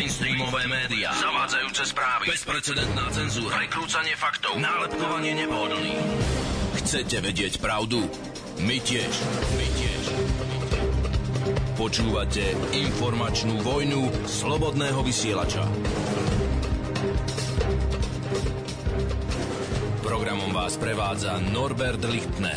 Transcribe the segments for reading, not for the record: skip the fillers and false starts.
Mainstreamové médiá, zavádzajúce správy, bezprecedentná cenzúra, prekrúcanie faktov, nálepkovanie nepohodlných. Chcete vedieť pravdu? My tiež. Počúvate informačnú vojnu slobodného vysielača. Programom vás prevádza Norbert Lichtner.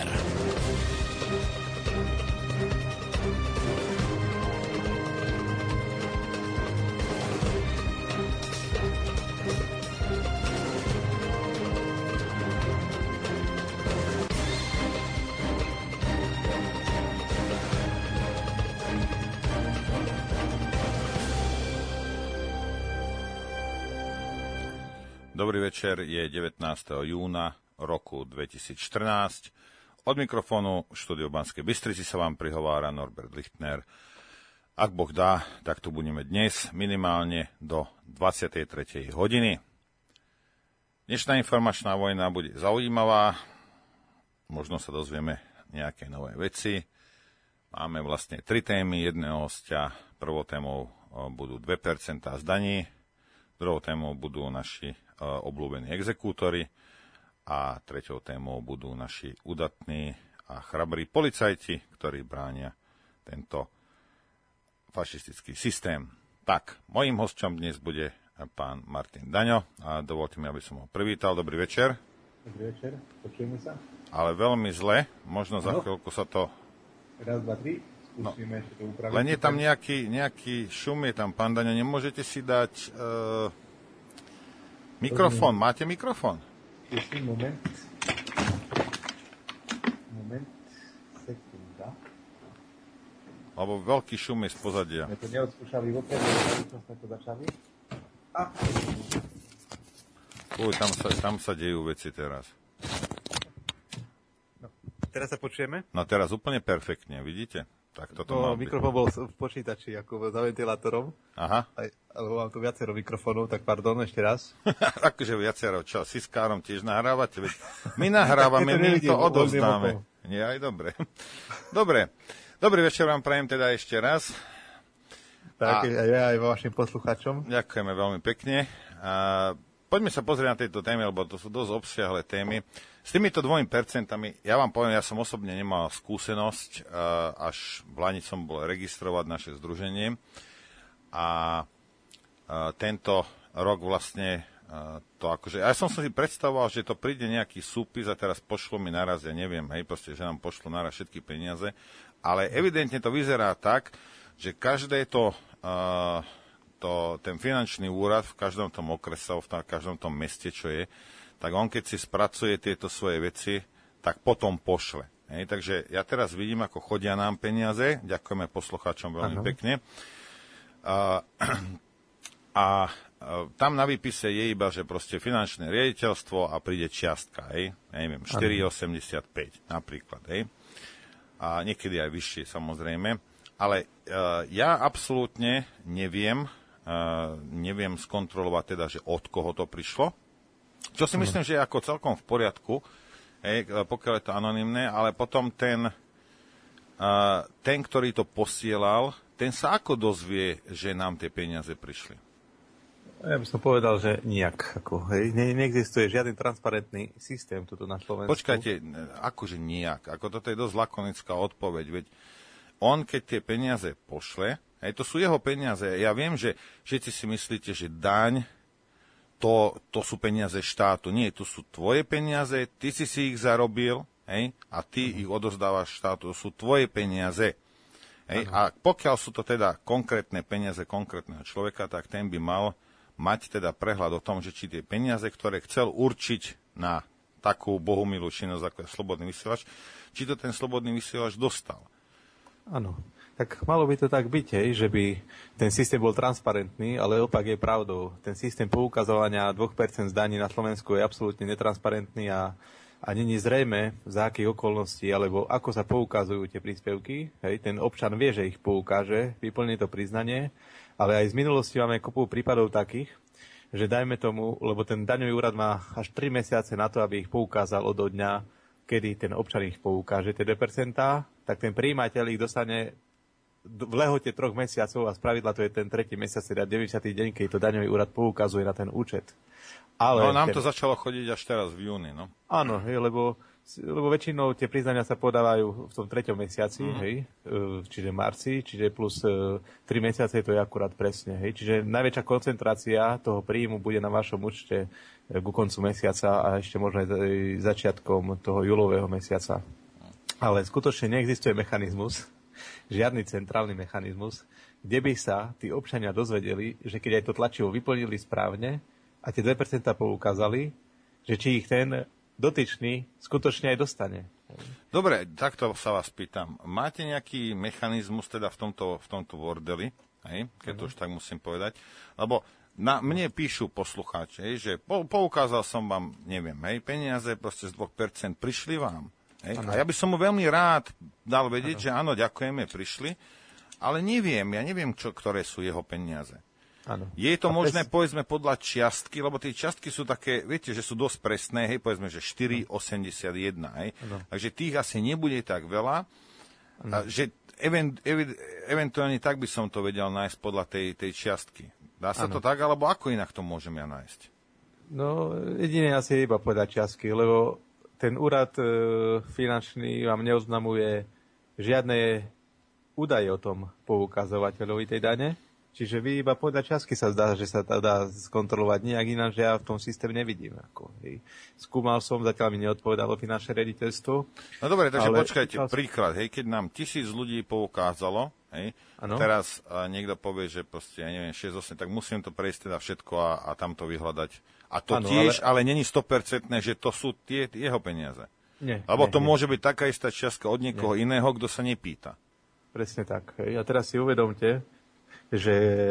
Dobrý večer, je 19. júna roku 2014. Od mikrofónu štúdiu Banskej Bystrici sa vám prihovára Norbert Lichtner. Ak Boh dá, tak tu budeme dnes minimálne do 23. hodiny. Dnešná informačná vojna bude zaujímavá, možno sa dozvieme nejaké nové veci. Máme vlastne 3 témy, jedného hostia. Prvou témou budú 2% z daní, druhou témou budú naši obľúbení exekútori a treťou témou budú naši udatní a chrabrí policajti, ktorí bránia tento fašistický systém. Tak, mojím hosťom dnes bude pán Martin Daňo a dovolte mi, aby som ho privítal. Dobrý večer. Dobrý večer, počujeme sa. Ale veľmi zle, možno za chvíľku sa to... Raz, dva, tri, skúsime ešte to upraviť. Len je tam nejaký šum, je tam, pán Daňo, nemôžete si dať... mikrofón, máte mikrofón? Moment, sekunda. Lebo veľký šum je z pozadia. My to neodskúšali vopred, čo sme to začali. Tam sa dejú veci teraz. No, teraz sa počujeme? No teraz úplne perfektne, vidíte? Tak toto mal byť. Mikrofón bol v počítači, ako za ventilátorom. Aha. Alebo mám tu viacero mikrofónov, tak pardon, ešte raz. Akože viacero, čo? Si s Károm tiež nahrávate? My nahrávame, my to odovzdáme. Nie, aj dobre. Dobre. Dobrý večer vám prajem teda ešte raz. Tak, aj vašim poslucháčom. Ďakujeme veľmi pekne. Poďme sa pozrieť na tejto témy, lebo to sú dosť obsiahle témy. S týmito 2%, ja vám poviem, ja som osobne nemal skúsenosť, až v Lani som bol registrovať naše združenie a tento rok vlastne to akože, ja som si predstavoval, že to príde nejaký súpis a teraz pošlo mi naraz, ja neviem, hej, proste, že nám pošlo naraz všetky peniaze, ale evidentne to vyzerá tak, že každé ten finančný úrad v každom tom okrese, v každom tom meste, čo je, tak on keď si spracuje tieto svoje veci, tak potom pošle. Hej, takže ja teraz vidím, ako chodia nám peniaze, ďakujeme poslucháčom veľmi pekne. A tam na výpise je iba, že proste finančné riaditeľstvo a príde čiastka, hej, ja neviem, 4,85 napríklad, hej. A niekedy aj vyššie, samozrejme. Ale ja absolútne neviem skontrolovať teda, že od koho to prišlo. Čo si myslím, že je ako celkom v poriadku, pokiaľ je to anonymné, ale potom ten, ktorý to posielal, ten sa ako dozvie, že nám tie peniaze prišli? Ja by som povedal, že nijak. Neexistuje žiaden transparentný systém tuto na Slovensku. Počkajte, akože nijak. Toto je dosť lakonická odpoveď, veď on, keď tie peniaze pošle, to sú jeho peniaze. Ja viem, že všetci si myslíte, že daň, to sú peniaze štátu. Nie, to sú tvoje peniaze, ty si ich zarobil, hej, a ty ich odozdávaš štátu. To sú tvoje peniaze. Hej, a pokiaľ sú to teda konkrétne peniaze konkrétneho človeka, tak ten by mal mať teda prehľad o tom, že či tie peniaze, ktoré chcel určiť na takú bohumilú činnosť, ako je slobodný vysielač, či to ten slobodný vysielač dostal. Áno. Tak malo by to tak byť, že by ten systém bol transparentný, ale opak je pravdou. Ten systém poukazovania 2% z daní na Slovensku je absolútne netransparentný a není zrejme, za akých okolností, alebo ako sa poukazujú tie príspevky. Ten občan vie, že ich poukáže, vyplní to priznanie, ale aj z minulosti máme kopu prípadov takých, že dajme tomu, lebo ten daňový úrad má až 3 mesiace na to, aby ich poukázal od dňa, kedy ten občan ich poukáže, tie 2%, tak ten prijímateľ ich dostane v lehote 3 mesiacov a spravidla to je ten 3. mesiac, teda 90. deň, keď to daňový úrad poukazuje na ten účet. Ale no nám to začalo chodiť až teraz v júni, no. Áno, lebo väčšinou tie priznania sa podávajú v tom 3. mesiaci, hej, čiže marci, čiže plus 3 mesiace to je akurát presne, hej. Čiže najväčšia koncentrácia toho príjmu bude na vašom účte ku koncu mesiaca a ešte možno aj začiatkom toho júlového mesiaca. Ale skutočne neexistuje mechanizmus, žiadny centrálny mechanizmus, kde by sa tí občania dozvedeli, že keď aj to tlačivo vyplnili správne a tie 2% poukázali, že či ich ten dotyčný skutočne aj dostane. Dobre, takto sa vás pýtam. Máte nejaký mechanizmus teda v tomto bordeli, hej, keď to už tak musím povedať? Lebo na mne píšu poslucháči, hej, že poukázal som vám, neviem, hej, peniaze proste z 2% prišli vám. Hej, a ja by som mu veľmi rád dal vedieť, že áno, ďakujeme, prišli, ale ja neviem, ktoré sú jeho peniaze. Áno. Je to možné, povedzme, podľa čiastky, lebo tie čiastky sú také, viete, že sú dosť presné, hej, povedzme, že 4,81, hej. Takže tých asi nebude tak veľa, že eventuálne tak by som to vedel nájsť podľa tej čiastky. Dá sa to tak, alebo ako inak to môžem ja nájsť? No, jedine asi iba povedať čiastky, lebo ten úrad finančný vám neoznamuje žiadne údaje o tom poukazovateľovi tej dane. Čiže vy iba povedať čiastky sa zdá, že sa to dá skontrolovať nejak ináč, že ja v tom systéme nevidím. Skúmal som, zatiaľ mi neodpovedalo finančné riaditeľstvo. No dobre, takže počkajte, príklad, hej, keď nám 1000 ľudí poukázalo, hej, teraz niekto povie, že proste, ja neviem, 6-8, tak musím to prejsť teda všetko a tam to vyhľadať. A to tiež, ale není 100%, že to sú tie jeho peniaze. Lebo to môže byť taká istá čiastka od niekoho iného, kto sa nepýta. Presne tak. Hej. A teraz si uvedomte, že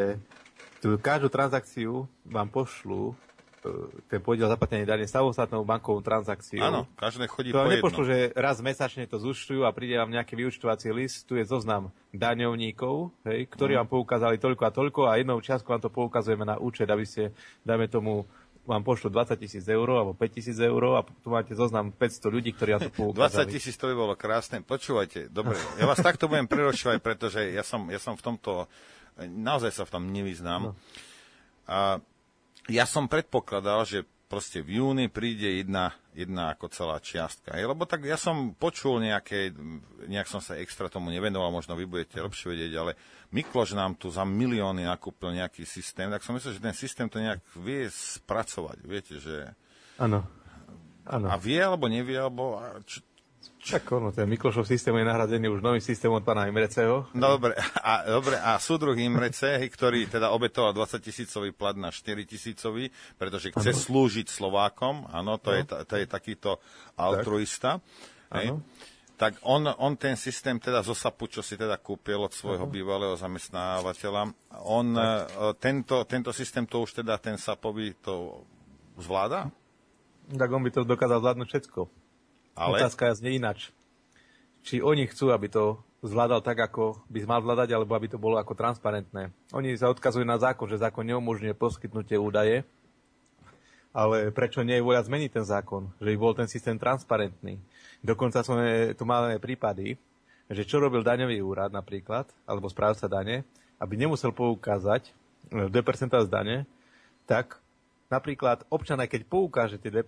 tú každú transakciu vám pošlú ten podiel zaplatenia dane samostatnou bankovou transakciou. Áno, každé chodí to po jedno. Nepošlú, že raz mesačne to zúčtujú a príde vám nejaký vyúčtovací list, tu je zoznam daňovníkov, hej, ktorí vám poukázali toľko a toľko a jednou čiastkou vám to poukazujeme na účet, aby ste, dajme tomu, vám pošlú 20 000 eur alebo 5 000 eur a tu máte zoznam 500 ľudí, ktorí vám to poukázali. 20 000 to by bolo krásne. Počúvajte, dobre, ja vás takto budem prerušovať, pretože ja som v tomto, naozaj sa v tom nevyznám. A ja som predpokladal, že proste v júni príde jedna ako celá čiastka. Lebo tak ja som počul nejak som sa extra tomu nevenoval, možno vy budete lepšie vedieť, ale Mikloš nám tu za milióny nakúpil nejaký systém, tak som myslel, že ten systém to nejak vie spracovať. Viete, že... Áno. A vie, alebo nevie, alebo... Tak ten Miklošov systém je nahradený už novým systémom od pána Imreceho. No dobre, a súdruh Imrece, ktorý teda obetoval 20 000 plat na 4 000, pretože chce slúžiť Slovákom, áno, to je takýto altruista. Tak on ten systém teda zo SAPu, čo si teda kúpil od svojho bývalého zamestnávateľa, tento systém to už teda ten SAPový to zvláda? Tak on by to dokázal zvládnuť všetko. Ale... Otázka je znie inač. Či oni chcú, aby to zvládal tak, ako by mal zvládať, alebo aby to bolo ako transparentné. Oni sa odkazujú na zákon, že zákon neumožňuje poskytnutie údaje, ale prečo nie je vôľa zmeniť ten zákon? Že by bol ten systém transparentný. Dokonca sme tu mali prípady, že čo robil daňový úrad napríklad, alebo správca dane, aby nemusel poukázať 2% z dane, tak napríklad občan, aj keď poukáže tie 2%,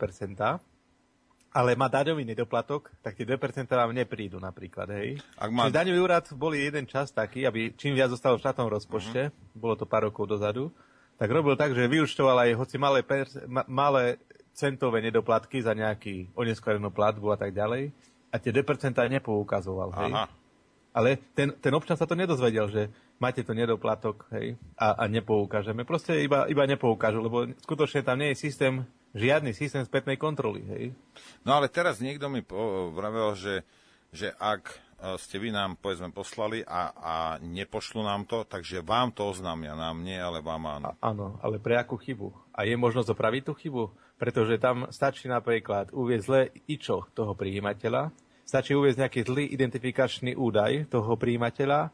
ale má daňový nedoplatok, tak tie 2% vám neprídu napríklad, hej. Čiže daňový úrad boli jeden čas taký, aby čím viac zostalo v štátnom rozpočte, bolo to pár rokov dozadu, tak robil tak, že vyúčtoval aj hoci malé centové nedoplatky za nejaký oneskorenú platbu a tak ďalej a tie 2% nepoukazoval, hej. Aha. Ale ten občan sa to nedozvedel, že máte to nedoplatok, hej, a nepoukážeme. Proste iba nepoukážu, lebo skutočne tam nie je žiadny systém spätnej kontroly, hej. No ale teraz niekto mi vravel, že ak ste vy nám, povedzme, poslali a nepošlu nám to, takže vám to oznámia, nám nie, ale vám áno. Áno, ale pre akú chybu? A je možnosť opraviť tú chybu? Pretože tam stačí napríklad uvieť zlé ičo toho prijímateľa, stačí uvieť nejaký zlý identifikačný údaj toho prijímateľa,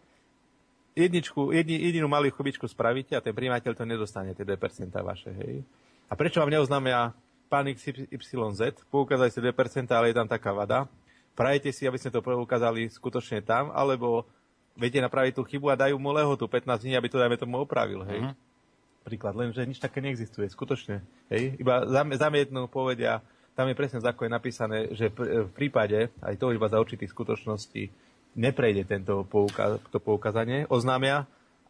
jedinú malú chybičku spravíte a ten prijímateľ to nedostane, tie 2% vaše, hej. A prečo vám neoznámia pán XYZ, poukázali ste 2%, ale je tam taká vada, prajete si, aby ste to preukázali skutočne tam, alebo viete napraviť tú chybu a dajú mu lehotu 15 dní, aby to, dajme tomu, opravil, hej. Príklad, lenže nič také neexistuje, skutočne, hej. Iba zamietnú, povedia, tam je presne v zákone napísané, že v prípade, aj to iba za určitých skutočností, neprejde to poukázanie, oznámia,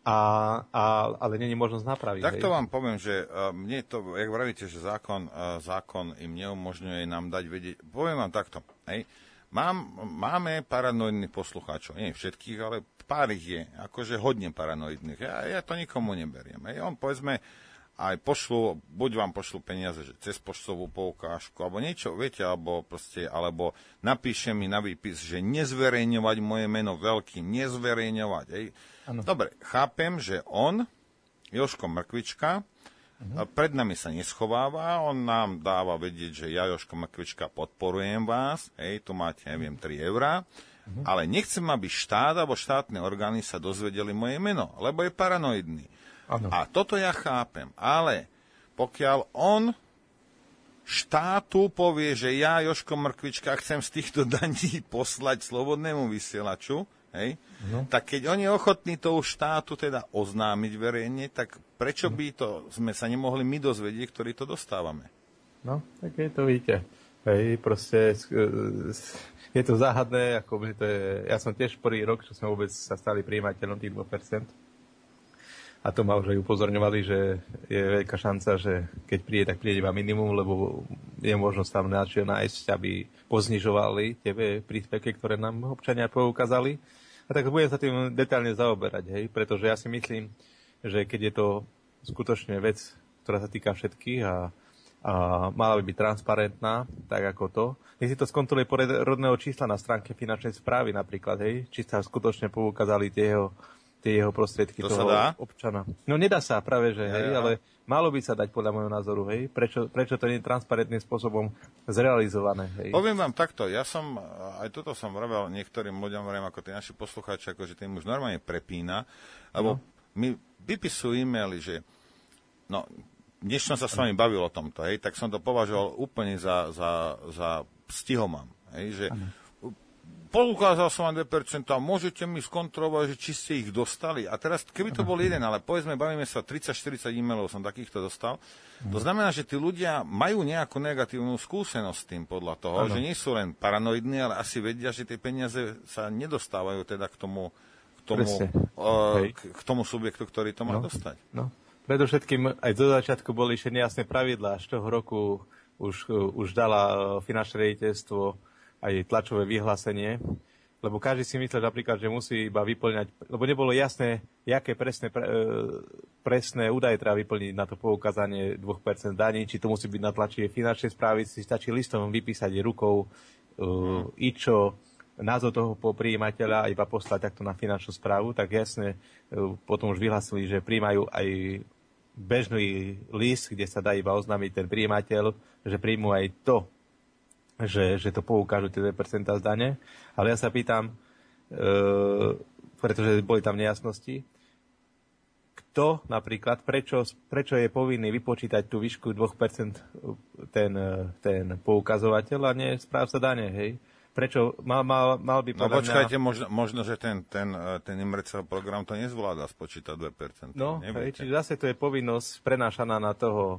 ale nie je možnosť napraviť. Tak to vám poviem, že mne to, jak vravíte, že zákon im neumožňuje nám dať vedieť. Poviem vám takto. Hej. Máme paranoidných poslucháčov. Nie všetkých, ale pár ich je. Akože hodne paranoidných. Ja to nikomu neberiem. Hej. On, povedzme, aj buď vám pošlu peniaze, že cez poštovú poukážku, alebo niečo, viete, alebo napíše mi na výpis, že nezverejňovať moje meno veľkým, nezverejňovať. Hej. Dobre, chápem, že Jožko Mrkvička, pred nami sa neschováva, on nám dáva vedieť, že ja, Jožko Mrkvička, podporujem vás, hej, tu máte, neviem, 3 eurá, ale nechcem, aby štát alebo štátne orgány sa dozvedeli moje meno, lebo je paranoidný. Ano. A toto ja chápem, ale pokiaľ on štátu povie, že ja, Jožko Mrkvička, chcem z týchto daní poslať slobodnému vysielaču, hej, tak keď on je ochotný toho štátu teda oznámiť verejne, tak prečo by sme sa nemohli my dozvedieť, ktorí to dostávame? No, tak je to, víte. Hej, proste je to záhadné, ako ja som tiež prvý rok, čo sme vôbec sa stali prijímateľom tých 2%. A to ma už aj upozorňovali, že je veľká šanca, že keď príde, tak príde iba minimum, lebo je možnosť tam nájsť, aby poznižovali tie príspevky, ktoré nám občania poukázali. A tak budem sa tým detailne zaoberať, hej, pretože ja si myslím, že keď je to skutočne vec, ktorá sa týka všetkých a mala by byť transparentná, tak ako to. Nech si to skontroluje podľa rodného čísla na stránke finančnej správy napríklad, hej, či sa skutočne poukázali tie jeho prostriedky toho občana. No nedá sa práve, že hej, ale malo by sa dať podľa môjho názoru, hej. Prečo to nie je transparentným spôsobom zrealizované, hej. Poviem vám takto, aj toto som vravel niektorým ľuďom, ako tí naši poslucháči, akože tým už normálne prepína, lebo mi vypisujú e-maily, že dnes som sa s vami bavil o tomto, hej, tak som to považoval úplne za stihomam, hej, že poukázal som vám 2%, môžete mi skontrolovať, že či ste ich dostali. A teraz, keby to bol jeden, ale povedzme, bavíme sa 30-40 e-mailov, som takýchto dostal. To znamená, že tí ľudia majú nejakú negatívnu skúsenosť s tým podľa toho, že nie sú len paranoidní, ale asi vedia, že tie peniaze sa nedostávajú teda k tomu subjektu, ktorý to má dostať. No. Predovšetkým aj do začiatku boli ešte nejasné pravidlá. Z toho roku už dala finančné riaditeľstvo aj tlačové vyhlásenie, lebo každý si myslel napríklad, že musí iba vyplňať, lebo nebolo jasné, aké presné údaje treba vyplniť na to poukázanie 2% daní, či to musí byť na tlači finančnej správy, si stačí listom vypísať rukou IČO, názov toho prijímateľa a iba poslať takto na finančnú správu, tak jasne potom už vyhlásili, že prijímajú aj bežný list, kde sa dá iba oznámiť ten prijímateľ, že príjmu aj to, že to poukážu tie 2% z dane. Ale ja sa pýtam, pretože boli tam nejasnosti, kto napríklad, prečo je povinný vypočítať tú výšku 2% ten poukazovateľ a nie správca dane, hej? Prečo mal by podľa počkajte, možno, že ten Imrecel program to nezvláda spočítať 2%. No, hej, čiže zase to je povinnosť prenášaná na toho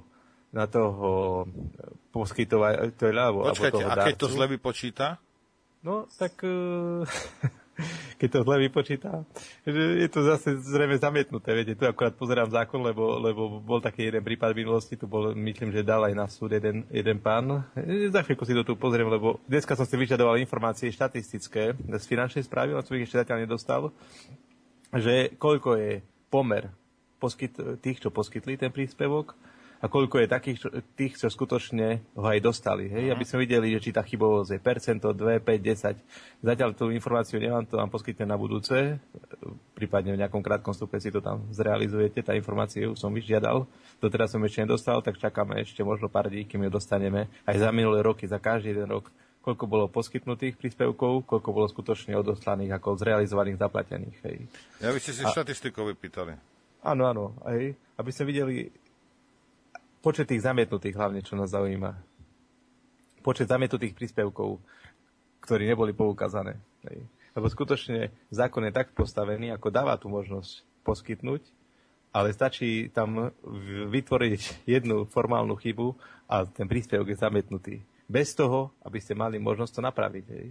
poskytovateľa. Počkajte, a keď to zle vypočíta? No, tak keď to zle vypočíta, je to zase zrejme zamietnuté. Viete, tu akorát pozerám zákon, lebo bol taký jeden prípad v minulosti, tu bol, myslím, že dal aj na súd jeden pán. Za chvíľku si to tu pozriem, lebo dneska som si vyžadoval informácie štatistické z finančnej správy, ale som ich ešte zatiaľ nedostal, že koľko je pomer tých, čo poskytli ten príspevok, a koľko je tých, čo skutočne ho aj dostali. Hej? Aby sme videli, že či tá chybovosť je percento, 2, 5, 10. Zatiaľ tú informáciu nemám, to vám poskytnem na budúce. Prípadne v nejakom krátkom stupe si to tam zrealizujete. Tá informácia už som vyžiadal. Doteraz som ešte nedostal, tak čakáme ešte možno pár dní, kým ju dostaneme. Aj za minulé roky, za každý jeden rok, koľko bolo poskytnutých príspevkov, koľko bolo skutočne odoslaných, ako zrealizovaných, zaplatených. Hej? Ja by ste si štatistikou vypýtali. Áno, hej. Aby sme videli počet tých zamietnutých hlavne, čo nás zaujíma. Počet zamietnutých príspevkov, ktorí neboli poukázané. Hej. Lebo skutočne zákon je tak postavený, ako dáva tú možnosť poskytnúť, ale stačí tam vytvoriť jednu formálnu chybu a ten príspevok je zamietnutý. Bez toho, aby ste mali možnosť to napraviť. Hej.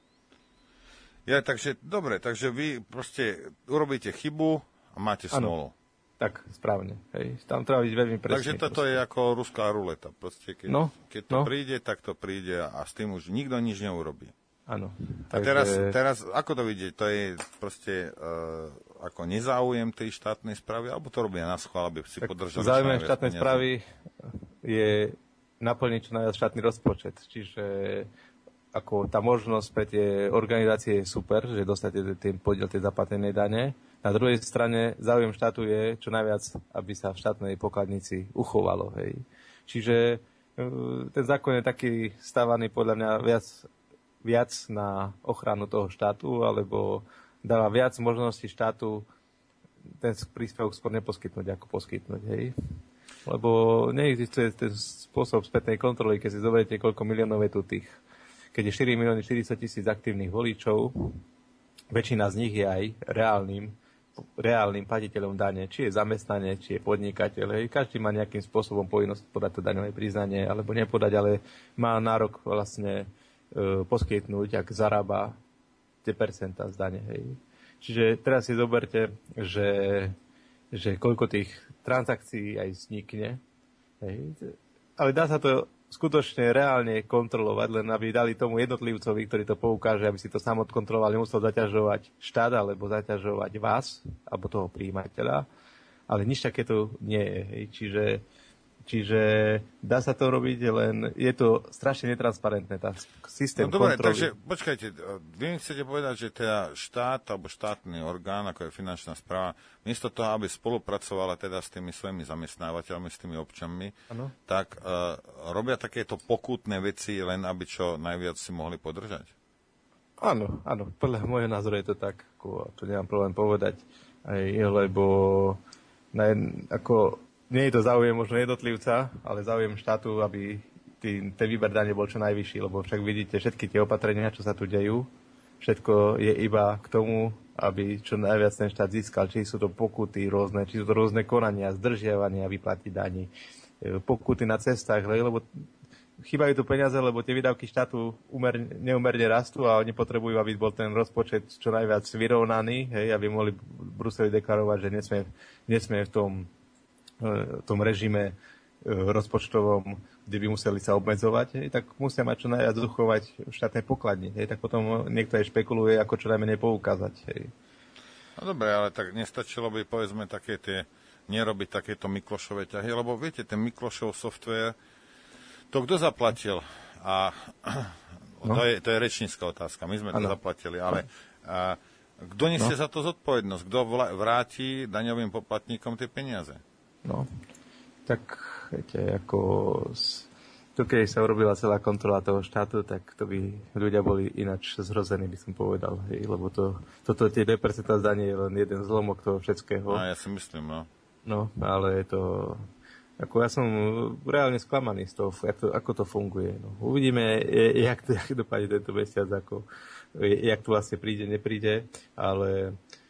Ja, takže, dobre, takže vy proste urobíte chybu a máte smolu. Tak, správne. Hej. Tam treba byť veľmi presný. Takže toto je ako ruská ruleta. Proste, keď to príde, tak to príde a s tým už nikto nič neurobí. Áno. A teraz, ako to vidieť? To je proste ako nezáujem tej štátnej správy, alebo to robia na schvál, aby si podržali záujem štátnej správy je naplniť čo najviac štátny rozpočet. Čiže ako tá možnosť pre tie organizácie je super, že dostate ten podiel tej zaplatenej dane. Na druhej strane záujem štátu je čo najviac, aby sa v štátnej pokladnici uchovalo. Hej. Čiže ten zákon je taký stávaný podľa mňa viac na ochranu toho štátu, alebo dáva viac možností štátu ten príspevok skôr neposkytnúť, ako poskytnúť. Hej. Lebo neexistuje ten spôsob spätnej kontroly, keď si zoberiete, koľko miliónov je tu tých. Keď je 4 milióny 400 000 aktívnych voličov, väčšina z nich je aj reálnym platiteľom dane, či je zamestnanec, či je podnikateľ. Hej. Každý má nejakým spôsobom povinnosť podať to daňové priznanie, alebo nepodať, ale má nárok vlastne poskytnúť, ak zarába tie percentá z dane. Hej. Čiže teraz si zoberte, že koľko tých transakcií aj vznikne. Hej. Ale dá sa to skutočne reálne kontrolovať, len aby dali tomu jednotlivcovi, ktorý to poukáže, aby si to sám odkontroloval, nemusel zaťažovať štát, alebo zaťažovať vás, alebo toho prijímateľa. Ale nič takéto nie je. Hej. Čiže dá sa to robiť, len je to strašne netransparentné, tá systém kontroly. Dobre, takže počkajte, vy mi chcete povedať, že teda štát alebo štátny orgán, ako je finančná správa, miesto toho, aby spolupracovala teda s tými svojimi zamestnávateľmi, s tými občanmi, tak robia takéto pokutné veci, len aby čo najviac si mohli podržať? Áno, podľa môjho názoru je to tak, to nemám problém povedať, lebo nie je to záujem možno jednotlivca, ale záujem štátu, aby ten výber dane bol čo najvyšší, lebo však vidíte všetky tie opatrenia, čo sa tu dejú, všetko je iba k tomu, aby čo najviac ten štát získal, či sú to pokuty rôzne, či sú to rôzne konania, zdržiavania vyplatiť daní, pokuty na cestách, lebo chýbajú tu peniaze, lebo tie výdavky štátu neúmerne rastú a oni potrebujú, aby bol ten rozpočet čo najviac vyrovnaný, hej, aby mohli v Bruseli deklarovať, že nesmie v tom režime rozpočtovom, kde by museli sa obmedzovať, tak musia mať čo najviac uchovať v štátnej pokladni. Tak potom niekto aj špekuluje, ako čo najmenej poukázať. No dobre, ale tak nestačilo by, povedzme, nerobiť takéto Miklošové ťahy, lebo viete, ten Miklošov software, to kto zaplatil? A to je rečnícka otázka, my sme to zaplatili, ale kto nesie za to zodpovednosť? Kto vráti daňovým poplatníkom tie peniaze? Tak viete, keď sa urobila celá kontrola toho štátu, tak to by ľudia boli ináč zrození, by som povedal. Lebo toto tie 2% zdanie je len jeden zlomok toho všetkého. No, ja si myslím, No, ale je to... ja som reálne sklamaný z toho, ako to funguje. Uvidíme, jak dopadne tento mesiac, jak to vlastne príde, nepríde, ale...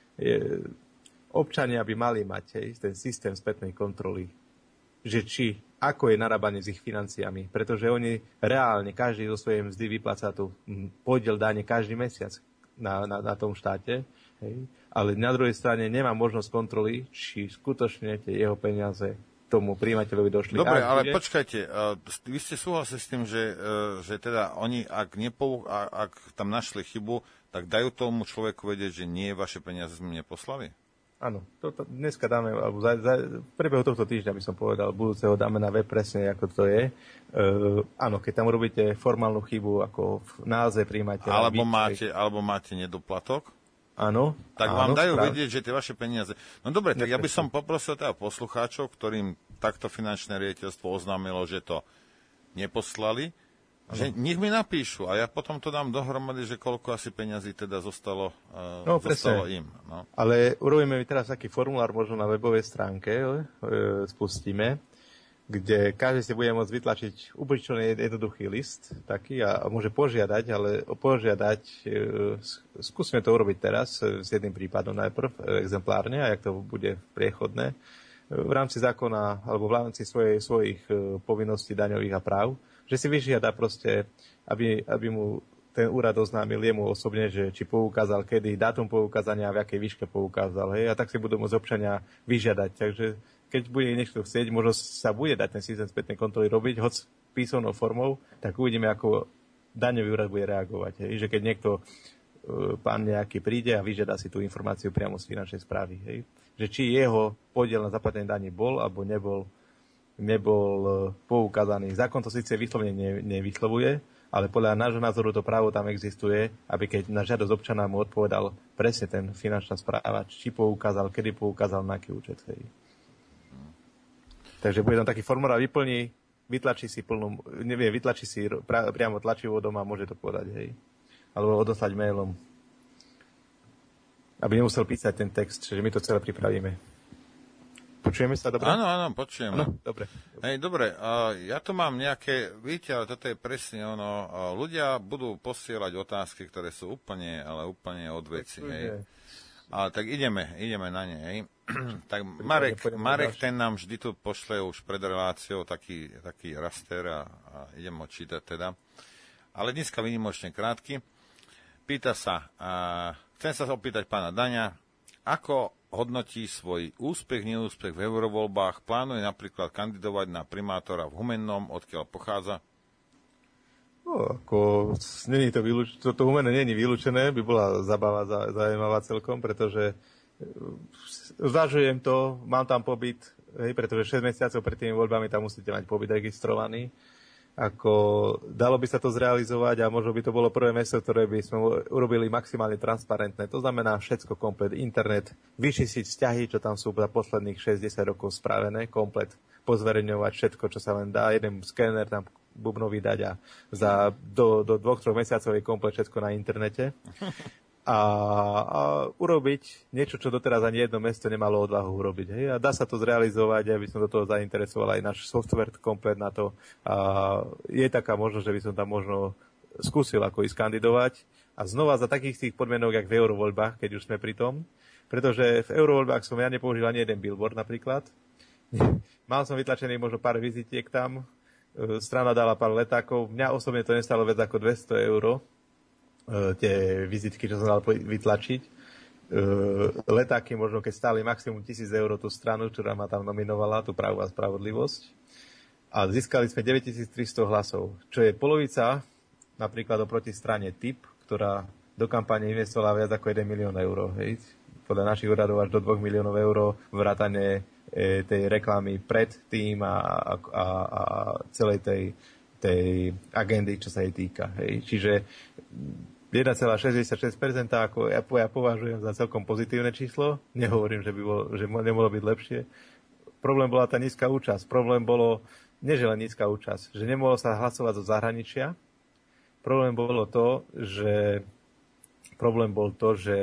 Občania by mali mať ten systém spätnej kontroly, že ako je narábanie s ich financiami, pretože oni reálne, každý zo svojej mzdy vypláca tu podiel dáne každý mesiac na tom štáte, ale na druhej strane nemá možnosť kontroly, či skutočne tie jeho peniaze tomu prijímateľovi došli. Dobre, ale počkajte, vy ste súhlasili s tým, že teda oni, ak tam našli chybu, tak dajú tomu človeku vedieť, že nie, vaše peniaze sme neposlali? Áno, dneska dáme, alebo v priebehu tohto týždňa by som povedal, budúceho dáme na web presne, ako to je. Áno, keď tam urobíte formálnu chybu, ako v názve prijímateľa. Alebo máte nedoplatok. Áno. Tak vám dajú vedieť, že tie vaše peniaze... No dobre, tak ja by som poprosil teda poslucháčov, ktorým takto finančné riaditeľstvo oznámilo, že to neposlali, že nech mi napíšu a ja potom to dám dohromady, že koľko asi peňazí teda zostalo im. No. Ale urobíme teraz taký formulár možno na webovej stránke, spustíme kde každý si bude môcť vytlačiť úplne jednoduchý list taký a môže požiadať, ale skúsme to urobiť teraz s jedným prípadom najprv exemplárne, a jak to bude priechodné, v rámci zákona alebo v rámci svojich povinností daňových a práv, že si vyžiada proste, aby mu ten úrad oznámil jemu osobne, že či poukázal kedy, dátum poukázania a v akej výške poukázal. Hej? A tak si budú môcť občania vyžiadať. Takže keď bude niekto chcieť, možno sa bude dať ten systém spätnej kontroly robiť, hoď písomnou formou, tak uvidíme, ako daňový úrad bude reagovať. Hej? Že keď niekto, pán nejaký príde a vyžiada si tú informáciu priamo z finančnej správy. Hej? Že či jeho podiel na zaplatenie daní bol alebo nebol poukázaný. Zákon to síce vyslovene nevyslovuje, ale podľa nášho názoru to právo tam existuje, aby keď na žiadosť občana mu odpovedal presne ten finančná správa, či poukázal, kedy poukázal, na aký účet. Hej. Takže bude tam taký formulár, vyplní, vytlačí si priamo tlačivo doma a môže to podať. Hej. Alebo odoslať mailom. Aby nemusel písať ten text, čiže my to celé pripravíme. Počujeme sa, dobre? Áno, počujeme. Áno, dobre. Hej, dobre, ja tu mám nejaké, vidíte, ale toto je presne ono, ľudia budú posielať otázky, ktoré sú úplne od veci, hej. Ale tak ideme na ne, hej. Tak Marek, ten nám vždy tu pošle už pred reláciou taký raster a idem ho čítať teda. Ale dneska výnimočne krátky. Pýta sa, chcem sa opýtať pána Daňa, ako hodnotí svoj úspech, neúspech v eurovoľbách, plánuje napríklad kandidovať na primátora v Humennom, odkiaľ pochádza? Toto Humenné nie je vylúčené, by bola zabava zaujímavá celkom, pretože zvažujem to, mám tam pobyt, pretože 6 mesiacov pred tými voľbami tam musíte mať pobyt registrovaný. Dalo by sa to zrealizovať a možno by to bolo prvé mesto, ktoré by sme urobili maximálne transparentné. To znamená všetko komplet, internet, vyčistiť vzťahy, čo tam sú za posledných 60 rokov spravené, komplet pozverejňovať všetko, čo sa len dá, jeden skéner tam bubnový dať a do 2-3 mesiacov je komplet všetko na internete. A urobiť niečo, čo doteraz ani jedno mesto nemalo odvahu urobiť. Hej? A dá sa to zrealizovať, aby som do toho zainteresoval aj náš software komplet na to. A je taká možnosť, že by som tam možno skúsil ako ísť kandidovať. A znova za takých tých podmienok, jak v eurovoľbách, keď už sme pri tom. Pretože v eurovoľbách som ja nepoužil ani jeden billboard napríklad. Mal som vytlačený možno pár vizitiek tam. Strana dala pár letákov. Mňa osobne to nestalo viac ako 200 €. Tie vizitky, čo som dal vytlačiť. Letáky možno, keď stáli maximum 1000 € tú stranu, ktorá ma tam nominovala, tú Právo a spravodlivosť. A získali sme 9300 hlasov, čo je polovica napríklad oproti strane TIP, ktorá do kampane investovala viac ako 1 milión €. Hej. Podľa našich úradov až do 2 miliónov € vrátane tej reklamy pred tým a celej tej agendy, čo sa jej týka. Hej. Čiže 1,66%, ako ja považujem za celkom pozitívne číslo. Nehovorím, že nemohlo byť lepšie. Problém bola tá nízka účasť. Problém bolo, nie že len nízka účasť, že nemohlo sa hlasovať zo zahraničia. Problém bol to, že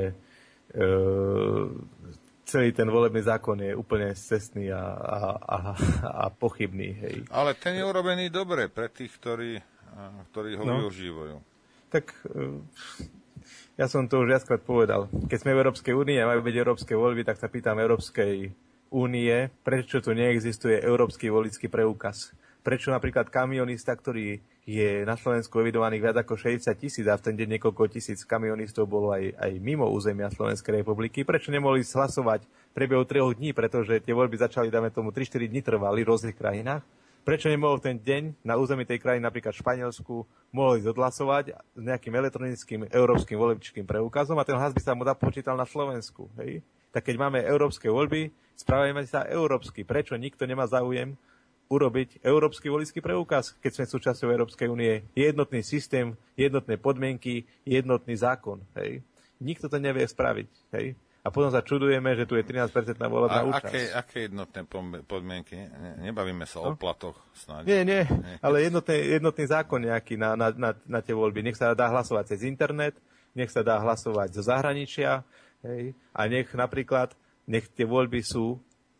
celý ten volebný zákon je úplne scestný a pochybný. Hej. Ale ten je urobený dobre pre tých, ktorí ho využívajú. Tak ja som to už viackrát povedal. Keď sme v Európskej únii a majú byť európske voľby, tak sa pýtam Európskej únie, prečo tu neexistuje európsky voličský preukaz. Prečo napríklad kamionista, ktorý je na Slovensku evidovaných viac ako 60 000 a v ten deň niekoľko tisíc kamionistov bolo aj mimo územia Slovenskej republiky, prečo nemohli hlasovať v priebehu 3 dní, pretože tie voľby začali, dáme tomu, 3-4 dní trvali v rôznych krajinách. Prečo nemohol ten deň na území tej krajiny, napríklad v Španielsku, mohli odhlasovať s nejakým elektronickým európskym volebčským preukazom a ten hlas by sa mu započítal na Slovensku. Hej? Tak keď máme európske voľby, správajme sa európsky. Prečo nikto nemá záujem urobiť európsky voličský preukaz, keď sme súčasťou Európskej únie? Jednotný systém, jednotné podmienky, jednotný zákon. Hej? Nikto to nevie spraviť. Hej? A potom sa čudujeme, že tu je 13% volebná účasť. Aké jednotné podmienky? Nebavíme sa o platoch snáď. Nie, ale jednotný zákon nejaký na tie voľby. Nech sa dá hlasovať cez internet, nech sa dá hlasovať zo zahraničia, hej, a nech tie voľby sú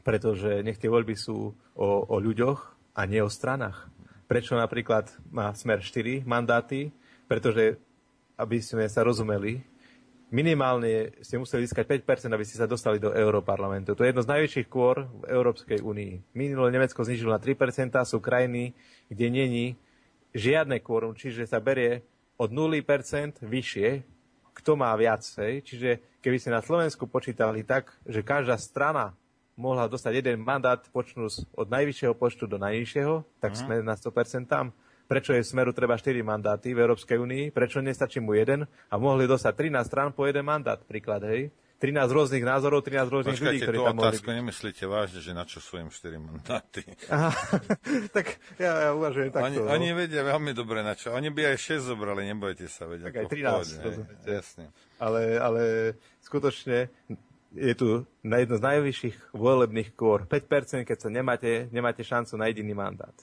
pretože nech tie voľby sú o ľuďoch a nie o stranách. Prečo napríklad má Smer 4 mandáty? Pretože, aby sme sa rozumeli, minimálne ste museli získať 5%, aby ste sa dostali do Európarlamentu. To je jedno z najväčších kôr v Európskej únii. Minulé Nemecko znížilo na 3%, sú krajiny, kde není žiadne kvórum, čiže sa berie od 0% vyššie, kto má viac. Čiže keby ste na Slovensku počítali tak, že každá strana mohla dostať jeden mandát počnúť od najvyššieho počtu do najnižšieho, tak sme na 100% tam. Prečo je Smeru treba 4 mandáty v Európskej únii? Prečo nestačí mu jeden? A mohli dostať 13 strán po jeden mandát, príklad, hej? 13 rôznych názorov, 13 rôznych ľudí, ktorí tam mohli... Počkajte, tú otázku nemyslíte vážne, že na čo sú im 4 mandáty? Aha, tak ja uvažujem takto. Oni vedia veľmi dobre na čo. Oni by aj 6 zobrali, nebojte sa. Veď, tak aj 13, rozumiete. Jasne. Ale skutočne je tu na jedno z najvyšších volebných kôr 5%, keď sa nemáte šancu na jediný mandát.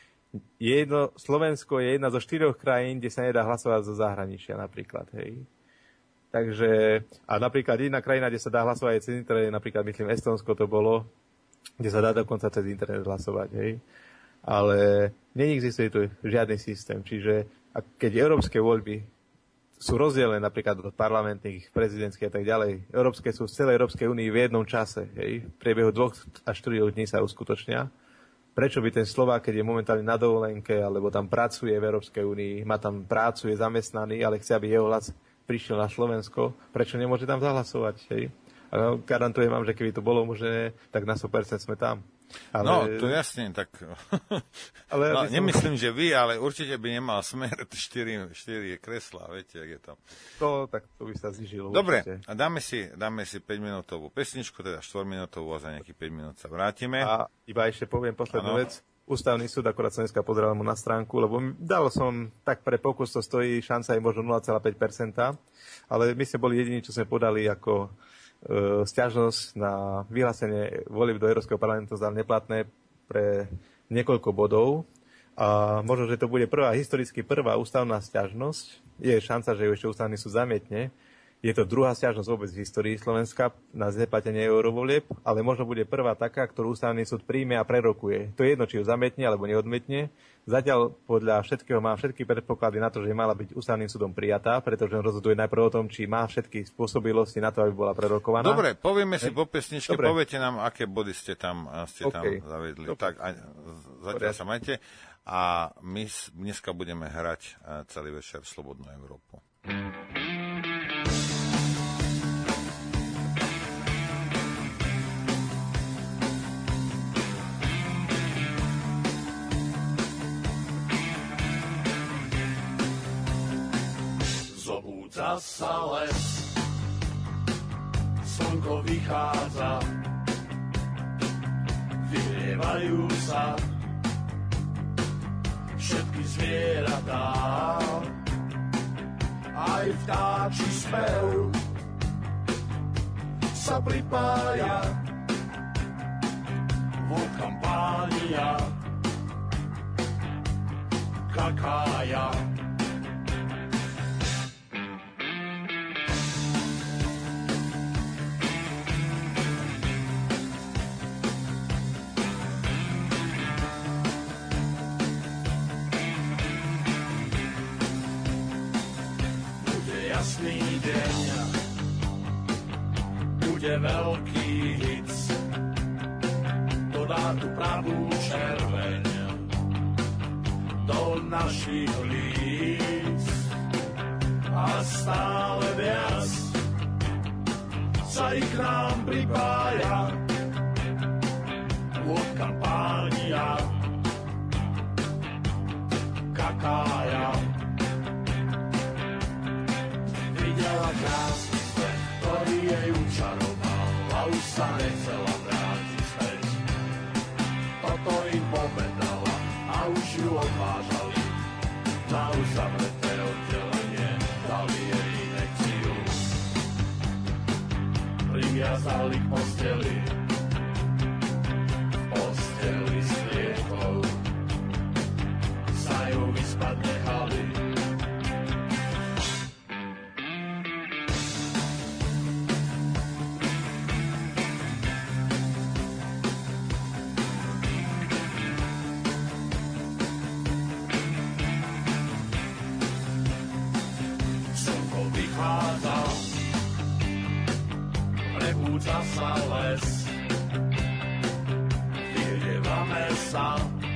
Slovensko je jedna zo 4 krajín, kde sa nedá hlasovať zo zahraničia napríklad, hej. Takže, a napríklad jedna krajina, kde sa dá hlasovať aj cez internet, napríklad myslím Estonsko to bolo, kde sa dá dokonca cez internet hlasovať, hej. Ale neexistuje tu žiadny systém, čiže keď európske voľby sú rozdelené napríklad od parlamentných, prezidentských a tak ďalej, európske sú v celej Európskej únii v jednom čase, hej, v priebehu 2 až 4 dní sa uskutočnia. Prečo by ten Slovák, keď je momentálne na dovolenke, alebo tam pracuje v Európskej únii, má tam prácu, je zamestnaný, ale chce, aby jeho hlas prišiel na Slovensko, prečo nemôže tam zahlasovať? Hej? A garantujem vám, že keby to bolo možné, tak na 100% sme tam. Ale... No, to jasne, tak... Ale no, nemyslím, že vy, ale určite by nemal Smer 4 kreslá, viete, jak je to. Tak to by sa znižilo. Dobre, určite. a dáme si 5-minútovú pesničku, teda 4-minútovú a za nejakých 5 minút sa vrátime. A iba ešte poviem poslednú vec. Ústavný súd, akorát som dneska pozeral mu na stránku, lebo dal som, tak pre pokus to stojí, šanca je možno 0,5%, ale my sme boli jediní, čo sme podali ako sťažnosť na vyhlásenie volieb do Európskeho parlamentu za neplatné pre niekoľko bodov. A možno, že to bude historicky prvá ústavná sťažnosť. Je šanca, že ju ešte ústavný súd zamietne. Je to druhá sťažnosť vôbec v histórii Slovenska na zneplatenie eurovolieb, ale možno bude prvá taká, ktorú ústavný súd príjme a prerokuje. To je jedno, či ju zamietne alebo neodmietne. Zatiaľ podľa všetkého má všetky predpoklady na to, že mala byť ústavným súdom prijatá, pretože on rozhoduje najprv o tom, či má všetky spôsobilosti na to, aby bola prerokovaná. Dobre, povieme si po pesničke, poviete nám, aké body ste tam zavedli. Dobre. Tak, zatiaľ sa majte. A my dneska budeme hrať celý večer Slobodnú Európu. Zobúdza sa les, slnko vychádza, vyhrievajú sa všetky zvieratá, aj vtáči spev sa pripája, vo kampánia kakája. Jasný deň, bude veľký hic, dodá tu pravú červeň do našich líc a stále viac sa i k nám pripája od kampánia kakája. Videla krásny svet, ktorý jej učaroval a už sa nechcela vrátiť späť. Toto im povedala a už ju odvážali. Na uzavreté oddelenie dali jej injekciu. Priviazali k posteli, v posteli s liekou sa ju vyspať nechali. sa les. Vyhrievame sa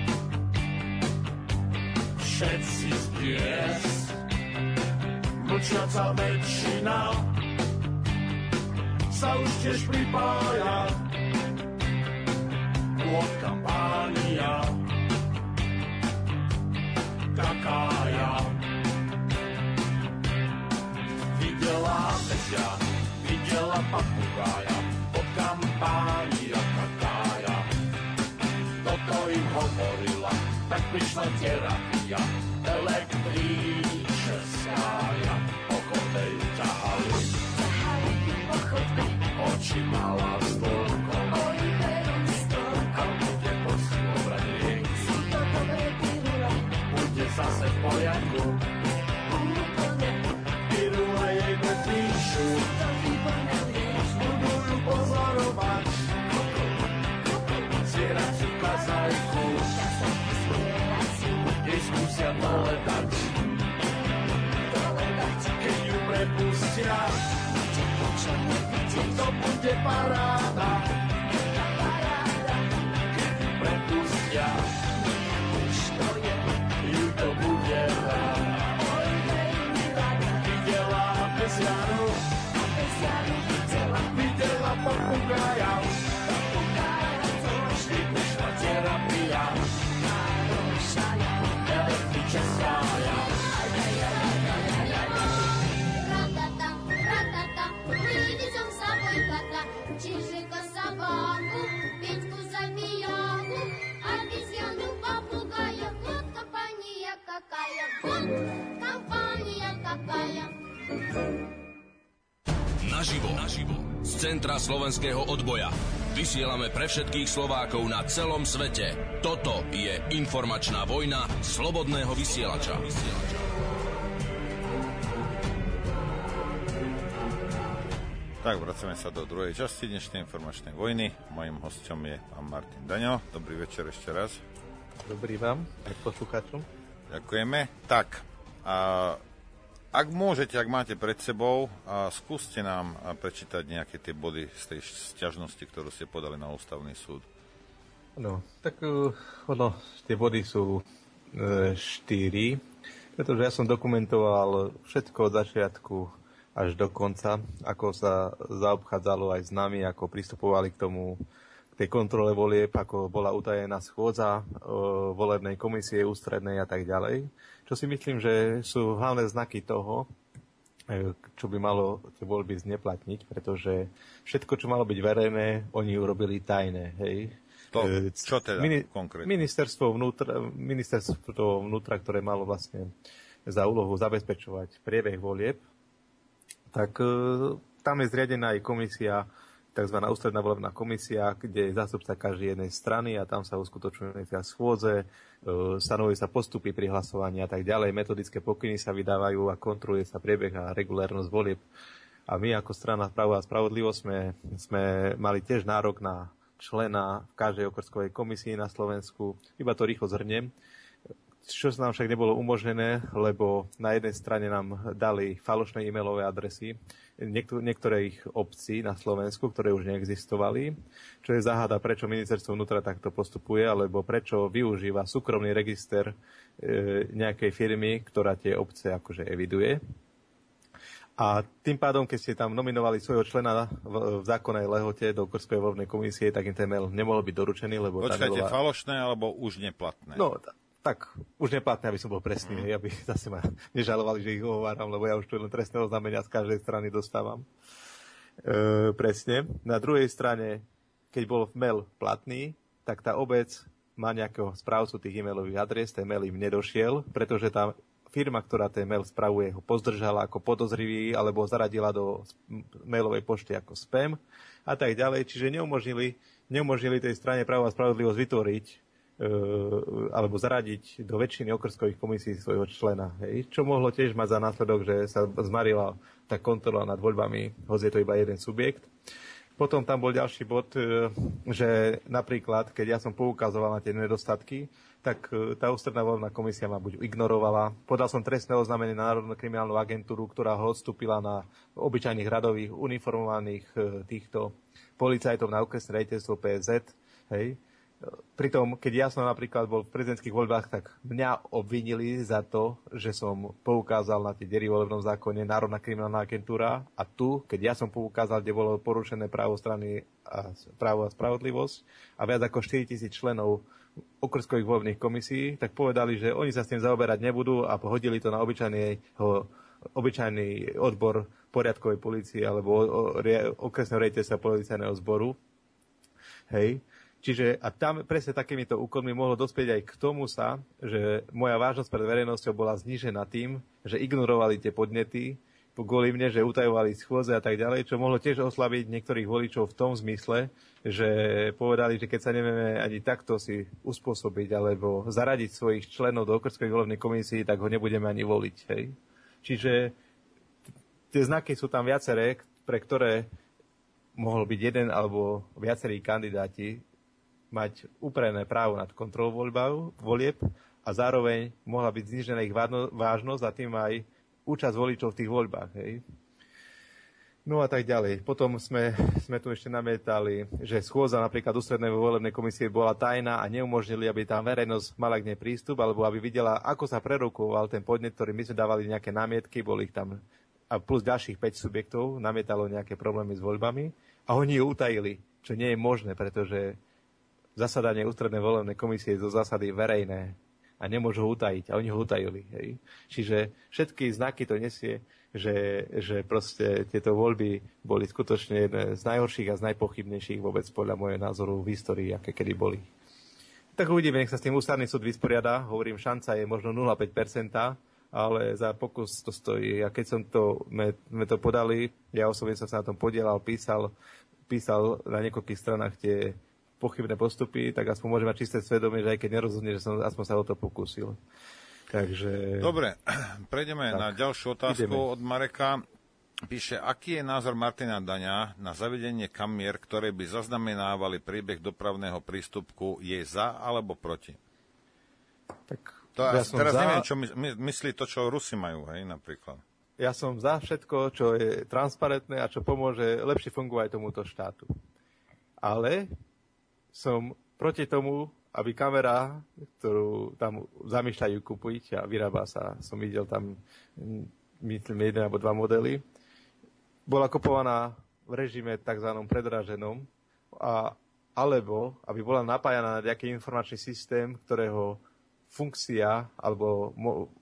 všetci z pies. Mlčiaca väčšina sa už tiež pripája. Plot kampánia kakája. Videla Peťa, videla papugája, pod kampánia kakája. Toto im hovorila, tak prišla terapia, električskája. Po chodej ťahali, oči mala s dlhkom, a bude poslobranie, bude zase v poriadku. Pirule jej nepíšu, budú ju pozorovať, zvieraciu kazajku, jej skúsia doledať. Keď ju prepustia, to bude paráda. Keď ju prepustia, ju to bude ráda. Videla Mesianu, videla papugája, vždy prišla terapia, električskája. Čiže kosa banku, Peťku zabijanu, обезьяну попугая, вот компания какая, вот компания какая. Naživo z centra slovenského odboja. Vysielame pre všetkých Slovákov na celom svete. Toto je informačná vojna slobodného vysielača. Tak, vracame sa do druhej časti dnešnej informačnej vojny. Mojím hosťom je pán Martin Daňo. Dobrý večer ešte raz. Dobrý vám, aj poslucháčom. Ďakujeme. Tak, ak môžete, ak máte pred sebou, skúste nám prečítať nejaké tie body z tej sťažnosti, ktorú ste podali na ústavný súd. No, tak tie body sú 4, pretože ja som dokumentoval všetko od začiatku až do konca, ako sa zaobchádzalo aj s nami, ako pristupovali k tej kontrole volieb, ako bola utajená schôdza volebnej komisie ústrednej a tak ďalej. Čo si myslím, že sú hlavné znaky toho, čo by malo tie voľby zneplatniť, pretože všetko, čo malo byť verejné, oni urobili tajné. Hej. Čo teda konkrétne? Ministerstvo vnútra, ktoré malo vlastne za úlohu zabezpečovať priebeh volieb, tak tam je zriadená aj komisia, tzv. Ústredná volebná komisia, kde je zástupca každej jednej strany a tam sa uskutočňujú schôdze, stanovujú sa postupy pri hlasovaní a tak ďalej, metodické pokyny sa vydávajú a kontroluje sa priebeh a regulérnosť volieb. A my ako strana Právo a spravodlivosť sme mali tiež nárok na člena v každej okrskovej komisii na Slovensku. Iba to rýchlo zhrniem. Čo sa nám však nebolo umožnené, lebo na jednej strane nám dali falošné e-mailové adresy niektorých obcí na Slovensku, ktoré už neexistovali, čo je záhada, prečo ministerstvo vnútra takto postupuje, alebo prečo využíva súkromný register nejakej firmy, ktorá tie obce akože eviduje. A tým pádom, keď ste tam nominovali svojho člena v zákonnej lehote do okrskej volebnej komisie, tak im ten mail nemohol byť doručený, lebo... Počkajte, falošné alebo už neplatné? No, tak už neplatné, aby som bol presný, aby zase ma nežalovali, že ich ohováram, lebo ja už tu len trestné oznámenia z každej strany dostávam. Presne. Na druhej strane, keď bol mail platný, tak tá obec má nejakého správcu tých e-mailových adries, ten mail im nedošiel, pretože tá firma, ktorá ten mail spravuje, ho pozdržala ako podozrivý alebo zaradila do mailovej pošty ako spam a tak ďalej. Čiže neumožnili tej strane Právo a spravodlivosť vytvoriť alebo zaradiť do väčšiny okrskových komisí svojho člena. Hej. Čo mohlo tiež mať za následok, že sa zmarila tá kontrola nad voľbami, hoci je to iba jeden subjekt. Potom tam bol ďalší bod, že napríklad, keď ja som poukazoval na tie nedostatky, tak tá ústredná volebná komisia ma buď ignorovala. Podal som trestné oznámenie na Národnú kriminálnu agentúru, ktorá ho odstúpila na obyčajných radových uniformovaných týchto policajtov na okresné riaditeľstvo PSZ. Hej. Pritom, keď ja som napríklad bol v prezidentských voľbách, tak mňa obvinili za to, že som poukázal na tie diery v volebnom zákone Národná kriminálna agentúra a tu, keď ja som poukázal, kde bolo porušené právo strany a právo a spravodlivosť a viac ako 4 000 členov okrskových voľbných komisí, tak povedali, že oni sa s tým zaoberať nebudú a hodili to na obyčajný odbor poriadkovej polície alebo okresného riaditeľstva policajného zboru. Hej. Čiže a tam presne takýmito úkonmi mohlo dospieť aj k tomu že moja vážnosť pred verejnosťou bola znížená tým, že ignorovali tie podnety kvôli mne, že utajovali schôdze a tak ďalej, čo mohlo tiež oslabiť niektorých voličov v tom zmysle, že povedali, že keď sa nevieme ani takto si uspôsobiť alebo zaradiť svojich členov do okrskovej volebnej komisii, tak ho nebudeme ani voliť. Hej? Čiže tie znaky sú tam viaceré, pre ktoré mohol byť jeden alebo viacerí kandidáti mať uprené právo nad kontrolou volieb a zároveň mohla byť znížená ich vážnosť a tým aj účasť voličov v tých voľbách. Hej. No a tak ďalej. Potom sme tu ešte namietali, že schôdza napríklad ústrednej volebnej komisie bola tajná a neumožnili, aby tam verejnosť mala k nej prístup, alebo aby videla, ako sa prerokoval ten podnet, ktorý my sme dávali nejaké námietky, boli ich tam a plus ďalších 5 subjektov namietalo nejaké problémy s voľbami a oni ju utajili, čo nie je možné, pretože zasadanie ústrednej volebnej komisie je zo zásady verejné a nemôžu ho utajiť. A oni ho utajili. Hej. Čiže všetky znaky to nesie, že proste tieto voľby boli skutočne jedné z najhorších a z najpochybnejších vôbec podľa môjho názoru v histórii, aké kedy boli. Tak uvidíme, nech sa s tým ústavný súd vysporiada. Hovorím, šanca je možno 0,5%, ale za pokus to stojí. A keď sme to podali, ja osobne som sa na tom podielal, písal na niekoľkých stranách tie pochybné postupy, tak aspoň môžem mať čisté svedomie, že aj keď nerozhodne, že som aspoň sa o to pokúsil. Takže... Dobre, prejdeme na ďalšiu otázku od Mareka. Píše, aký je názor Martina Daňa na zavedenie kamier, ktoré by zaznamenávali priebeh dopravného prístupku, je za alebo proti? Tak teraz neviem, čo myslí to, čo Rusi majú, hej, napríklad. Ja som za všetko, čo je transparentné a čo pomôže lepšie fungovať tomuto štátu. Ale som proti tomu, aby kamera, ktorú tam zamýšľajú kúpiť a vyrába sa, som videl tam, myslím, 1 alebo 2 modely, bola kupovaná v režime tzv. Predraženom, alebo aby bola napájana na nejaký informačný systém, ktorého funkcia, alebo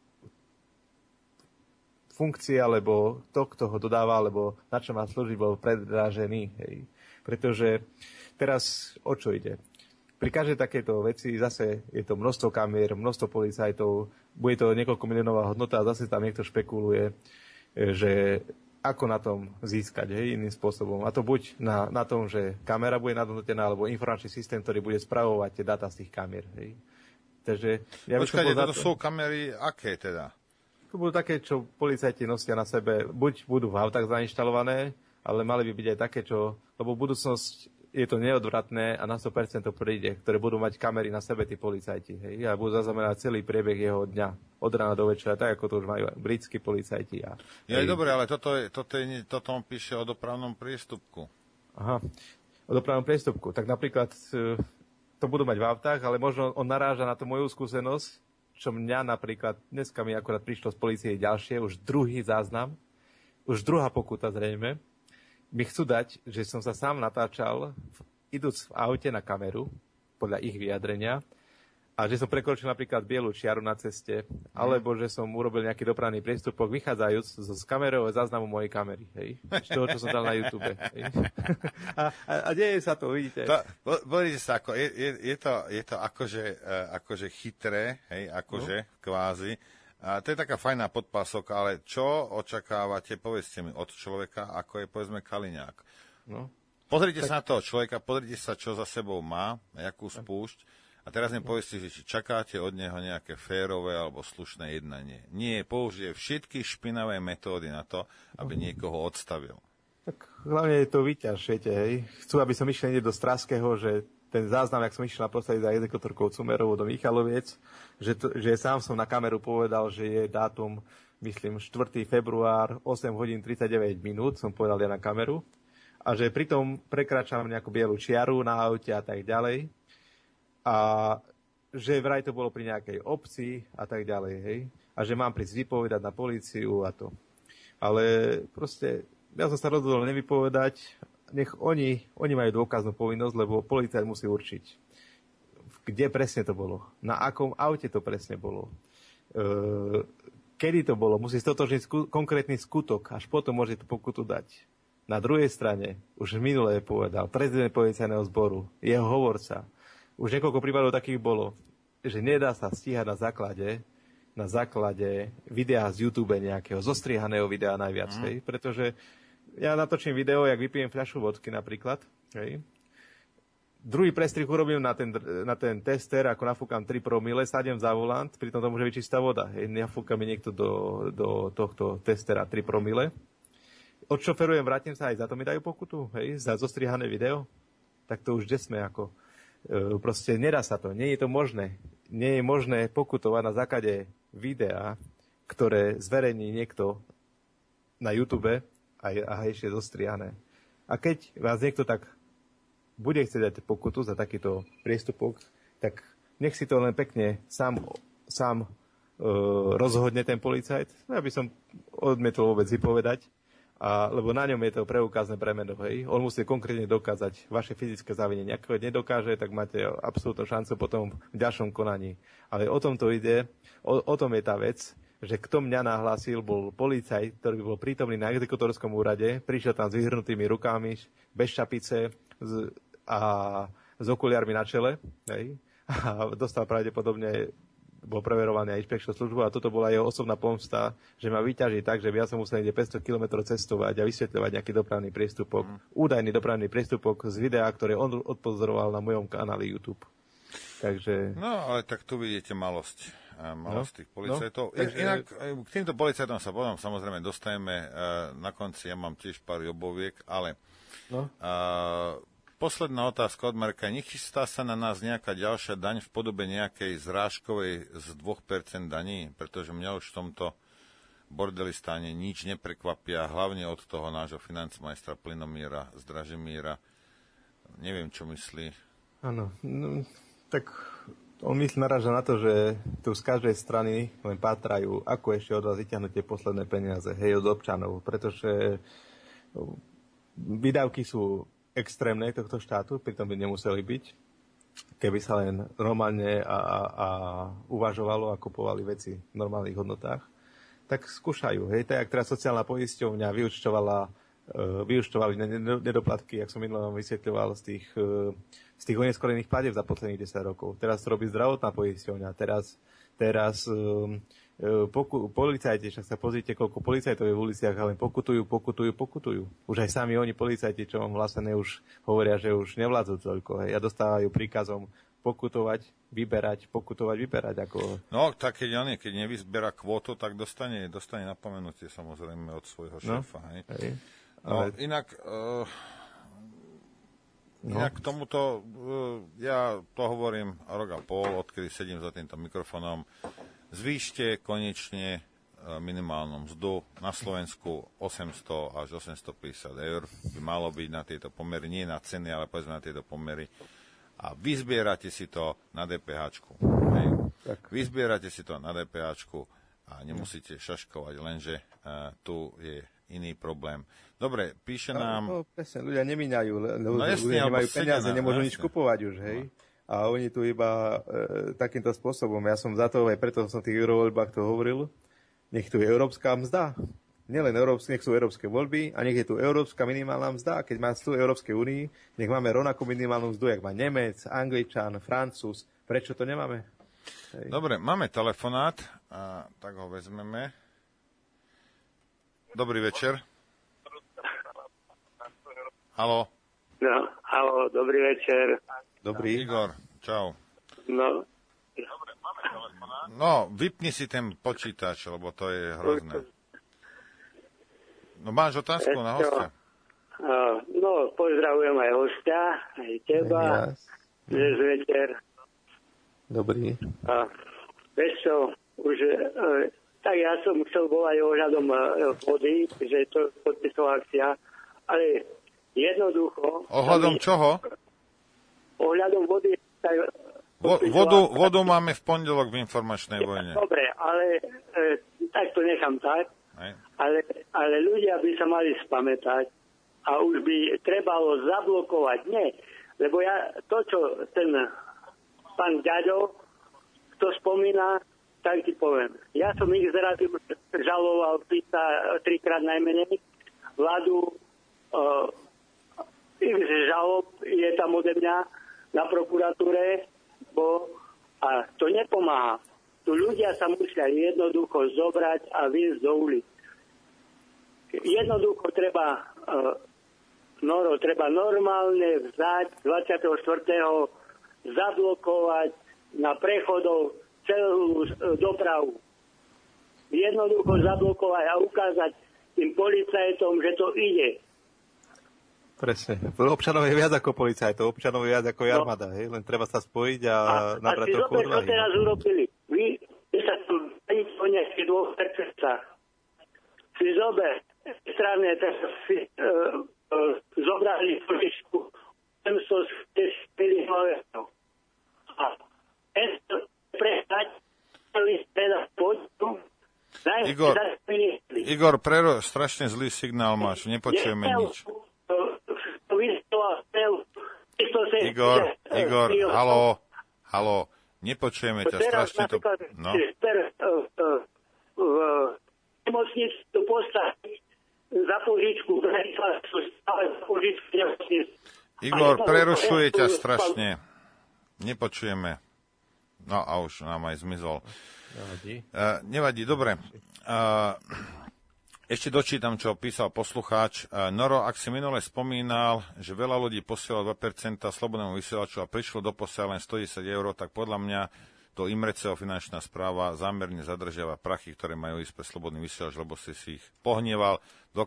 to, kto ho dodáva, alebo na čo má slúžiť, bol predražený. Hej. Pretože teraz o čo ide? Pri každej takejto veci zase je to množstvo kamier, množstvo policajtov, bude to niekoľko miliónová hodnota a zase tam niekto špekuluje, že ako na tom získať, hej, iným spôsobom. A to buď na tom, že kamera bude nadhodnotená, alebo informačný systém, ktorý bude spravovať tie dáta z tých kamier. Hej. Takže počkajte, toto sú kamery aké teda? To budú také, čo policajti nosia na sebe. Buď budú v autách zainštalované, ale mali by byť aj také, lebo budúcnosť je to neodvratné a na 100% to príde, ktoré budú mať kamery na sebe tí policajti. Hej, a budú zaznamenať celý priebeh jeho dňa, od rána do večera, tak ako to už majú britskí policajti. Je dobre, ale toto on píše o dopravnom priestupku. Aha, o dopravnom priestupku. Tak napríklad to budú mať v autách, ale možno on naráža na tú moju skúsenosť, čo mňa napríklad, dneska mi akorát prišlo z polície ďalšie, už druhý záznam, už druhá pokuta zrejme, mi chcú dať, že som sa sám natáčal, idúc v aute na kameru, podľa ich vyjadrenia, a že som prekročil napríklad bielu čiaru na ceste, alebo že som urobil nejaký dopravný priestupok, vychádzajúc z kamerového záznamu mojej kamery. Hej? Z toho, čo som dal na YouTube. Hej? A deje sa to, vidíte. Pozrite sa, je to akože chytré, hej, kvázi. A to je taká fajná podpások, ale čo očakávate, povedzte mi, od človeka, ako je, povedzme, Kaliňák? No. Pozrite sa na toho človeka, pozrite sa, čo za sebou má, jakú spúšť, a teraz mi povedzte, či čakáte od neho nejaké férové alebo slušné jednanie. Nie, použije všetky špinavé metódy na to, aby niekoho odstavil. Tak hlavne je to výťaž, viete, hej. Chcú, aby som išiel niekde do Straského, že ten záznam, jak som išiel naposledy za exekutorkou Cumerovou do Michaloviec, že sám som na kameru povedal, že je dátum, myslím, 4. február, 8 hodín 39 minút, som povedal ja na kameru, a že pritom prekračam nejakú bielu čiaru na aute a tak ďalej. A že vraj to bolo pri nejakej obci a tak ďalej, hej. A že mám prísť vypovedať na políciu a to. Ale proste ja som sa rozhodol nevypovedať, nech oni majú dôkaznú povinnosť, lebo policajt musí určiť, kde presne to bolo, na akom aute to presne bolo, kedy to bolo, musí stotožniť konkrétny skutok, až potom môže tú pokutu dať. Na druhej strane, už minulé povedal prezident policajného zboru, jeho hovorca, už niekoľko prípadov takých bolo, že nedá sa stíhať na základe videa z YouTube nejakého, zostriehaného videa najviac, hej, pretože ja natočím video, jak vypijem fľašu vodky napríklad, hej. Druhý prestrih urobím na ten tester, ako nafúkam 3 promile, sadem za volant, pritom to môže byť čistá voda, hej. Nafúka mi niekto do tohto testera 3 promile. Odšoferujem, vrátim sa, aj za to mi dajú pokutu, hej, za zostrihané video. Tak to už kde sme ako. Proste nedá sa to, nie je to možné. Nie je možné pokutovať na základe videa, ktoré zverejní niekto na YouTube, a ešte zostrihané. A keď vás niekto tak bude chcieť dať pokutu za takýto priestupok, tak nech si to len pekne sám rozhodne ten policajt. Ja by som odmietol vôbec vypovedať, lebo na ňom je to preukázne bremeno. Hej. On musí konkrétne dokázať vaše fyzické závinenie. Ak ho nedokáže, tak máte absolútnu šancu potom v ďalšom konaní. Ale o tom to ide, o tom je tá vec, že kto mňa nahlásil, bol policajt, ktorý bol prítomný na exekutorskom úrade, prišiel tam s vyhrnutými rukami, bez čapice a s okuliarmi na čele, hej, a dostal pravdepodobne, bol preverovaný aj inšpekčnou službou a toto bola jeho osobná pomsta, že ma vyťaží tak, že ja som musel niekde 500 km cestovať a vysvetľovať nejaký dopravný priestupok, údajný dopravný priestupok z videa, ktoré on odpozoroval na mojom kanáli YouTube. Takže... No, ale tak tu vidíte malosť tých policajtov. Inak k týmto policajtom sa potom samozrejme dostaneme na konci. Ja mám tiež pár joboviek, ale posledná otázka od Marka. Nechystá sa na nás nejaká ďalšia daň v podobe nejakej zrážkovej z 2% daní? Pretože mňa už v tomto bordelistáne nič neprekvapia, hlavne od toho nášho financmajstra Plynomíra z Dražimíra. Neviem, čo myslí. Áno, no, tak on naráža na to, že tu z každej strany len pátrajú, ako ešte od vás vyťahnuť tie posledné peniaze, hej, od občanov, pretože výdavky sú extrémne tohto štátu, pritom by nemuseli byť, keby sa len normálne a uvažovalo a kupovali veci v normálnych hodnotách, tak skúšajú, hej, tak jak teraz sociálna poisťovňa vyúčtovali nedoplatky, jak som minulé vysvetľoval, z tých oneskorených platieb za posledných 10 rokov. Teraz to robí zdravotná poisťovňa. Teraz policajti, však sa pozrite, koľko policajtov je v uliciach, ale pokutujú. Už aj sami oni, policajti, čo mám hlásené, už hovoria, že už nevládzu toľko. Hej. A dostávajú príkazom pokutovať, vyberať. Ako... No, tak keď nevyzberá kvótu, tak dostane napomenutie samozrejme od svojho šéfa. Hej. Hej. No, inak k tomuto, ja to hovorím rok a pol, odkedy sedím za týmto mikrofónom, zvýšte konečne minimálnu mzdu na Slovensku 800 až 850 eur by malo byť na tieto pomery, nie na ceny, ale povedzme na tieto pomery. A vyzbierate si to na DPH-čku. Vyzbierate si to na DPH-čku a nemusíte šaškovať, lenže tu je iný problém. Dobre, píše nám... No, presne, ľudia nemíňajú, ľudia nemajú peniaze, nemôžu nič kupovať už, hej? No. A oni tu iba takýmto spôsobom, ja som za to, aj preto som v tých eurovoľbách to hovoril, nech tu je európska mzda. Nielen nech sú európske voľby a nech je tu európska minimálna mzda. Keď má tu Európskej únii, nech máme rovnakú minimálnu mzdu, jak má Nemec, Angličan, Francúz. Prečo to nemáme? Hej. Dobre, máme telefonát, tak ho vezmeme. Dobrý večer. Haló. No, haló, dobrý večer. Dobrý. Igor, čau. No. No, vypni si ten počítač, lebo to je hrozné. No máš otázku na hostia? No, pozdravujem aj hostia, aj teba, dnes večer. Dobrý. Vieš čo, už, tak ja som chcel volať ohľadom vody, že to podpisová akcia, ale jednoducho... Ohľadom čoho? Ohľadom vody... Tak, Vodu máme v pondelok v informačnej vojne. Dobre, ale tak to nechám tak. Ale ľudia by sa mali spamätať a už by trebalo zablokovať. Nie, lebo ja to, čo ten pán Ďaďo to spomína, tak ti poviem. Ja som ich zrazu žaloval trikrát najmenej. Vládu žalob je tam ode mňa na prokuratúre, a to nepomáha. Tu ľudia sa musia jednoducho zobrať a vyjsť do ulic. Jednoducho treba normálne vzdať 24. zablokovať na prechodov celú dopravu. Jednoducho zablokovať a ukázať tým policajtom, že to ide. Presne. Občanov je viac ako policajtov, občanov je viac ako armáda, hej? Len treba sa spojiť a nabrať trochu odvahy. A si zober, čo teraz urobili. Vy sa tam ani o nejakých 2%. Si zober, strane teraz si zobrali požičku 710 miliónov. A prestať teda pôjdu. Igor, strašne zlý signál máš, nepočujeme nič. Igor, haló, nepočujeme ťa, strašne to... No. V nemocnici tu postaviť za požičku, Igor, prerušuje ťa strašne, nepočujeme. No a už nám aj zmizol. Nevadí, dobre. Ešte dočítam, čo písal poslucháč. Noro, ak si minule spomínal, že veľa ľudí posiela 2% slobodnému vysielaču a prišlo do posiela len 110 €, tak podľa mňa to Imreceho finančná správa zámerne zadržiava prachy, ktoré majú ísť pre slobodný vysielač, lebo si ich pohnieval,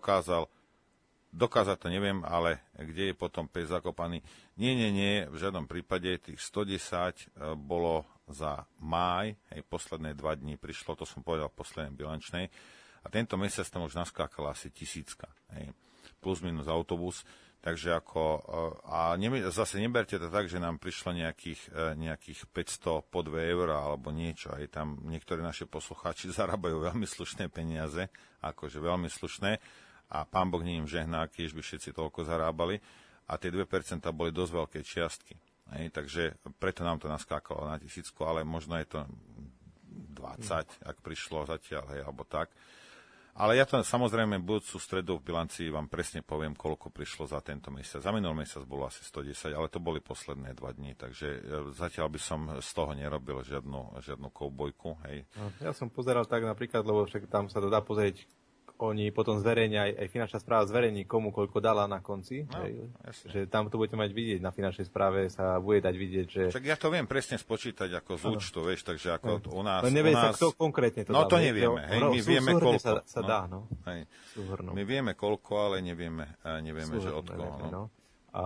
dokázať to neviem, ale kde je potom pes zakopaný. Nie, v žiadnom prípade tých 110 bolo za máj, posledné 2 dní prišlo, to som povedal v poslednej bilančnej. A tento mesiac tam už naskákala asi 1000, plus minus autobus, takže zase neberte to tak, že nám prišlo nejakých 500 po 2 € alebo niečo, aj tam niektorí naši poslucháči zarábajú veľmi slušné peniaze, akože veľmi slušné, a pán Boh nie im žehná, keď by všetci toľko zarábali, a tie 2% boli dosť veľké čiastky, takže preto nám to naskákalo na 1000, ale možno je to 20, ak prišlo zatiaľ, alebo tak. Ale ja to samozrejme budúcu stredu v bilancii vám presne poviem, koľko prišlo za tento mesiac. Za minulý mesiac bolo asi 110, ale to boli posledné 2 dní, takže zatiaľ by som z toho nerobil žiadnu koubojku. Hej. No, ja som pozeral tak napríklad, lebo však tam sa to dá pozrieť, oni potom zverejnia, aj finančná správa zverejní, komu koľko dala na konci. No, že tam to budete mať vidieť, na finančnej správe sa bude dať vidieť, že... Však ja to viem presne spočítať ako z účtu, vieš, takže ako u nás... No nevie sa, kto konkrétne to dá. No to nevieme, hej, my vieme koľko. Sa dá, no. Hej. My vieme koľko, ale nevieme že od koho. No. A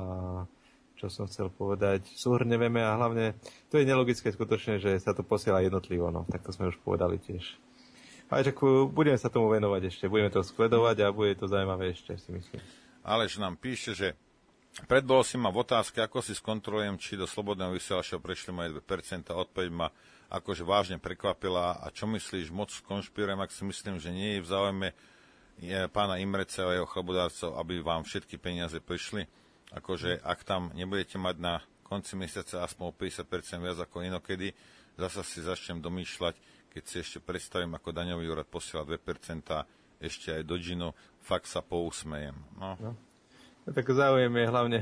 čo som chcel povedať, súhrn nevieme a hlavne, to je nelogické skutočne, že sa to posiela jednotlivo, no, tak to sme už povedali tiež. Ale tak budeme sa tomu venovať ešte, budeme to skledovať a bude to zaujímavé ešte, si myslím. Aleš nám píše, že predbol si ma v otázke, ako si skontrolujem, či do slobodného vysielača prešli moje 2%. Odpoveď ma akože vážne prekvapila. A čo myslíš, moc konšpirujem, ak si myslím, že nie je v záujme pána Imreceho a jeho chlebodárcov, aby vám všetky peniaze prišli. Akože ak tam nebudete mať na konci mesiaca aspoň 50% viac ako inokedy, zasa si začnem domýšľať, keď si ešte predstavím, ako daňový úrad posiela 2%, ešte aj do džinu, fakt sa pousmejem. No. Tak záujem je hlavne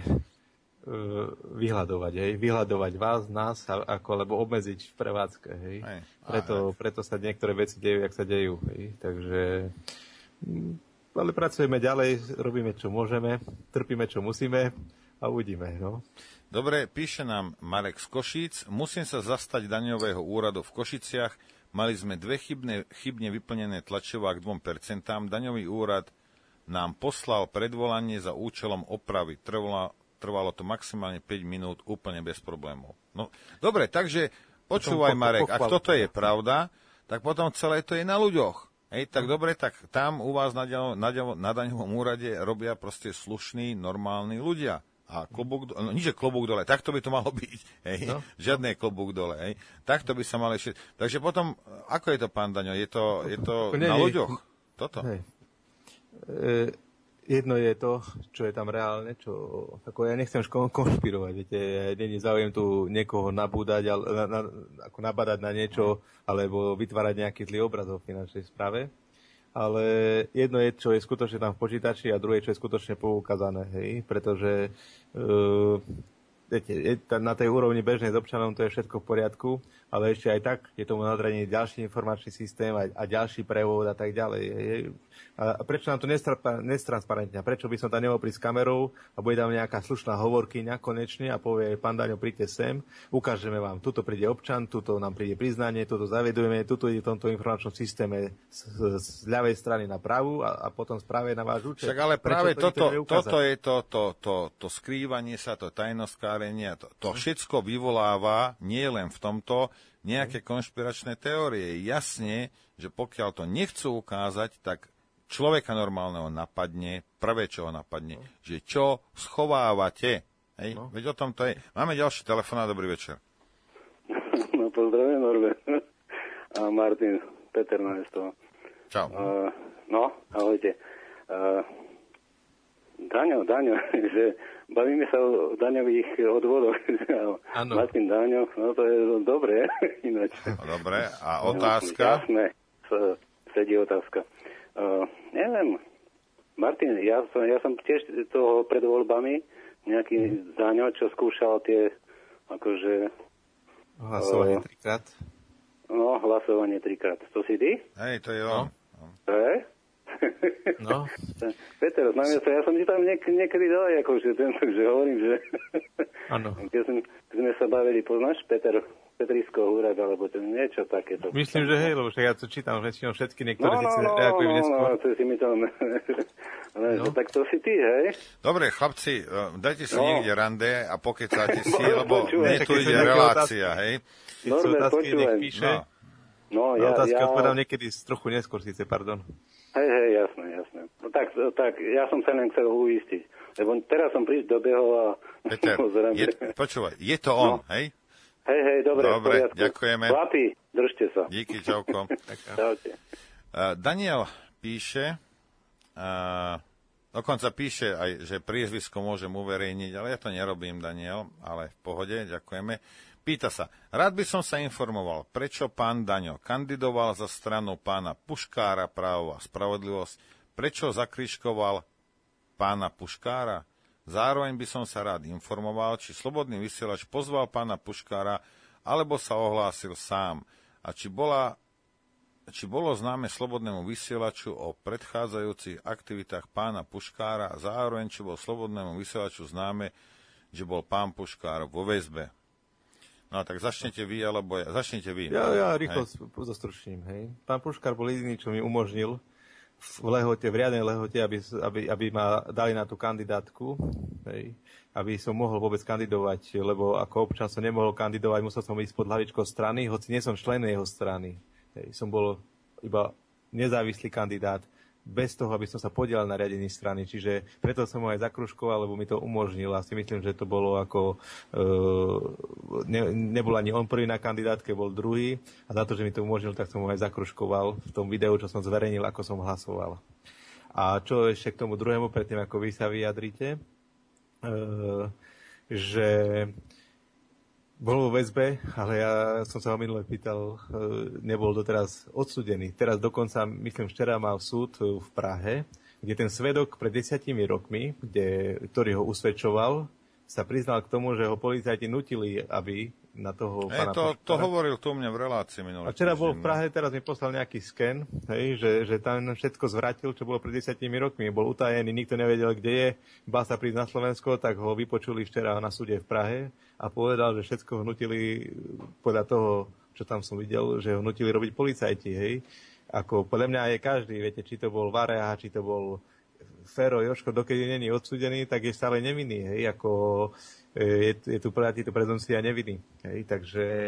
vyhľadovať vás, nás, lebo obmedziť v prevádzke. Hej. Preto sa niektoré veci dejú, jak sa dejú. Hej. Takže, ale pracujeme ďalej, robíme, čo môžeme, trpíme, čo musíme a uvidíme. No. Dobre, píše nám Marek z Košíc. Musím sa zastať daňového úradu v Košiciach. Mali sme 2 chybne vyplnené tlačivo k 2%. Daňový úrad nám poslal predvolanie za účelom opravy. Trvalo to maximálne 5 minút úplne bez problémov. No, dobre, takže počúvaj, Marek, ak toto je pravda, tak potom celé to je na ľuďoch. Hej, tak dobre, tak tam u vás na daňovom úrade robia proste slušní, normálni ľudia. A nič je klobúk dole, takto by to malo byť. Hej. No. Žiadne klobúk dole. Hej. Takto by sa mali ešte. Takže potom, ako je to, pán Daňo? Je to na ľuďoch? Toto? Hej. Jedno je to, čo je tam reálne, ako ja nechcem konšpirovať, viete, není záujem tu niekoho nabúdať, ako nabadať na niečo, alebo vytvárať nejaký zlý obraz o finančnej správe. Ale jedno je, čo je skutočne tam v počítači a druhé, čo je skutočne poukázané, hej, pretože viete, na tej úrovni bežnej s občanom to je všetko v poriadku, ale ešte aj tak je tomu nadradený ďalší informačný systém a ďalší prevod a tak ďalej. Hej. A prečo nám to nestransparentne? Prečo by som tam nemohol prísť s kamerou a bude tam nejaká slušná hovorkyňa konečne a povie, pán Daňo, príďte sem, ukážeme vám, tuto príde občan, tuto nám príde priznanie, tuto zavedujeme, tuto je v tomto informačnom systéme z ľavej strany na pravú a potom z pravej na váš účet. Však ale práve toto je to skrývanie sa, to tajnoskárenie, to všetko vyvoláva nie len v tomto nejaké konšpiračné teórie. Jasne, že pokiaľ to nechcú ukázať, tak človeka normálneho napadne, prvé, čo ho napadne, že čo schovávate. Hej? No. Veď o tom to je. Máme ďalší telefón, dobrý večer. No pozdravujem, Norbert. A Martin, Peter Námestovo. Čau. No, ahojte. Daňo, že bavíme sa o daňových odvodoch. Martin Daňo, no to je dobré. Ináč. Dobre, a otázka? Jasné, sedí otázka. Neviem, Martin, ja som tiež toho pred voľbami nejaký Daňo, čo skúšal tie akože hlasovanie 3-krát. No, hlasovanie 3-krát. To si ty? Hej, to je on. No. Peter, ja som ti tam niekedy dal, akože že hovorím, že áno. Keď sme sa bavili, poznáš Petriského úrad, alebo to niečo takéto. Myslím, že hej, lebo ja to čítam väčšinou všetky, niektoré síce reagujú neskôr. No, to si mi tam... Tak to si ty, hej? Dobre, chlapci, dajte si niekde rande a pokecáte si, lebo tu ide relácia, hej? Dobre, počúvaj. No, otázky odpovedám niekedy trochu neskôr síce, pardon. Hej, jasné. No tak, ja som sa len chcel uistiť. Lebo teraz som dobehol a... Peter, počúvaj, je to on, hej? Hej, dobre, ďakujeme. Chlapi, držte sa. Díky, čauko. Čaute. Daniel píše, dokonca píše aj, že priezvisko môžem uverejniť, ale ja to nerobím, Daniel, ale v pohode, ďakujeme. Pýta sa, rád by som sa informoval, prečo pán Daňo kandidoval za stranu pána Puškára Právo a spravodlivosť, prečo zakrižkoval pána Puškára. Zároveň by som sa rád informoval, či Slobodný vysielač pozval pána Puškára, alebo sa ohlásil sám. A či bolo známe Slobodnému vysielaču o predchádzajúcich aktivitách pána Puškára a zároveň, či bol Slobodnému vysielaču známe, že bol pán Puškár vo väzbe. No tak začnete vy, alebo začnete vy. Ja rýchlo zostručním, hej. Pán Puškár bol jediný, čo mi umožnil v riadnej lehote, aby ma dali na tú kandidátku, hej, aby som mohol vôbec kandidovať, lebo ako občan som nemohol kandidovať, musel som ísť pod hlavičkou strany, hoci nie som člen jeho strany. Hej, som bol iba nezávislý kandidát, bez toho, aby som sa podielal na riadení strany. Čiže preto som ho aj zakružkoval, lebo mi to umožnil. A si myslím, že to bolo ako... nebol ani on prvý na kandidátke, bol druhý. A za to, že mi to umožnil, tak som ho aj zakružkoval v tom videu, čo som zverejnil, ako som hlasoval. A čo ešte k tomu druhému, predtým ako vy sa vyjadrite, že... Bol vo väzbe, ale ja som sa ho minule pýtal, nebol doteraz odsúdený. Teraz dokonca, myslím, včera mal súd v Prahe, kde ten svedok pred 10 rokmi, ktorý ho usvedčoval, sa priznal k tomu, že ho policajti nutili, aby na toho pána Puškára. To hovoril tu mne v relácii minulý. A včera bol v Prahe, teraz mi poslal nejaký sken, hej, že tam všetko zvrátil, čo bolo pred 10 rokmi. Bol utajený, nikto nevedel, kde je. Bál sa prísť na Slovensko, tak ho vypočuli včera na súde v Prahe a povedal, že všetko ho nutili podľa toho, čo tam som videl, že ho nutili robiť policajti, hej. Ako podľa mňa je každý, viete, či to bol Vareha, či to bol Fero Jožko, dokedy není odsúdený, tak je stále nevinný, hej, ako je tu prezumcia neviny, hej, takže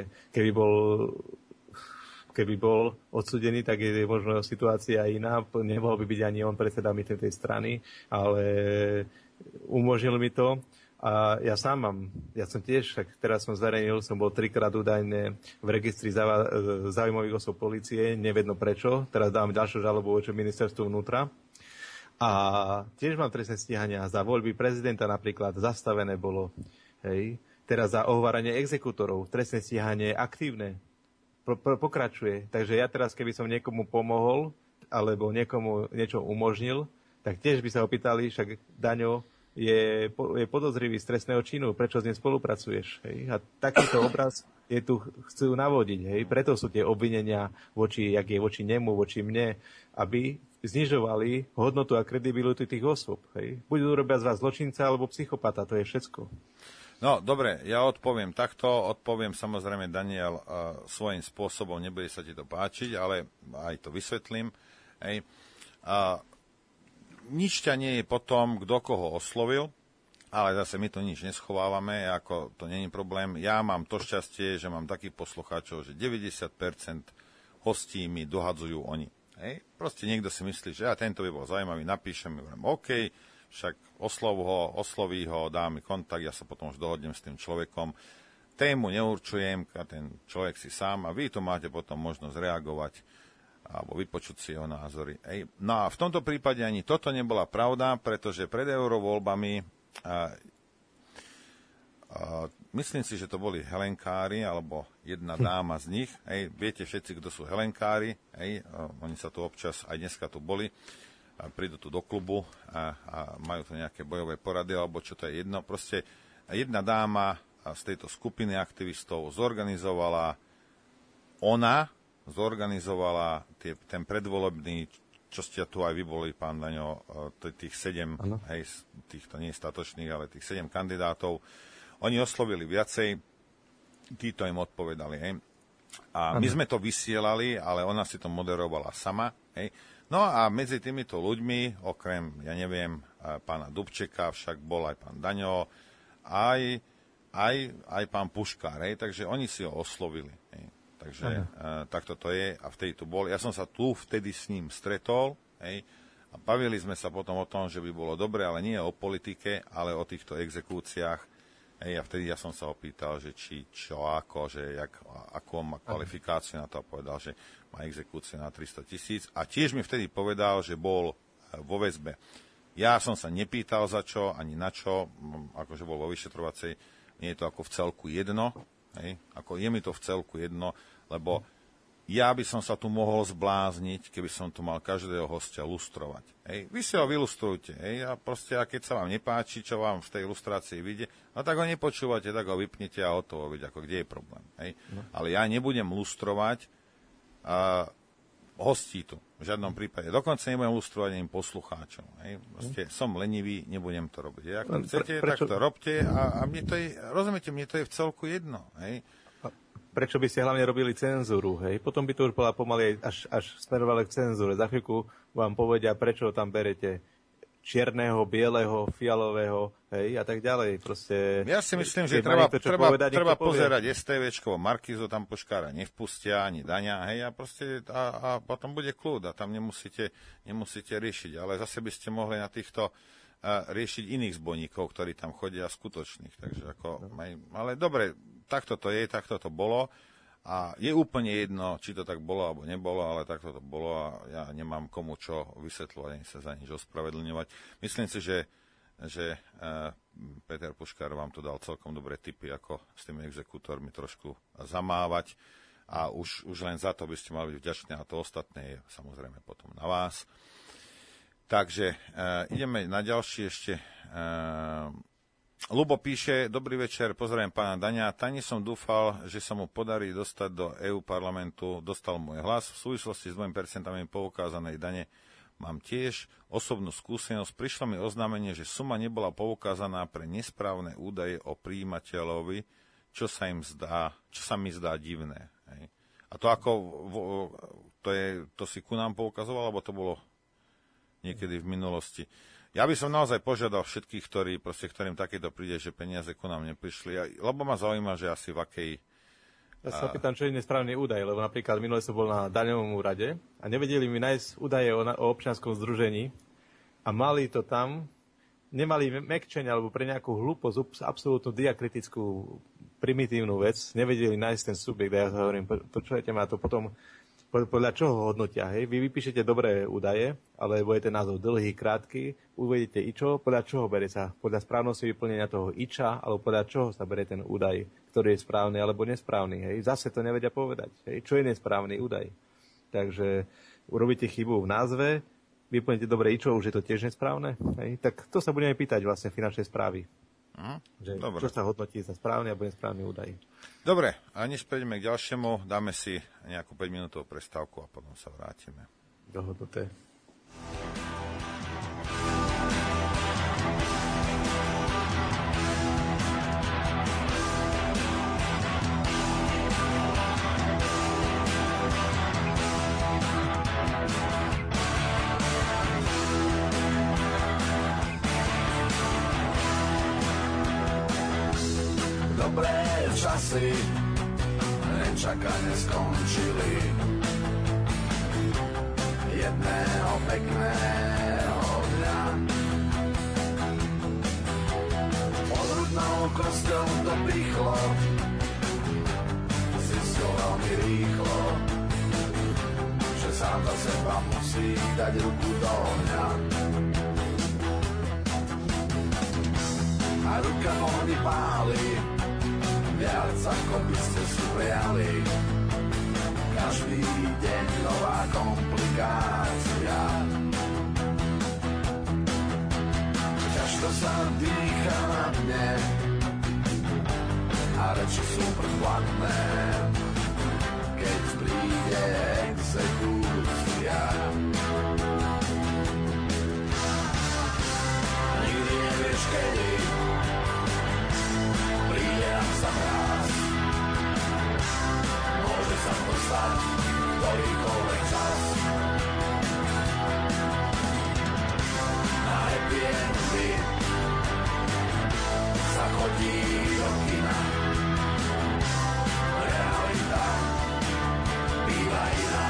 keby bol odsúdený, tak je možno situácia iná, nemohol by byť ani on predsedami tej strany, ale umožnil mi to. A ja som tiež, teraz som zverejnil, som bol 3-krát údajne v registri záujmových osôb polície, nevedno prečo, teraz dávam ďalšiu žalobu voči ministerstvu vnútra. A tiež mám trestné stíhania za voľby prezidenta napríklad, zastavené bolo, hej. Teraz za ohováranie exekútorov, trestné stíhanie aktívne, pokračuje. Takže ja teraz, keby som niekomu pomohol, alebo niekomu niečo umožnil, tak tiež by sa opýtali, však Daňo je podozrivý z trestného činu, prečo s ním spolupracuješ. Hej? A takýto obraz chcú navodiť. Hej? Preto sú tie obvinenia voči nemu, voči mne, aby znižovali hodnotu a kredibilitu tých osôb. Hej? Budú robiť z vás zločinca alebo psychopata, to je všetko. No, dobre, ja odpoviem samozrejme, Daniel, svojím spôsobom, nebude sa ti to páčiť, ale aj to vysvetlím. Hej. Nič ťa nie je potom, kto koho oslovil, ale zase my to nič neschovávame, ako to nie je problém. Ja mám to šťastie, že mám takých poslucháčov, že 90% hostí mi dohadzujú oni. Hej. Proste niekto si myslí, že tento by bol zaujímavý, napíšem mi, OK, však osloví ho, dá mi kontakt, ja sa potom už dohodnem s tým človekom. Tému neurčujem, a ten človek si sám, a vy to máte potom možnosť reagovať alebo vypočuť si jeho názory. No a v tomto prípade ani toto nebola pravda, pretože pred eurovoľbami myslím si, že to boli helenkári, alebo jedna dáma z nich. Viete všetci, kto sú helenkári. Oni sa tu občas, aj dneska tu boli, prídu tu do klubu a majú tu nejaké bojové porady, alebo čo to je jedno. Proste jedna dáma z tejto skupiny aktivistov zorganizovala ten predvolebný, čo ste tu aj vy boli, pán Daňo, tých 7, týchto nie statočných, ale tých 7 kandidátov. Oni oslovili viacej, títo im odpovedali. Hej. A my sme to vysielali, ale ona si to moderovala sama. Hej. No a medzi týmito ľuďmi, okrem, ja neviem, pána Dubčeka, však bol aj pán Daňo, aj pán Puškár. Hej. Takže oni si ho oslovili. Hej. Takže takto to je a vtedy tu bol. Ja som sa tu vtedy s ním stretol, hej, a bavili sme sa potom o tom, že by bolo dobre, ale nie o politike, ale o týchto exekúciách. Hej, a vtedy ja som sa opýtal, že akú má kvalifikáciu na to, a povedal, že má exekúciu na 300 000. A tiež mi vtedy povedal, že bol vo väzbe. Ja som sa nepýtal za čo, ani na čo, akože bol vo vyšetrovacej, nie je to ako v celku jedno, hej, ako je mi to v celku jedno, lebo ja by som sa tu mohol zblázniť, keby som tu mal každého hostia lustrovať. Hej. Vy si ho vylustrujte. Hej, a keď sa vám nepáči, čo vám v tej ilustrácii vyjde, no tak ho nepočúvate, tak ho vypnite a hotovo, ako kde je problém. Hej. No. Ale ja nebudem lustrovať hostí tu. V žiadnom prípade. Dokonca nebudem lustrovať ani poslucháčov. Hej. Som lenivý, nebudem to robiť. Hej. Ako chcete, tak to robte a mne to je, rozumiete, mne to je v celku jedno. Hej. Prečo by ste hlavne robili cenzúru, hej? Potom by to už bola pomaly až smerovali k cenzúre. Za chvíľku vám povedia, prečo tam berete čierneho, bieleho, fialového, hej, a tak ďalej. Proste, ja si myslím, že treba pozerať STVčko, Markízu, tam Puškára nevpustia, ani Daňa, hej, a potom bude kľud a tam nemusíte riešiť. Ale zase by ste mohli na týchto riešiť iných zbojníkov, ktorí tam chodia skutočných. Takže ale dobre, takto to je, takto to bolo a je úplne jedno, či to tak bolo alebo nebolo, ale takto to bolo a ja nemám komu čo vysvetľovať, ani sa za nič ospravedlňovať. Myslím si, že Peter Puškár vám tu dal celkom dobré tipy, ako s tými exekútormi trošku zamávať a už len za to by ste mali byť vďační a to ostatné je samozrejme potom na vás. Takže ideme na ďalší ešte. Ľubo píše, dobrý večer, pozdravujem pána Daňa. Tajne som dúfal, že sa mu podarí dostať do EU parlamentu, dostal môj hlas. V súvislosti s 2% poukázanej dane mám tiež osobnú skúsenosť. Prišlo mi oznámenie, že suma nebola poukázaná pre nesprávne údaje o prijímateľovi, čo sa mi zdá divné. Hej. A to to si ku nám poukazoval, alebo to bolo niekedy v minulosti? Ja by som naozaj požiadal všetkých, ktorým takéto príde, že peniaze ku nám neprišli, lebo ma zaujíma, že asi v akej... Ja sa pýtam, čo je nesprávny údaj, lebo napríklad minule som bol na daňovom úrade a nevedeli mi nájsť údaje o občianskom združení a mali to tam, nemali mekčeň alebo pre nejakú hlúposť, absolútnu diakritickú primitívnu vec, nevedeli nájsť ten subjekt a ja sa hovorím, počujete ma to potom... Podľa čoho hodnotia, hej? Vy vypíšete dobré údaje, ale bude ten názov dlhý, krátky, uvedete ičo, podľa čoho berie sa? Podľa správnosti vyplnenia toho iča, alebo podľa čoho sa berie ten údaj, ktorý je správny alebo nesprávny, hej? Zase to nevedia povedať, hej? Čo je nesprávny údaj? Takže urobíte chybu v názve, vyplníte dobre ičo, už je to tiež nesprávne, hej? Tak to sa budeme pýtať vlastne finančnej správy. Že čo sa hodnotí za správny alebo nesprávny údaj. Dobre, a než prejdeme k ďalšiemu, dáme si nejakú 5-minútovú prestávku a potom sa vrátime. Dohodnuté. Dobré časy nečakane skončili. Jedného pekného dňa pod hrudnou kosťou to pichlo, zistil veľmi rýchlo, že sám za seba musí dať ruku do ohňa. A ruka ohni páli viac ako by ste si prijali. Každý deň nová komplikácia. Ťažko sa dýcha na dne a reči sú prchladné, keď príde exekúcia. Nikdy nevieš kedy príde nám sa mráz. Môže sa to stať ktorýkoľvek čas. Na happy endy sa chodí do kina. Realita býva iná.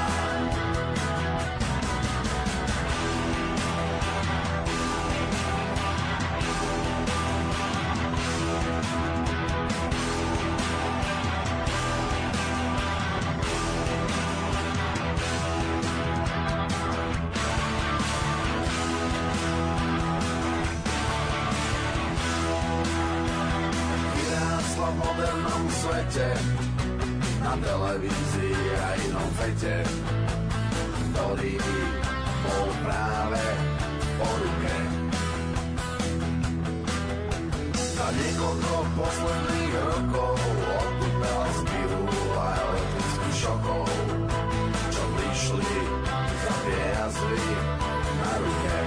V modernom svete, na televízii a inom fete, ktorý bol práve po ruke. Za niekoľko posledných rokov odputala z pivu a elektrických šokov, čo prišli za tie jazvy na ruke.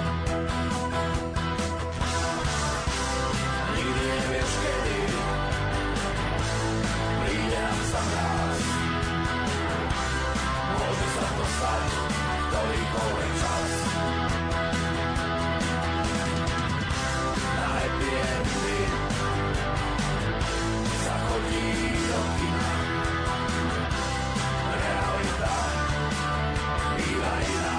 Nikdy nevieš kedy príde nám sa mráz. Môže sa to stať ktorýkoľvek čas. Na happy endy sa chodí do kina. Realita býva iná.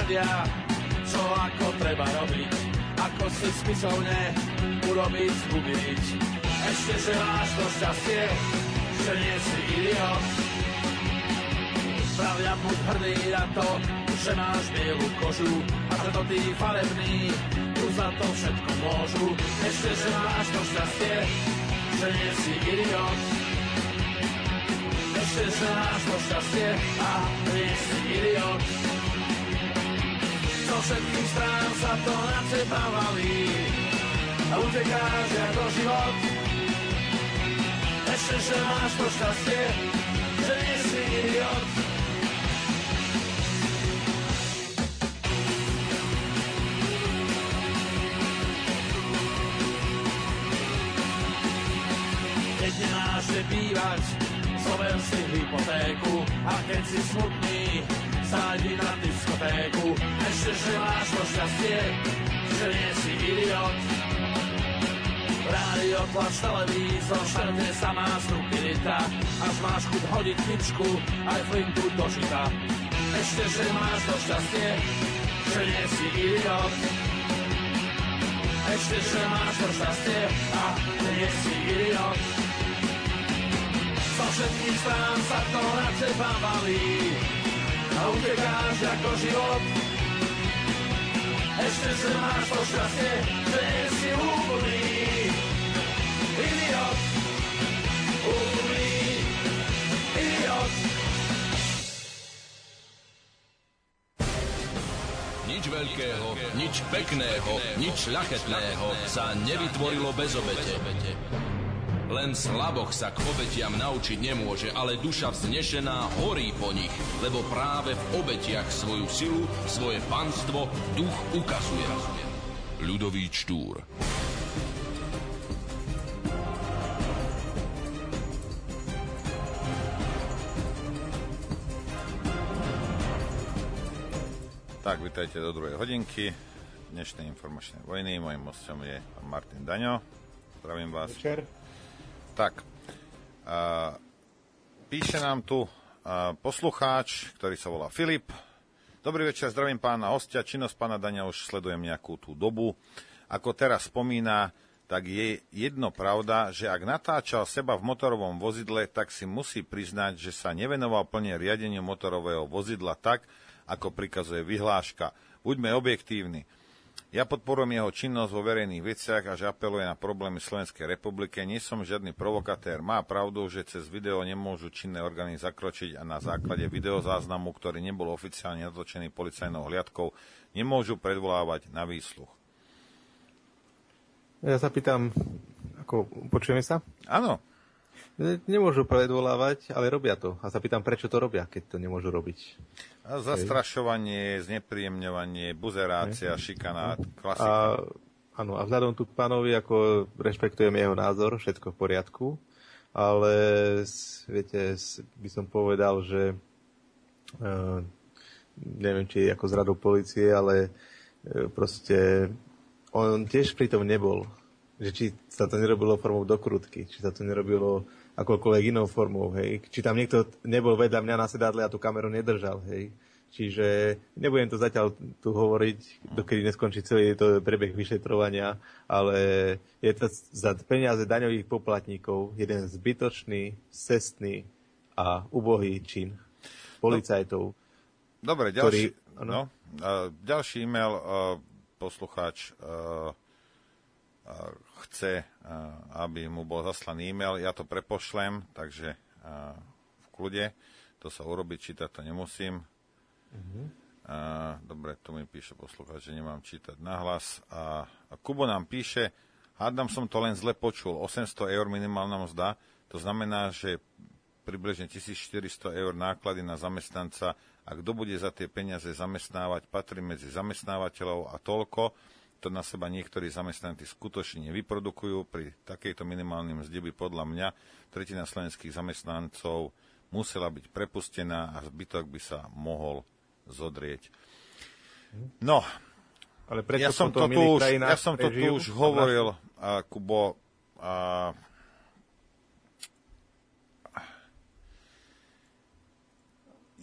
radia, čo ako treba robiť, ako si spisovne urobiť, zgubiť. Ešte, že máš to šťastie, že nie si idiot. Pravia, buď hrdý na to, že máš bielu kožu, a preto tí farební tu za to všetko môžu. Ešte, že máš to šťastie, že nie si idiot. Ešte, že máš to šťastie a nie si idiot. Zo všetkých strán sa to na teba valí a utekáš ako život. Ešte, že máš to šťastie, že nie si idiot. Keď nemáš kde bývať, zober si hypotéku, a keď si smutný, zájdi na diskotéku. Ešte, že máš to šťastie, že nie si idiot. Rádio, tlač, televízor, štarte sa má stupidita, až máš chuť hodiť tyčku, aj flintu do žita. Ešte, že máš to šťastie, že nie si idiot. Ešte, že máš to šťastie a nie si idiot. Zo všetkých strán sa to na teba valí a utekáš ako život. Ešte, že máš to šťastie, že nie si úplný idiot. Úplný idiot. Nič veľkého, nič pekného, nič šľachetného sa nevytvorilo bez obete. Len slaboch sa k obetiam naučiť nemôže, ale duša vznešená horí po nich, lebo práve v obetiach svoju silu, svoje panstvo duch ukazuje. Ľudovít Štúr. Tak, vítajte do druhej hodinky dnešnej informačnej vojny. Mojím hosťom je Martin Daňo. Zdravím vás. Večer. Tak, píše nám tu poslucháč, ktorý sa volá Filip. Dobrý večer, zdravím pána hostia. Činnosť pána Daňa už sledujem nejakú tú dobu. Ako teraz spomína, tak je jedno pravda, že ak natáčal seba v motorovom vozidle, tak si musí priznať, že sa nevenoval plne riadeniu motorového vozidla tak, ako prikazuje vyhláška. Buďme objektívni. Ja podporujem jeho činnosť vo verejných veciach a že apeluje na problémy Slovenskej republike. Nie som žiadny provokatér. Má pravdu, že cez video nemôžu činné orgány zakročiť a na základe videozáznamu, ktorý nebol oficiálne natočený policajnou hliadkou, nemôžu predvolávať na výsluch. Ja sa pýtam, počujeme sa? Áno. Nemôžu predvolávať, ale robia to. A sa pýtam, prečo to robia, keď to nemôžu robiť. A zastrašovanie, znepríjemňovanie, buzerácia, šikanát, klasika. Áno, a vzhľadom tu k pánovi, ako rešpektujem jeho názor, všetko v poriadku, ale viete, by som povedal, že neviem, či ako z radou polície, ale proste on tiež pri tom nebol. Že či sa to nerobilo formou dokrutky, či sa to nerobilo akokoľvek inou formou, hej. Či tam niekto nebol vedľa mňa na sedadle a tú kameru nedržal, hej. Čiže nebudem to zatiaľ tu hovoriť, dokedy neskončí celý to prebeh vyšetrovania, ale je to za peniaze daňových poplatníkov jeden zbytočný, scestný a ubohý čin policajtov. Dobre, ďalší e-mail, poslucháč chce, aby mu bol zaslaný e-mail. Ja to prepošlem, takže v kľude to sa urobiť, čítať to nemusím. Dobre, tu mi píše poslucháč, že nemám čítať nahlas. A Kubo nám píše, hádam som to len zle počul, 800 eur minimálna mzda, to znamená, že približne 1400 eur náklady na zamestnanca a kto bude za tie peniaze zamestnávať, patrí medzi zamestnávateľov a toľko, to na seba niektorí zamestnanci skutočne vyprodukujú. Pri takejto minimálnej mzde by podľa mňa tretina slovenských zamestnancov musela byť prepustená a zbytok by sa mohol zodrieť. No, ale ja som to tu už hovoril, Kubo,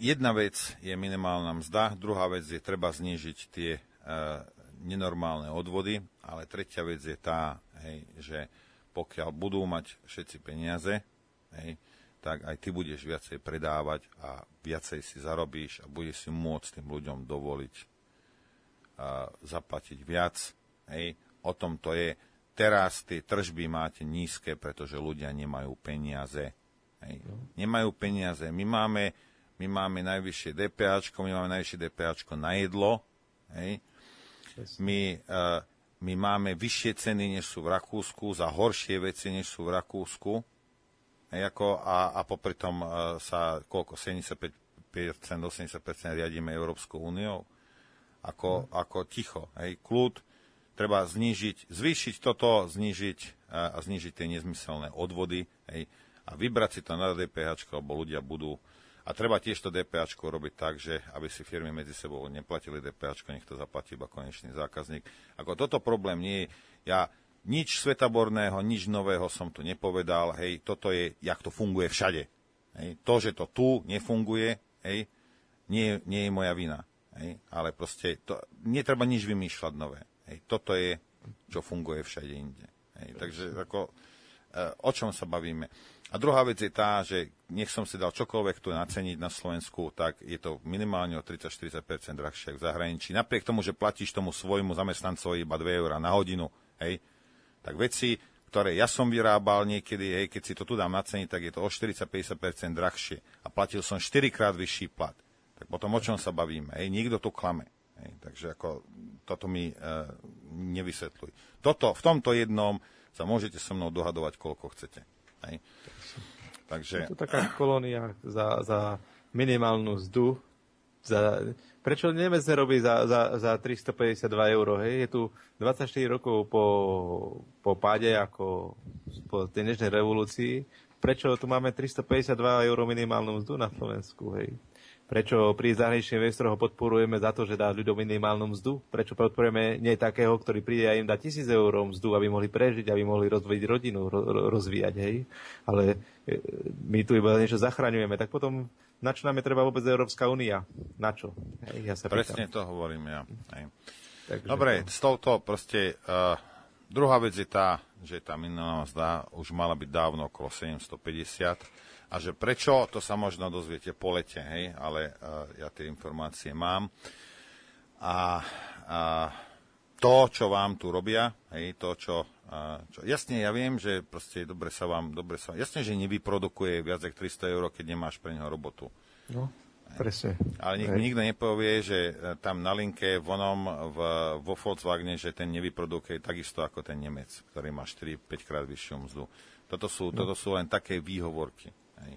jedna vec je minimálna mzda, druhá vec je treba znížiť tie nenormálne odvody, ale tretia vec je tá, hej, že pokiaľ budú mať všetci peniaze, hej, tak aj ty budeš viacej predávať a viacej si zarobíš a budeš si môcť tým ľuďom dovoliť zaplatiť viac. Hej. O tom to je. Teraz tie tržby máte nízke, pretože ľudia nemajú peniaze. Hej. Nemajú peniaze. My máme najvyššie DPAčko, my máme najvyššie DPAčko na jedlo. Hej. My máme vyššie ceny, než sú v Rakúsku, za horšie veci, než sú v Rakúsku. Hej, a popri tom sa 75%, 80% riadíme Európskou úniou. Ako ticho, hej, kľud, treba zvýšiť toto, znížiť tie nezmyselné odvody, hej, a vybrať si to na DPH, lebo ľudia budú. A treba tiež to DPH robiť tak, že aby si firmy medzi sebou neplatili DPH, nech to zaplatí iba konečný zákazník. Ako toto problém nie je. Nič svetaborného, nič nového som tu nepovedal, hej, toto je, jak to funguje všade. Hej. To, že to tu nefunguje, hej, nie je moja vina. Hej, ale proste netreba nič vymýšľať nové. Hej, toto je, čo funguje všade inde. Hej, takže o čom sa bavíme? A druhá vec je tá, že nech som si dal čokoľvek tu naceniť na Slovensku, tak je to minimálne o 30-40% drahšie v zahraničí. Napriek tomu, že platíš tomu svojmu zamestnancovi iba 2 € na hodinu, hej, tak veci, ktoré ja som vyrábal niekedy, hej, keď si to tu dám naceniť, tak je to o 40-50% drahšie. A platil som 4-krát vyšší plat. Tak potom o čom sa bavíme? Hej, nikto tu klame. Hej, takže toto mi nevysvetľuj. V tomto jednom sa môžete so mnou dohadovať, koľko chcete. Hej. Takže... Je to taká kolónia za minimálnu mzdu. Prečo Nemec nerobí za 352 €? Hej? Je tu 24 rokov po páde, ako po tej dnešnej revolúcii. Prečo tu máme 352 € minimálnu mzdu na Slovensku? Hej? Prečo pri zahraničných investoroch podporujeme za to, že dá ľuďom minimálnu mzdu? Prečo podporujeme nie takého, ktorý príde a im dá 1000 € mzdu, aby mohli prežiť, aby mohli rozvíjať rodinu, rozvíjať, hej? Ale my tu iba niečo zachraňujeme. Tak potom na čo nám je treba vôbec Európska únia? Na čo? Hej, ja sa presne to hovorím ja. Hej. Takže dobre, s touto proste... druhá vec je tá, že tá minimálna mzda už mala byť dávno okolo 750. A že prečo, to sa možno dozviete po lete, hej, ale ja tie informácie mám. A to, čo vám tu robia, hej, to, čo jasne, ja viem, že proste dobre sa jasne, že nevyprodukuje viac ako 300 €, keď nemáš pre neho robotu. No, presne. Ale nikto nepovie, že tam na linke vo Volkswagene, že ten nevyprodukuje takisto ako ten Nemec, ktorý má 4-5 krát vyššiu mzdu. Toto sú len také výhovorky.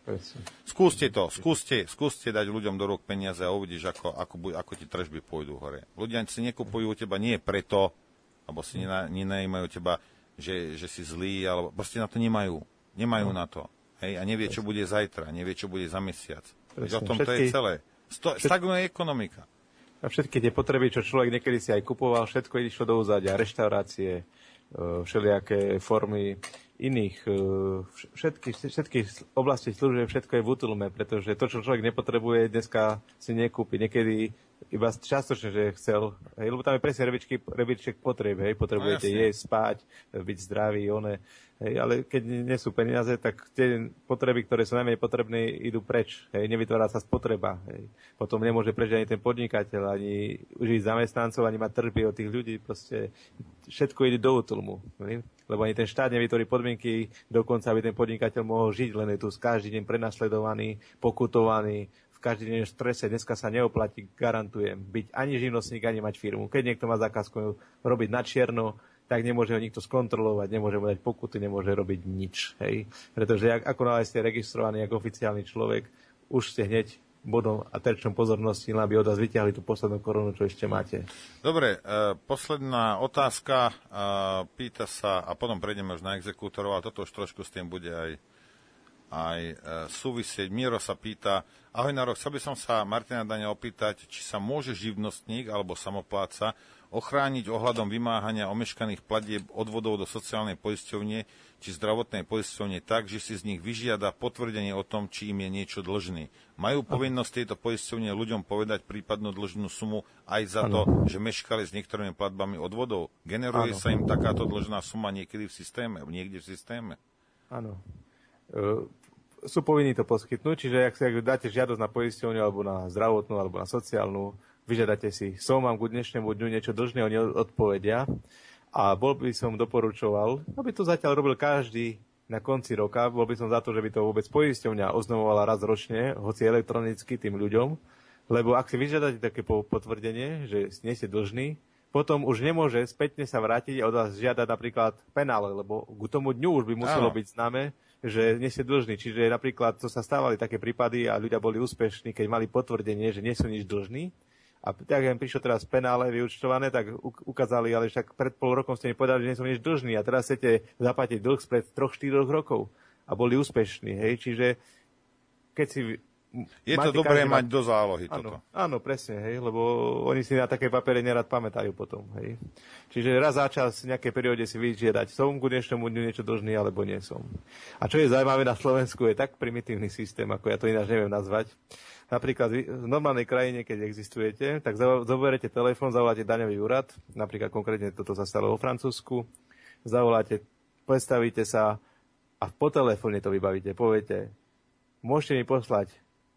Skúste dať ľuďom do rúk peniaze a uvidíš, ako ti tržby pôjdu hore. Ľudia si nekupujú u teba nie preto, alebo si nenajímajú teba, že si zlý, alebo proste na to nemajú. Nemajú na to. Hej, a nevie, čo bude zajtra, nevie, čo bude za mesiac. O tom to je celé. Stagnuje ekonomika. A všetky tie potreby, čo človek niekedy si aj kupoval, všetko išlo do úzadia. Reštaurácie, všelijaké formy iných, všetky oblasti služieb, všetko je v útlme, pretože to, čo človek nepotrebuje, dneska si nekúpi. Niekedy iba častočne, že chcel, hej, lebo tam je presne rebríček potrieb, hej, potrebujete jesť, spať, byť zdravý, hej, ale keď nie sú peniaze, tak tie potreby, ktoré sú najmenej potrebné, idú preč, hej, nevytvára sa spotreba, hej. Potom nemôže prežiť ani ten podnikateľ, ani užiť zamestnancov, ani mať tržby od tých ľudí, proste všetko ide do útlmu, hej. Lebo ani ten štát nevytvorí podmienky dokonca, aby ten podnikateľ mohol žiť, len je tu každý deň prenasledovaný, pokutovaný, v každý deň v strese. Dneska sa neoplatí, garantujem, byť ani živnostník, ani mať firmu. Keď niekto má zákazku robiť na čierno, tak nemôže ho nikto skontrolovať, nemôže mu dať pokuty, nemôže robiť nič. Hej? Pretože ako náhle ste registrovaný ako oficiálny človek, už ste hneď bodom a terčom pozornosti, aby od vás vyťahli tú poslednú korunu, čo ešte máte. Dobre, posledná otázka, pýta sa, a potom prejdeme už na exekútorov, ale toto už trošku s tým bude aj súvisieť. Miro sa pýta, ahoj Naro, chcel by som sa Martina Daňa opýtať, či sa môže živnostník alebo samopláca ochrániť ohľadom vymáhania omeškaných platieb odvodov do sociálnej poisťovne či zdravotnej poisťovne tak, že si z nich vyžiada potvrdenie o tom, či im je niečo dlžný. Majú povinnosť tieto poisťovne ľuďom povedať prípadnú dlžnú sumu aj za to, že meškali s niektorými platbami odvodov? Generuje sa im takáto dlžná suma niekde v systéme? Áno. Sú povinní to poskytnúť, čiže ak dáte žiadosť na poisťovňu alebo na zdravotnú alebo na sociálnu, vyžiadate si, vám k dnešnému dňu niečo dlžné, oni odpovedia. A bol by som doporučoval, aby to zatiaľ robil každý na konci roka, bol by som za to, že by to vôbec poisťovňa oznamovala raz ročne, hoci elektronicky tým ľuďom, lebo ak si vyžiadate také potvrdenie, že nie ste dlžní, potom už nemôže spätne sa vrátiť a od vás žiadať napríklad penále, lebo k tomu dňu už by muselo byť známe, že nie ste dlžní. Čiže napríklad, to sa stávali také prípady a ľudia boli úspešní, keď mali potvrdenie, že nie sú nič dlžní. A tak im prišlo teraz penále vyúčtované, tak ukázali, ale však pred pol rokom ste mi povedali, že nie som nič dlžný a teraz chcete zaplatiť dlh spred 3-4 rokov a boli úspešní. Hej? Čiže keď si... Je to dobré mať do zálohy toto. Áno, presne, hej, lebo oni si na také papiere nerad pamätajú potom. Hej? Čiže raz za čas v nejakej perióde si vyžiadať, som ku dnešnému dňu niečo dlžný, alebo nie som. A čo je zaujímavé na Slovensku, je tak primitívny systém, ako ja to ináč neviem nazvať. Napríklad v normálnej krajine, keď existujete, tak zoberete telefón, zavoláte daňový úrad, napríklad konkrétne toto sa stalo vo Francúzsku, zavoláte, predstavíte sa a po telefóne to vybavíte, poviete, môžete mi poslať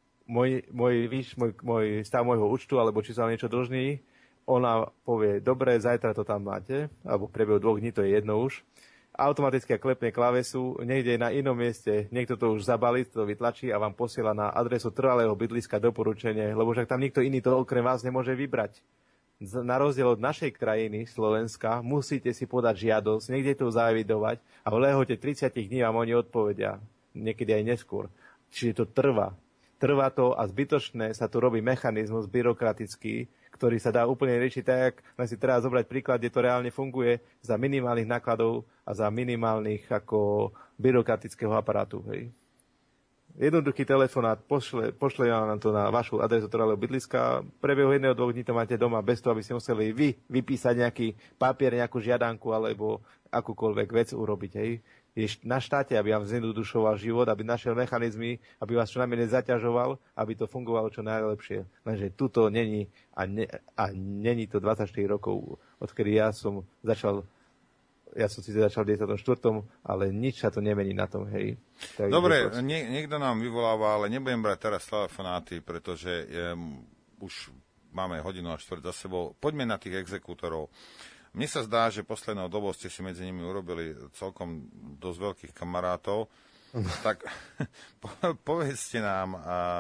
môj stav môjho účtu, alebo či sa niečo dlžný, ona povie, dobre, zajtra to tam máte, alebo v priebehu 2 dní, to je jedno už, automaticky klepne klávesu, niekde na inom mieste, niekto to už zabalí, to vytlačí a vám posiela na adresu trvalého bydliska doporučenie, lebo však tam nikto iný to okrem vás nemôže vybrať. Na rozdiel od našej krajiny, Slovenska, musíte si podať žiadosť, niekde to zaevidovať a v lehote 30 dní vám oni odpovedia, niekedy aj neskôr. Čiže to trvá. Trvá to a zbytočné sa tu robí mechanizmus byrokratický, ktorý sa dá úplne riešiť tak, len si treba zobrať príklad, kde to reálne funguje za minimálnych nákladov a za minimálnych ako byrokratického aparátu. Hej. Jednoduchý telefonát pošle vám to na vašu adresu trvalého bydliska, prebehu 1-2 dní to máte doma bez toho, aby ste museli vy vypísať nejaký papier, nejakú žiadanku alebo akúkoľvek vec urobiť. Hej. Je na štáte, aby vám zjednodušoval život, aby našiel mechanizmy, aby vás čo najmenej zaťažoval, aby to fungovalo čo najlepšie. Lenže tuto není a není to 24 rokov, odkedy ja som síce začal v 94., ale nič sa to nemení na tom, hej. Tak dobre, niekto nám vyvoláva, ale nebudem brať teraz telefonáty, pretože už máme 1:04 za sebou. Poďme na tých exekútorov. Mne sa zdá, že poslednou dobou ste si medzi nimi urobili celkom dosť veľkých kamarátov. Tak povedzte nám,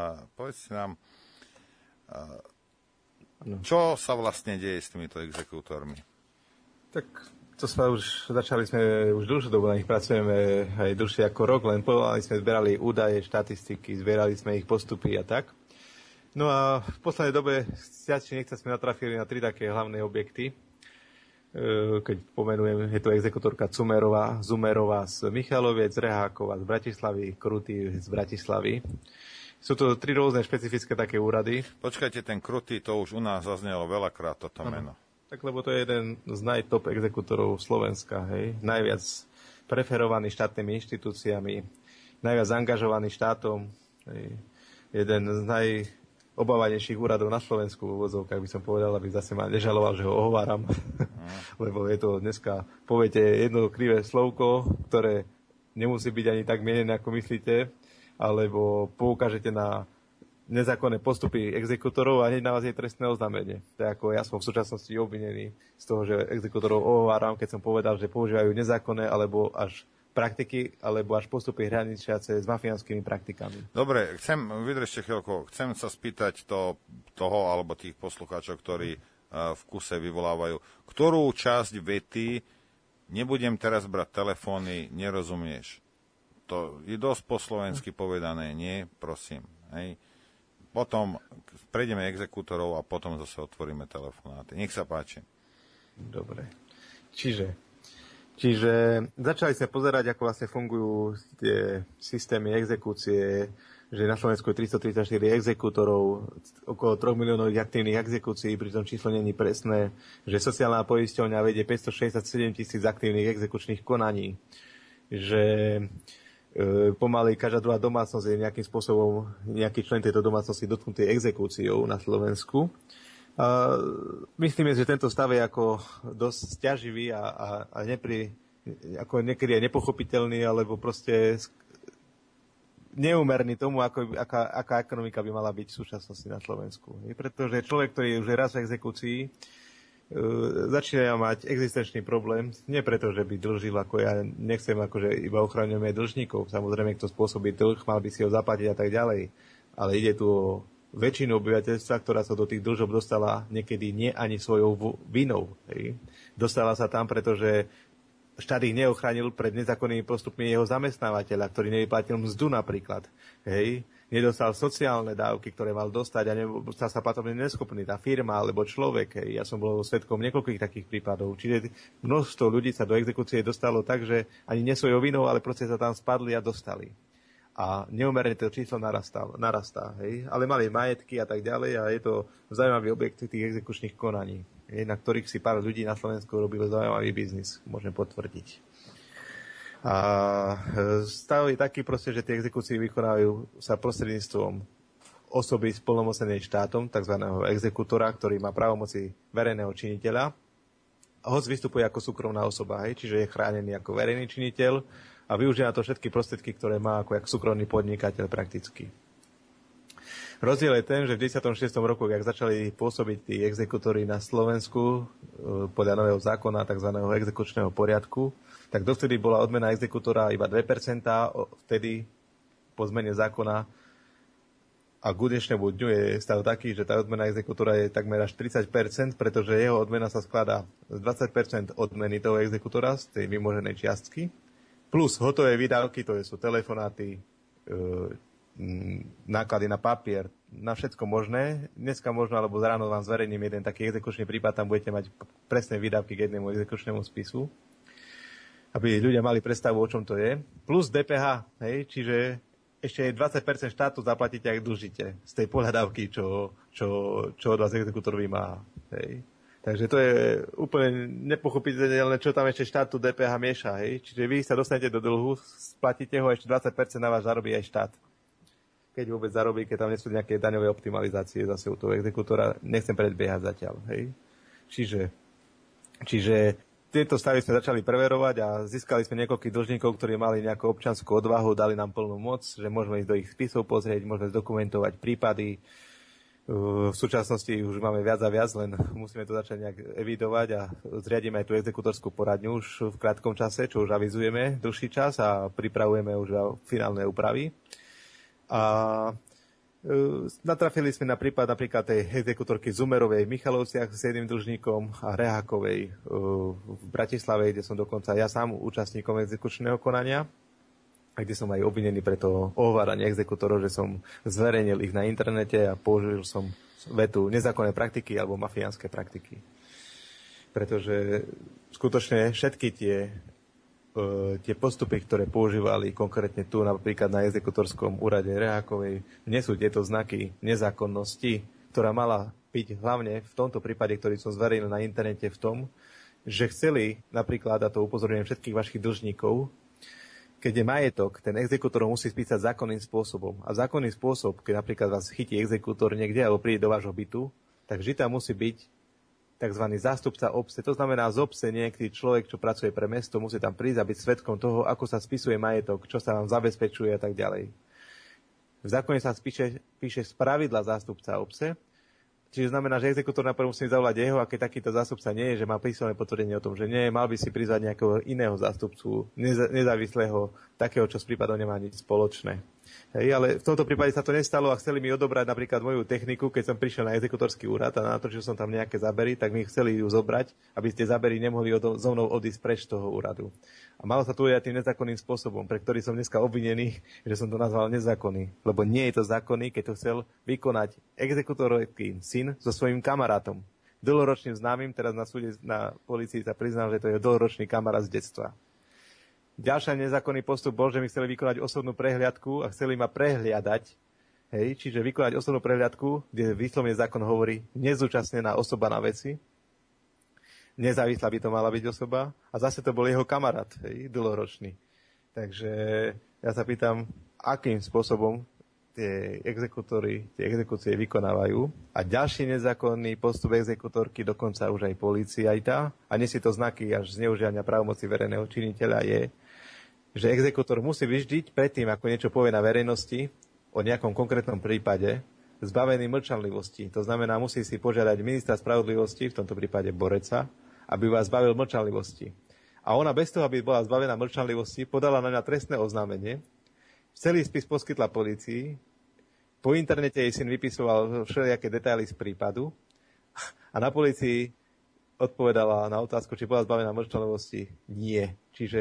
čo sa vlastne deje s týmito exekútormi? Tak to začali sme už dlhšiu dobu, na nich pracujeme aj dlhšie ako rok, len zberali údaje, štatistiky, zbierali sme ich postupy a tak. No a v poslednej dobe sme natrafili na 3 také hlavné objekty. Keď pomenujem, je to exekutorka Zumerová z Michaloviec, Reháková z Bratislavy, Krutý z Bratislavy. Sú to 3 rôzne špecifické také úrady. Počkajte, ten Krutý, to už u nás zaznelo veľakrát toto meno. Tak lebo to je jeden z najtop exekutorov Slovenska, hej. Najviac preferovaný štátnymi inštitúciami, najviac zaangažovaný štátom, hej. Jeden z obávanejších úradov na Slovensku v úvodzovkách, by som povedal, aby zase ma nežaloval, že ho ohováram. Lebo je to dneska, poviete jedno krivé slovko, ktoré nemusí byť ani tak mienené, ako myslíte, alebo poukážete na nezákonné postupy exekutorov a hneď na vás je trestné oznámenie. Tak ako ja som v súčasnosti obvinený z toho, že exekutorov ohováram, keď som povedal, že používajú nezákonné alebo až praktiky, alebo až postupy hraničiace s mafiánskymi praktikami. Dobre, vydržte chvíľku, chcem sa spýtať toho, alebo tých poslucháčov, ktorí v kuse vyvolávajú, ktorú časť vety, nebudem teraz brať telefóny, nerozumieš. To je dosť po slovensky povedané, nie? Prosím. Hej. Potom prejdeme exekútorov a potom zase otvoríme telefonáty. Nech sa páči. Dobre. Čiže začali sme pozerať, ako vlastne fungujú tie systémy exekúcie, že na Slovensku je 334 exekútorov, okolo 3 miliónov aktívnych exekúcií, pritom číslo není presné, že sociálna poisťovňa vedie 567 000 aktívnych exekučných konaní, že pomaly každá druhá domácnosť je nejakým spôsobom, nejaký člen tejto domácnosti dotknutý exekúciou na Slovensku. Myslíme, že tento stav je ako dosť ťaživý a ako niekedy je nepochopiteľný, alebo proste neúmerný tomu, aká ekonomika by mala byť v súčasnosti na Slovensku. Pretože človek, ktorý je už raz v exekúcii, začína mať existenčný problém, nie preto, že by dlžil, ako ja nechcem akože iba ochraňujeme dlžníkov, samozrejme, kto spôsobí dlh, mal by si ho zaplatiť a tak ďalej, ale ide tu o väčšinu obyvateľstva, ktorá sa do tých dlžob dostala niekedy nie ani svojou vinou. Hej. Dostala sa tam, pretože štát ich neochránil pred nezákonnými postupmi jeho zamestnávateľa, ktorý nevyplatil mzdu napríklad. Hej. Nedostal sociálne dávky, ktoré mal dostať a stal sa platobne neschopný, tá firma alebo človek. Hej. Ja som bol svedkom niekoľkých takých prípadov. Čiže množstvo ľudí sa do exekúcie dostalo tak, že ani nie svojou vinou, ale proste sa tam spadli a dostali. A neumerne to číslo narastá. Hej. Ale mali majetky a tak ďalej a je to zaujímavý objekt tých exekučných konaní, na ktorých si pár ľudí na Slovensku robilo zaujímavý biznis, môžem potvrdiť. A stav je taký proste, že tie exekúcie vykonávajú sa prostredníctvom osoby splnomocnenej štátom, tzv. Exekútora, ktorý má právomoci verejného činiteľa. A hoc vystupuje ako súkromná osoba, čiže je chránený ako verejný činiteľ a využíva to všetky prostriedky, ktoré má ako súkromný podnikateľ prakticky. Rozdiel je ten, že v 96. roku, ak začali pôsobiť tí exekútori na Slovensku podľa nového zákona, tzv. Exekučného poriadku, tak dovtedy bola odmena exekútora iba 2%, vtedy po zmene zákona a k dnešnému dňu je stav taký, že tá odmena exekútora je takmer až 30%, pretože jeho odmena sa skladá z 20% odmeny toho exekútora z tej vymoženej čiastky, plus hotové výdavky, to sú telefonáty, náklady na papier, na všetko možné. Dneska možno, alebo ráno vám zverejním jeden taký exekučný prípad, tam budete mať presné výdavky k jednému exekučnému spisu, aby ľudia mali predstavu, o čom to je. Plus DPH, hej, čiže ešte 20% štátu zaplatíte, ak dlžíte z tej pohľadávky, čo od vás exekútor vymáha. Hej. Takže to je úplne nepochopiteľné, čo tam ešte štát tu DPH mieša. Hej. Čiže vy sa dostanete do dlhu, splatíte ho, ešte 20% na vás zarobí aj štát. Keď vôbec zarobí, keď tam nie sú nejaké daňové optimalizácie zase u toho exekútora, nechcem predbiehať zatiaľ. Hej. Čiže tieto stavy sme začali preverovať a získali sme niekoľkých dlžníkov, ktorí mali nejakú občiansku odvahu, dali nám plnú moc, že môžeme ísť do ich spisov pozrieť, môžeme zdokumentovať prípady. V súčasnosti už máme viac a viac, len musíme to začať nejak evidovať a zriadíme aj tú exekutorskú poradňu už v krátkom čase, čo už avizujeme dlhší čas a pripravujeme už finálne úpravy. A natrafili sme na prípad napríklad tej exekutorky Zumerovej v Michalovciach s jedným dlžníkom a Rehákovej v Bratislave, kde som dokonca ja sám účastníkom exekučného konania, a kde som aj obvinený pre to ohováranie exekutorov, že som zverejnil ich na internete a použil som vetu nezákonné praktiky alebo mafiánske praktiky. Pretože skutočne všetky tie postupy, ktoré používali konkrétne tu, napríklad na exekutorskom úrade Rehákovej, nie sú tieto znaky nezákonnosti, ktorá mala byť hlavne v tomto prípade, ktorý som zverejnil na internete v tom, že chceli napríklad, a to upozorňujem všetkých vašich dlžníkov, keď je majetok, ten exekútor musí spísať zákonným spôsobom. A zákonný spôsob, keď napríklad vás chytí exekútor niekde alebo príde do vášho bytu, tak vždy tam musí byť tzv. Zástupca obce. To znamená z obce niekedy človek, čo pracuje pre mesto, musí tam prísť a byť svedkom toho, ako sa spisuje majetok, čo sa vám zabezpečuje a tak ďalej. V zákone sa píše spravidla zástupca obce, čiže znamená, že exekútor najprv musí zavolať jeho, a keď takýto zástupca nie je, že má písomné potvrdenie o tom, že nie, mal by si prizvať nejakého iného zástupcu, nezávislého, takého, čo s prípadom nemá nič spoločné. Hej, ale v tomto prípade sa to nestalo a chceli mi odobrať napríklad moju techniku, keď som prišiel na exekutorský úrad a natočil som tam nejaké zábery, tak mi chceli ju zobrať, aby tie zábery nemohli so mnou odísť preč z toho úradu. A malo sa to udiať tým nezákonným spôsobom, pre ktorý som dneska obvinený, že som to nazval nezákonný. Lebo nie je to zákonný, keď to chcel vykonať exekutorový syn so svojím kamarátom. Dlhoročným známym, teraz na súde na polícii sa priznal, že to je dlhoročný kamarát z detstva. Ďalší nezákonný postup bol, že mi chceli vykonať osobnú prehliadku a chceli ma prehliadať. Hej, čiže vykonať osobnú prehliadku, kde výslovne zákon hovorí nezúčastnená osoba na veci. Nezávislá by to mala byť osoba. A zase to bol jeho kamarát, hej, dlhoročný. Takže ja sa pýtam, akým spôsobom tie exekúcie vykonávajú. A ďalší nezákonný postup exekutorky, dokonca už aj policajta, a nesie to znaky až zneužívania právomoci verejného činiteľa, je, že exekutor musí vždy predtým, ako niečo povie na verejnosti o nejakom konkrétnom prípade, zbavený mlčanlivosti. To znamená, musí si požiadať ministra spravodlivosti, v tomto prípade Boreca, aby vás zbavil mlčanlivosti. A ona bez toho, aby bola zbavená mlčanlivosti, podala na mňa trestné oznámenie. Celý spis poskytla polícii. Po internete jej syn vypisoval všelijaké detaily z prípadu a na polícii odpovedala na otázku, či bola zbavená mlčanlivosti. Nie.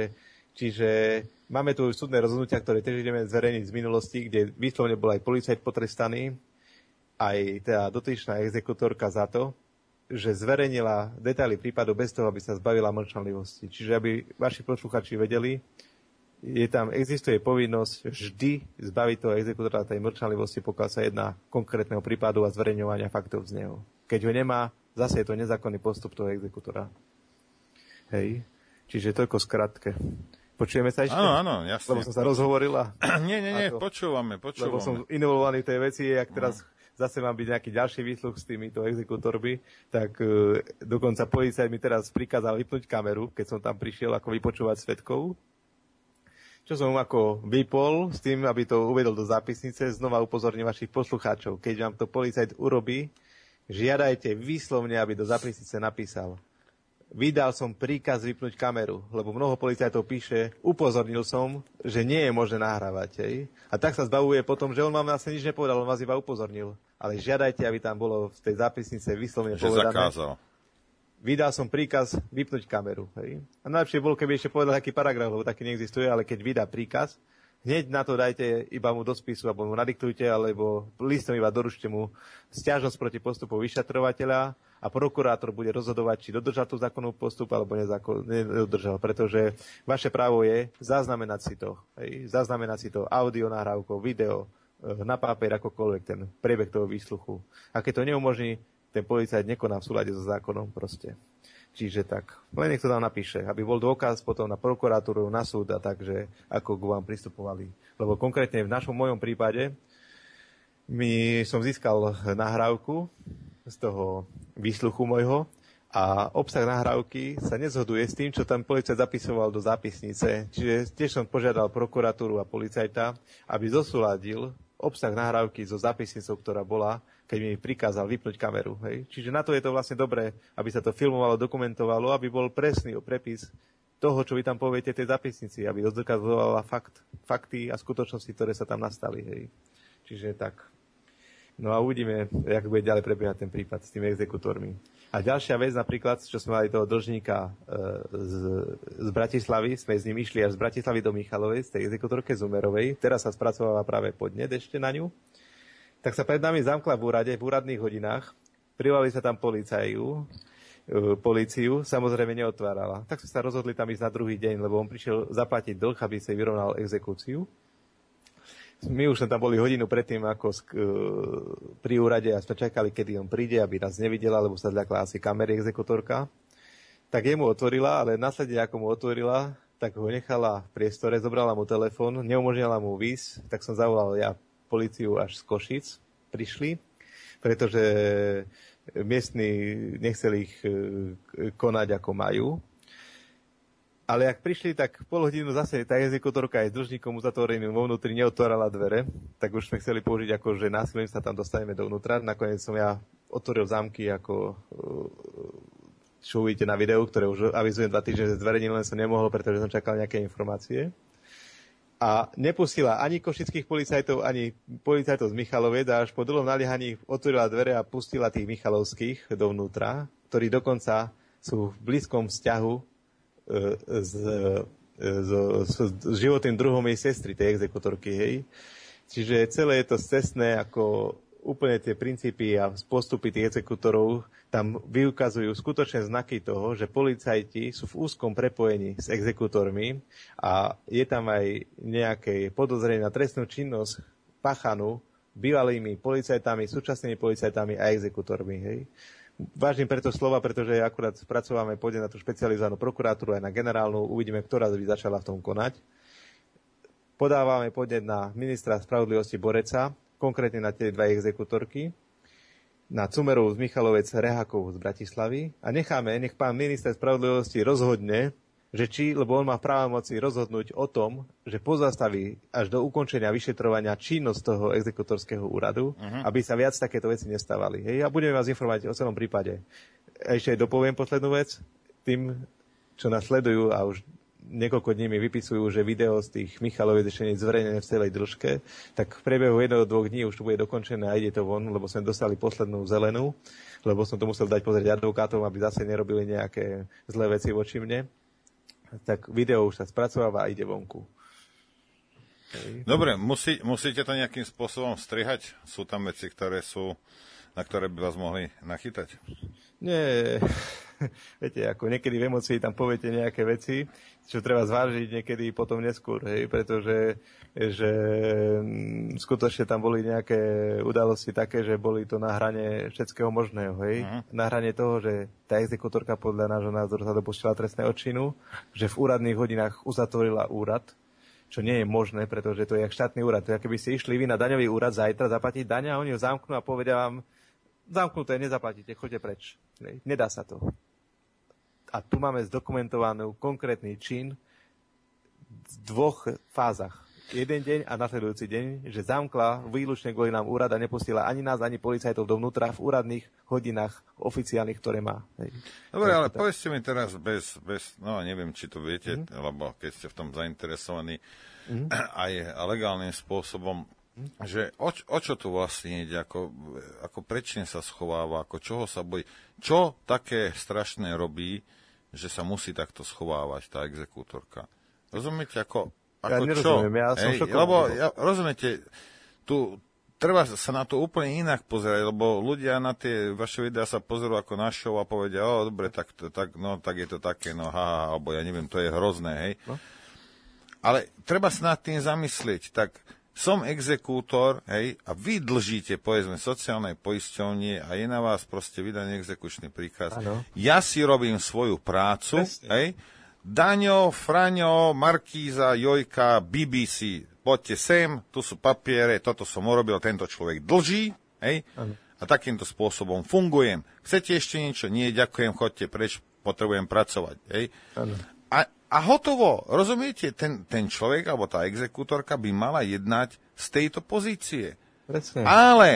Čiže máme tu súdne rozhodnutia, ktoré tiež ideme zverejniť z minulosti, kde výslovne bol aj policajt potrestaný, aj teda dotyčná exekutorka za to, že zverejnila detaily prípadu bez toho, aby sa zbavila mlčanlivosti. Čiže aby vaši posluchači vedeli, existuje povinnosť vždy zbaviť toho exekutora tej mlčanlivosti, pokiaľ sa jedná konkrétneho prípadu a zverejňovania faktov z neho. Keď ho nemá, zase je to nezákonný postup toho exekutora. Hej. Čiže toľko skratke. Počujeme sa ešte? Áno, jasne. Lebo som sa rozhovorila. Nie, počúvame. Lebo som involvovaný v tej veci, ak teraz zase mám byť nejaký ďalší výsluh s týmito exekutormi, tak dokonca policajt mi teraz prikázal vypnúť kameru, keď som tam prišiel ako vypočúvať svedkov. Čo som ako vypol s tým, aby to uvedol do zápisnice, znova upozorním vašich poslucháčov. Keď vám to policajt urobí, žiadajte výslovne, aby do zápisnice napísal: vydal som príkaz vypnúť kameru, lebo mnoho policajtov píše, upozornil som, že nie je možné nahrávať. Hej? A tak sa zbavuje potom, že on vám vlastne nič nepovedal, on vás iba upozornil. Ale žiadajte, aby tam bolo v tej zápisnice vyslovene povedané. Zakázal. Vydal som príkaz vypnúť kameru. Hej? A najlepšie bolo, keby ešte povedal aký paragraf, lebo taký neexistuje, ale keď vydá príkaz, hneď na to dajte iba mu do spisu, alebo mu nadiktujte, alebo listom iba doručte mu sťažnosť proti postupu vyšetrovateľa a prokurátor bude rozhodovať, či dodržal tú zákonnú postup, alebo nedodržal. Pretože vaše právo je zaznamenať si to. Hej? Zaznamenať si to audio nahrávkou, video, na papier, akokoľvek ten priebeh toho výsluchu. A keď to neumožní, ten policajt nekoná v súlade so zákonom proste. Čiže tak, len nech to tam napíše, aby bol dôkaz potom na prokuratúru, na súd a takže, ako k vám pristupovali. Lebo konkrétne v mojom prípade som získal nahrávku z toho výsluchu môjho a obsah nahrávky sa nezhoduje s tým, čo tam policajt zapisoval do zápisnice. Čiže tiež som požiadal prokuratúru a policajta, aby zosúladil obsah nahrávky so zápisnicou, ktorá bola, keď mi prikázal vypnúť kameru. Hej. Čiže na to je to vlastne dobré, aby sa to filmovalo, dokumentovalo, aby bol presný prepis toho, čo vy tam poviete tej zápisnici, aby odzrkadľovala fakty a skutočnosti, ktoré sa tam nastali. Hej. Čiže tak. No a uvidíme, jak bude ďalej prebiehať ten prípad s tými exekutormi. A ďalšia vec, napríklad, čo sme mali toho dlžníka z Bratislavy, sme s ním išli až z Bratislavy do Michalovej, z tej exekutorke Zumerovej, teraz sa spracováva práve podnet ešte na ňu, tak sa pred nami zamkla v úrade, v úradných hodinách, privolali sa tam políciu, samozrejme neotvárala. Tak sme sa rozhodli tam ísť na druhý deň, lebo on prišiel zaplatiť dlh, aby si vyrovnal exekúciu. My už sme tam boli hodinu predtým, ako pri úrade a sme čakali, kedy on príde, aby nás nevidela, lebo sa zľakla asi kamery exekutorka. Tak jemu otvorila, ale následne, ako mu otvorila, tak ho nechala v priestore, zobrala mu telefón, neumožnila mu výjsť, tak som zavolal ja políciu až z Košíc. Prišli, pretože miestni nechceli ich konať, ako majú. Ale ak prišli, tak pol hodinu zase tá exekutorka aj s dlžníkom uzatvoreným vo vnútri neotvárala dvere, tak už sme chceli použiť ako, že násilím sa tam dostaneme dovnútra. Nakoniec som ja otvoril zámky, ako čo uvidíte na videu, ktoré už avizujem 2 týždne, že zverejním, len som nemohol, pretože som čakal nejaké informácie. A nepustila ani košických policajtov, ani policajtov z Michalovej, až po dlhom naliehaní otvorila dvere a pustila tých michalovských dovnútra, ktorí dokonca sú v blízkom vzťahu s životným druhom jej sestry, tej exekutorky, hej. Čiže celé je to scestné ako úplne tie princípy a postupy tých exekútorov tam vyukazujú skutočné znaky toho, že policajti sú v úzkom prepojení s exekútormi a je tam aj nejaké podozrenie na trestnú činnosť páchanú bývalými policajtami, súčasnými policajtami a exekútormi. Hej. Vážim preto slova, pretože akurát spracovávame pôjde na tú špecializovanú prokuratúru aj na generálnu, uvidíme, ktorá by začala v tom konať. Podávame podnet na ministra spravodlivosti Boreca, konkrétne na tie 2 exekútorky, na Cumerovú z Michalovec, Rehákovú z Bratislavy a nech pán minister spravodlivosti rozhodne, že či, lebo on má v právomoci rozhodnúť o tom, že pozastaví až do ukončenia vyšetrovania činnosť toho exekutorského úradu, aby sa viac takéto veci nestávali. Hej, a budeme vás informovať o celom prípade. A ešte dopoviem poslednú vec. Tým, čo nás sledujú a už niekoľko dní mi vypisujú, že video z tých Michaloviec ešte nie je zverejnené v celej dĺžke, tak v priebehu 1-2 dní už to bude dokončené a ide to von, lebo sme dostali poslednú zelenú, lebo som to musel dať pozrieť advokátom, aby zase nerobili nejaké zlé veci voči mne. Tak video už sa spracováva a ide vonku. Dobre, musíte to nejakým spôsobom strihať? Sú tam veci, na ktoré by vás mohli nachytať? Nie, viete, ako niekedy v emócii tam poviete nejaké veci, čo treba zvážiť niekedy potom neskôr, hej, pretože že skutočne tam boli nejaké udalosti také, že boli to na hrane všetkého možného, hej. Na hrane toho, že tá exekutorka podľa nášho názoru sa dopustila trestného činu, že v úradných hodinách uzatvorila úrad, čo nie je možné, pretože to je jak štátny úrad. To je, keby ste išli vy na daňový úrad zajtra zaplatiť daň a oni ho zamknú a povedia vám, zamknuté, nezaplatíte, choďte preč. Nedá sa to. A tu máme zdokumentovaný konkrétny čin v 2 fázach. Jeden deň a nasledujúci deň, že zamkla výlučne kvôli nám úrad a nepustila ani nás, ani policajtov dovnútra v úradných hodinách oficiálnych, ktoré má. Hej. Dobre, ale povedzte mi teraz no neviem, či to viete, lebo keď ste v tom zainteresovaní aj legálnym spôsobom, že o čo tu vlastne ide, ako prečne sa schováva, ako čoho sa bojí, čo také strašné robí, že sa musí takto schovávať tá exekútorka. Rozumiete, ako ja nerozumiem, ja som šokovaný. Lebo, rozumiete, tu treba sa na to úplne inak pozerať, lebo ľudia na tie vaše videá sa pozerú ako na show a povedia, dobre, tak je to také, alebo ja neviem, to je hrozné, hej. No. Ale treba sa nad tým zamyslieť, tak som exekútor, hej, a vy dlžíte, povedzme, sociálnej poisťovni a je na vás proste vydaný exekučný príkaz. Ano. Ja si robím svoju prácu, hej, Daňo, Fraňo, Markíza, Jojka, BBC, poďte sem, tu sú papiere, toto som urobil, tento človek dlží, hej, a takýmto spôsobom fungujem. Chcete ešte niečo? Nie, ďakujem, chodte preč, potrebujem pracovať, hej. A hotovo, rozumiete, ten človek, alebo tá exekútorka by mala jednať z tejto pozície. Presne.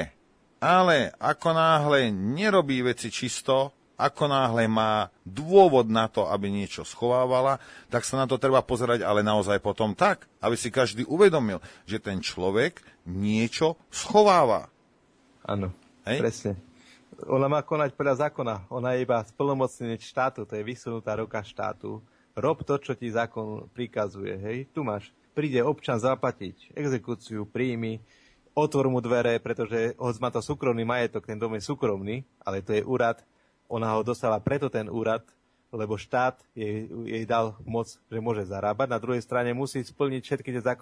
Ale ako náhle nerobí veci čisto, ako náhle má dôvod na to, aby niečo schovávala, tak sa na to treba pozerať, ale naozaj potom tak, aby si každý uvedomil, že ten človek niečo schováva. Áno, presne. Ona má konať podľa zákona. Ona je iba splnomocnenec štátu, to je vysunutá ruka štátu. Rob to, čo ti zákon prikazuje. Hej, tu máš. Príde občan zaplatiť exekúciu, príjmy, otvor mu dvere, pretože hoď má to súkromný majetok, ten dom je súkromný, ale to je úrad. Ona ho dostala preto ten úrad, lebo štát jej dal moc, že môže zarábať. Na druhej strane musí splniť všetky tie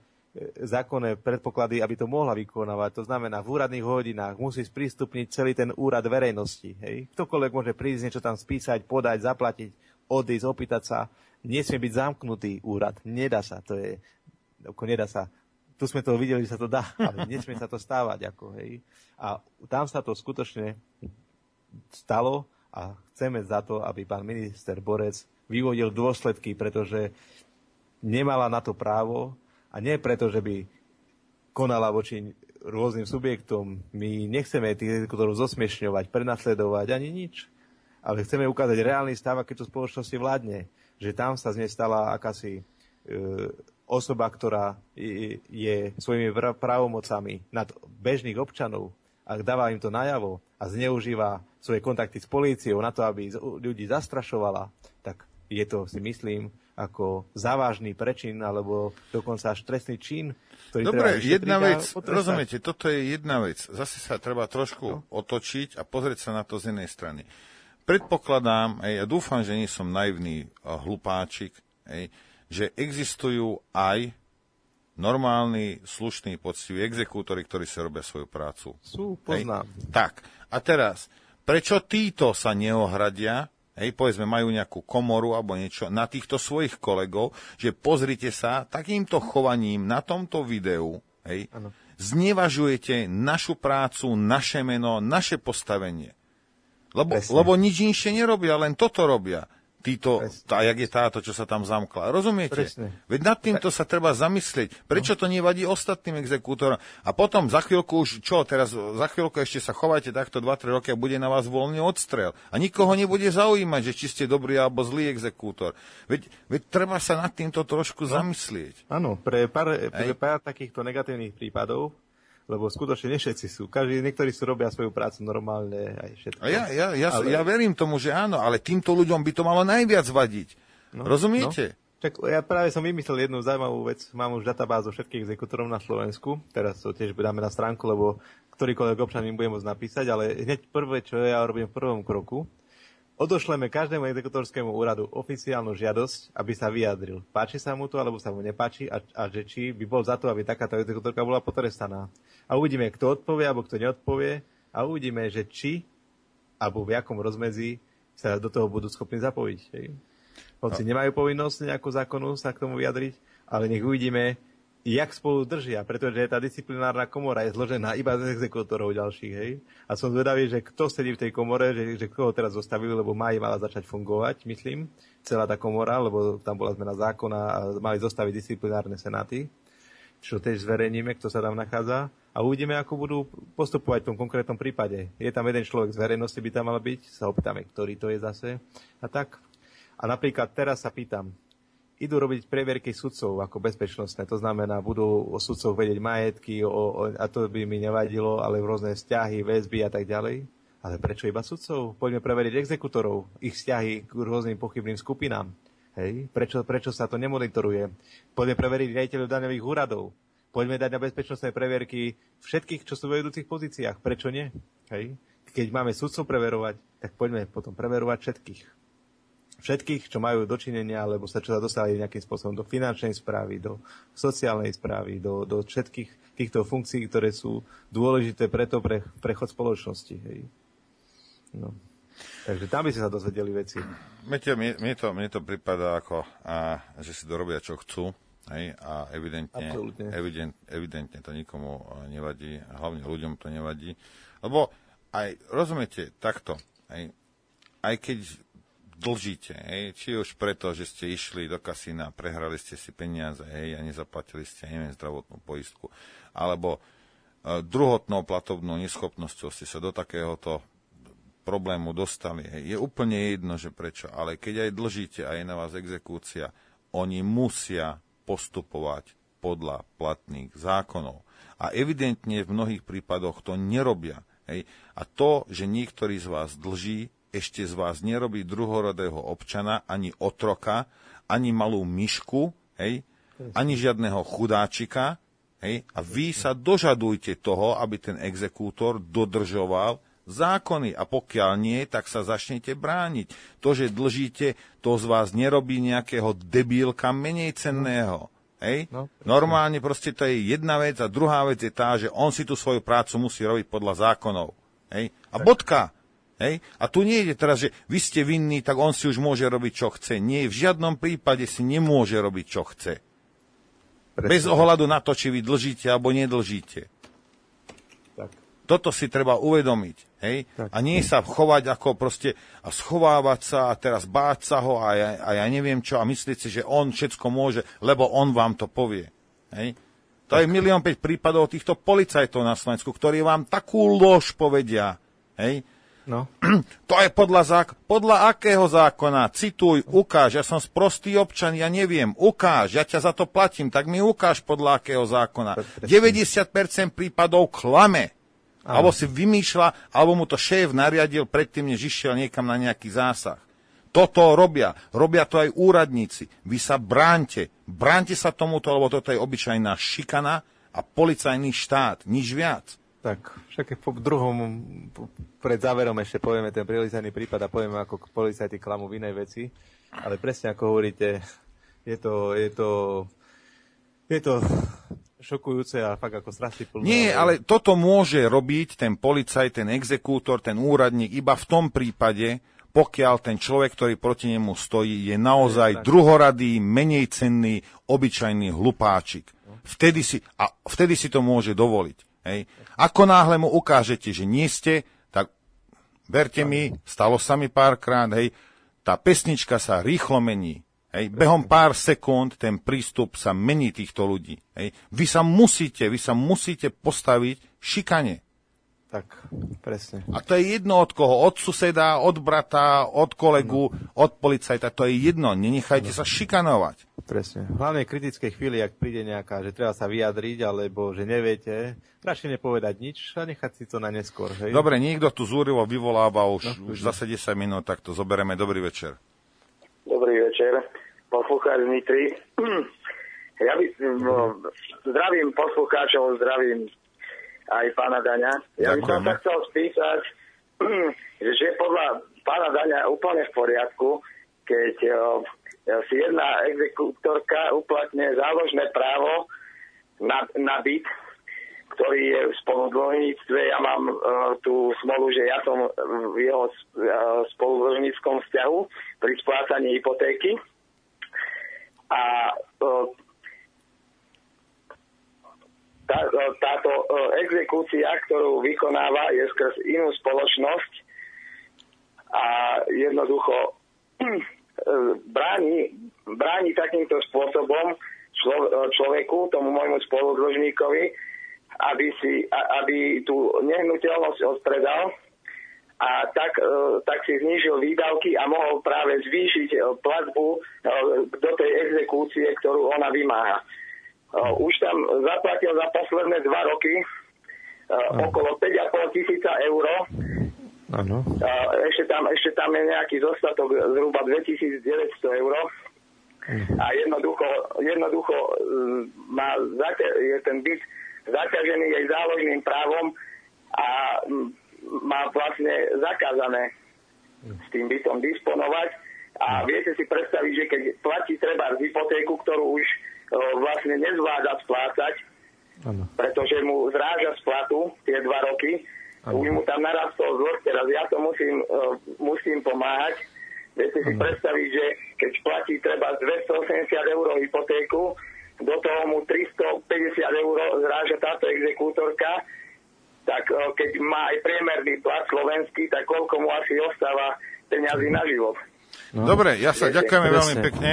zákonné predpoklady, aby to mohla vykonávať. To znamená, v úradných hodinách musí sprístupniť celý ten úrad verejnosti. Hej. Ktokoľvek môže prísť, niečo tam spísať, podať, zaplatiť, odísť, opýtať sa. Nesmie byť zamknutý úrad. Nedá sa. Nedá sa. Tu sme to videli, že sa to dá, ale nesmie sa to stávať. A tam sa to skutočne stalo a chceme za to, aby pán minister Borec vyvodil dôsledky, pretože nemala na to právo a nie preto, že by konala voči rôznym subjektom. My nechceme tých exekútorov zosmiešňovať, prenasledovať ani nič, ale chceme ukázať reálny stav, aký tu spoločnosti vládne. Že tam sa z nej stala akási osoba, ktorá je svojimi právomocami nad bežných občanov a dáva im to najavo a zneužíva svoje kontakty s políciou na to, aby ľudí zastrašovala, tak je to, si myslím, ako závažný prečin, alebo dokonca až trestný čin, ktorý dobre, treba jedna vec, potrestať. rozumiete, toto je jedna vec. Zase sa treba trošku otočiť a pozrieť sa na to z jednej strany. Predpokladám, ja dúfam, že nie som naivný hlupáčik, že existujú aj normálni, slušní, poctiví exekútori, ktorí si robia svoju prácu. Sú, poznám. Tak, a teraz, prečo títo sa neohradia, povedzme, majú nejakú komoru alebo niečo, na týchto svojich kolegov, že pozrite sa, takýmto chovaním na tomto videu, znevažujete našu prácu, naše meno, naše postavenie. Lebo nič inšie nerobia, len toto robia. Jak je táto, čo sa tam zamkla. Rozumiete? Presne. Veď nad týmto sa treba zamyslieť. Prečo to nevadí ostatným exekútorom? A potom za chvíľku za chvíľku ešte sa chovajte takto 2-3 roky a bude na vás voľný odstrel. A nikoho nebude zaujímať, že či ste dobrý alebo zlý exekútor. Veď treba sa nad týmto trošku zamyslieť. Áno, pre pár takýchto negatívnych prípadov, lebo skutočne všetci sú. Niektorí si robia svoju prácu normálne aj všetko. Ja verím tomu, že áno, ale týmto ľuďom by to malo najviac vadiť. Rozumiete? Ja práve som vymyslel jednu zaujímavú vec. Mám už databázu všetkých exekútorov na Slovensku. Teraz to tiež dáme na stránku, lebo ktorýkoľvek občan im bude môcť napísať, ale hneď prvé, čo ja robím v prvom kroku, odošleme každému exekutorskému úradu oficiálnu žiadosť, aby sa vyjadril. Páči sa mu to, alebo sa mu nepáči a že či by bol za to, aby takáto exekutorka bola potrestaná. A uvidíme, kto odpovie, alebo kto neodpovie a uvidíme, že či alebo v jakom rozmedzi sa do toho budú schopní zapojiť. Hoci nemajú povinnosť nejakú zákonu sa k tomu vyjadriť, ale nech uvidíme, jak spolu držia, pretože tá disciplinárna komora je zložená iba z exekútorov ďalších, A som zvedavý, že kto sedí v tej komore, že koho teraz zostavili, lebo mala začať fungovať, myslím, celá tá komora, lebo tam bola zmena zákona a mali zostaviť disciplinárne senáty, čo tiež zverejníme, kto sa tam nachádza. A uvidíme, ako budú postupovať v tom konkrétnom prípade. Je tam jeden človek z verejnosti, by tam mal byť, sa opýtame, ktorý to je zase. A tak. A napríklad teraz sa pýtam, idú robiť previerky sudcov ako bezpečnostné, to znamená, budú o sudcoch vedieť majetky, a to by mi nevadilo, ale rôzne vzťahy, väzby a tak ďalej. Ale prečo iba sudcov? Poďme preveriť exekútorov, ich vzťahy k rôznym pochybným skupinám. Prečo sa to nemonitoruje? Poďme preveriť riaditeľov daňových úradov. Poďme dať na bezpečnostné previerky všetkých, čo sú v vedúcich pozíciách. Prečo nie? Keď máme sudcov preverovať, tak poďme potom preverovať všetkých, čo majú dočinenia, alebo čo sa dostali nejakým spôsobom do finančnej správy, do sociálnej správy, do všetkých týchto funkcií, ktoré sú dôležité pre prechod spoločnosti. No. Takže tam by ste sa dozvedeli veci. Mne to prípada ako, že si dorobia, čo chcú, a evidentne to nikomu nevadí, hlavne ľuďom to nevadí. Lebo rozumiete, takto, aj keď dlžíte, či už preto, že ste išli do kasína, prehrali ste si peniaze, a nezaplatili ste, zdravotnú poistku, alebo druhotnou platobnou neschopnosťou ste sa do takéhoto problému dostali. Je úplne jedno, že prečo, ale keď aj dlžíte a je na vás exekúcia, oni musia postupovať podľa platných zákonov. A evidentne v mnohých prípadoch to nerobia. A to, že niektorý z vás dlží, ešte z vás nerobí druhorodého občana, ani otroka, ani malú myšku, ani žiadneho chudáčika. A vy sa dožadujte toho, aby ten exekútor dodržoval zákony. A pokiaľ nie, tak sa začnete brániť. To, že dlžíte, to z vás nerobí nejakého debílka menej cenného. Normálne proste to je jedna vec a druhá vec je tá, že on si tú svoju prácu musí robiť podľa zákonov. A bodka. A tu nie ide teraz, že vy ste vinní, tak on si už môže robiť, čo chce. Nie, v žiadnom prípade si nemôže robiť, čo chce. Bez ohľadu na to, či vy dlžíte alebo nedlžíte. Tak. Toto si treba uvedomiť. A nie sa chovať ako proste a schovávať sa a teraz báť sa ho a ja neviem čo a myslieť si, že on všetko môže, lebo on vám to povie. To je 1,5 milión prípadov týchto policajtov na Slovensku, ktorí vám takú lož povedia. No. To je podľa akého zákona? Cituj, ukáž, ja som sprostý občan, ja neviem, ukáž, ja ťa za to platím, tak mi ukáž podľa akého zákona. 90% prípadov klame. Alebo si vymýšľa, alebo mu to šéf nariadil predtým, než išiel niekam na nejaký zásah. Toto robia. Robia to aj úradníci. Vy sa bránte. Bránte sa tomuto, lebo toto je obyčajná šikana a policajný štát. Nič viac. Tak, však po druhom, pred záverom ešte povieme ten policajný prípad a povieme, ako policajti klamú v inej veci. Ale presne ako hovoríte, je to šokujúce a fakt ako strašiplné. Nie, ale toto môže robiť ten policajt, ten exekútor, ten úradník iba v tom prípade, pokiaľ ten človek, ktorý proti nemu stojí, je naozaj druhoradý, menej cenný, obyčajný hlupáčik. Vtedy si to môže dovoliť. Hej. Ako náhle mu ukážete, že nie ste, tak verte mi, stalo sa mi párkrát, hej, tá pesnička sa rýchlo mení. Hej. Behom pár sekúnd ten prístup sa mení týchto ľudí. Hej. Vy sa musíte postaviť šikane. Tak, presne. A to je jedno od koho, od suseda, od brata, od kolegu, od policajta, to je jedno, nenechajte sa šikanovať. Presne. Hlavne v kritickej chvíli, ak príde nejaká, že treba sa vyjadriť, alebo že neviete, radšej nepovedať nič a nechať si to na neskôr. Hej? Dobre, niekto tu zúrivo vyvoláva už zase 10 minút, tak to zoberieme. Dobrý večer. Dobrý večer, poslucháč Nitry. Ja zdravím poslucháčov, zdravím aj pána Daňa. Ja by som sa chcel spýtať, že podľa pána Daňa úplne v poriadku, keď si jedna exekútorka uplatne záložné právo na byt, ktorý je v spoludlžníctve. Ja mám tú smolu, že ja som v jeho spoludlžníckom vzťahu pri splácaní hypotéky. A táto exekúcia, ktorú vykonáva, je skrz inú spoločnosť a jednoducho bráni takýmto spôsobom človeku, tomu môjmu spoludlžníkovi, aby tú nehnuteľnosť odpredal a tak si znížil výdavky a mohol práve zvýšiť platbu do tej exekúcie, ktorú ona vymáha. Už tam zaplatil za posledné 2 roky okolo 5,5 tisíca eur. Áno. Ešte tam je nejaký zostatok zhruba 2900 eur. A jednoducho je ten byt zaťažený jej záložným právom a má vlastne zakázané s tým bytom disponovať. A viete si predstaviť, že keď platí treba z hypotéku, ktorú už vlastne nezvláda splácať, pretože mu zráža splatu tie 2 roky, už mu tam narastol dlh, teraz ja to musím pomáhať. Viete si predstaviť, že keď platí treba 280 eur hypotéku, do toho mu 350 eur zráža táto exekútorka, tak keď má aj priemerný plat slovenský, tak koľko mu asi ostáva peňazí na život. No. Dobre, ďakujeme veľmi pekne.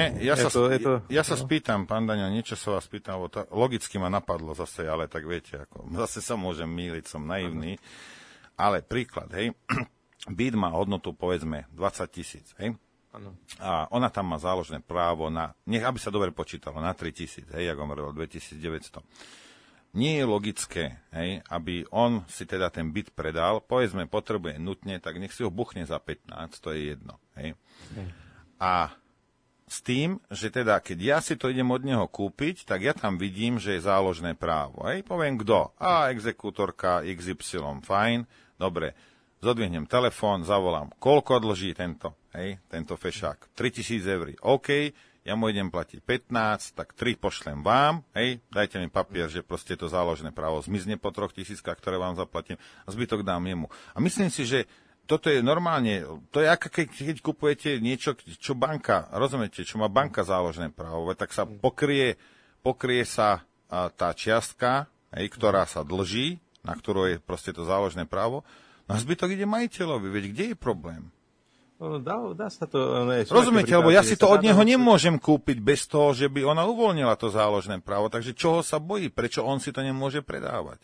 Ja sa spýtam, pán Daňo, niečo sa vás spýtam, lebo logicky ma napadlo zase, ale tak viete, zase sa môžem mýliť, som naivný. Ale príklad, hej, byt má hodnotu, povedzme, 20 000, hej? Ano. A ona tam má záložné právo aby sa dobre počítalo, na 3 000, hej, ako hovoril, 2900. Nie je logické, hej, aby on si teda ten byt predal, povedzme, potrebuje nutne, tak nech si ho buchne za 15, to je jedno, hej. A s tým, že teda, keď ja si to idem od neho kúpiť, tak ja tam vidím, že je záložné právo, hej, poviem kto, exekútorka XY, fajn, dobre, zodvihnem telefón, zavolám, koľko dlží tento fešák, 3000 eur, OK, ja mu idem platiť 15, tak 3 pošlem vám, hej, dajte mi papier, že proste to záložné právo zmizne po 3000, ktoré vám zaplatím a zbytok dám jemu. A myslím si, že toto je normálne, to je ako keď kupujete niečo, čo banka, rozumiete, čo má banka záložné právo, tak sa pokrie sa tá čiastka, hej, ktorá sa dlží, na ktorú je proste to záložné právo, a zbytok ide majiteľovi, veď kde je problém? Dá sa to... Rozumiete, lebo ja si to od neho nemôžem kúpiť bez toho, že by ona uvoľnila to záložné právo, takže čoho sa bojí? Prečo on si to nemôže predávať?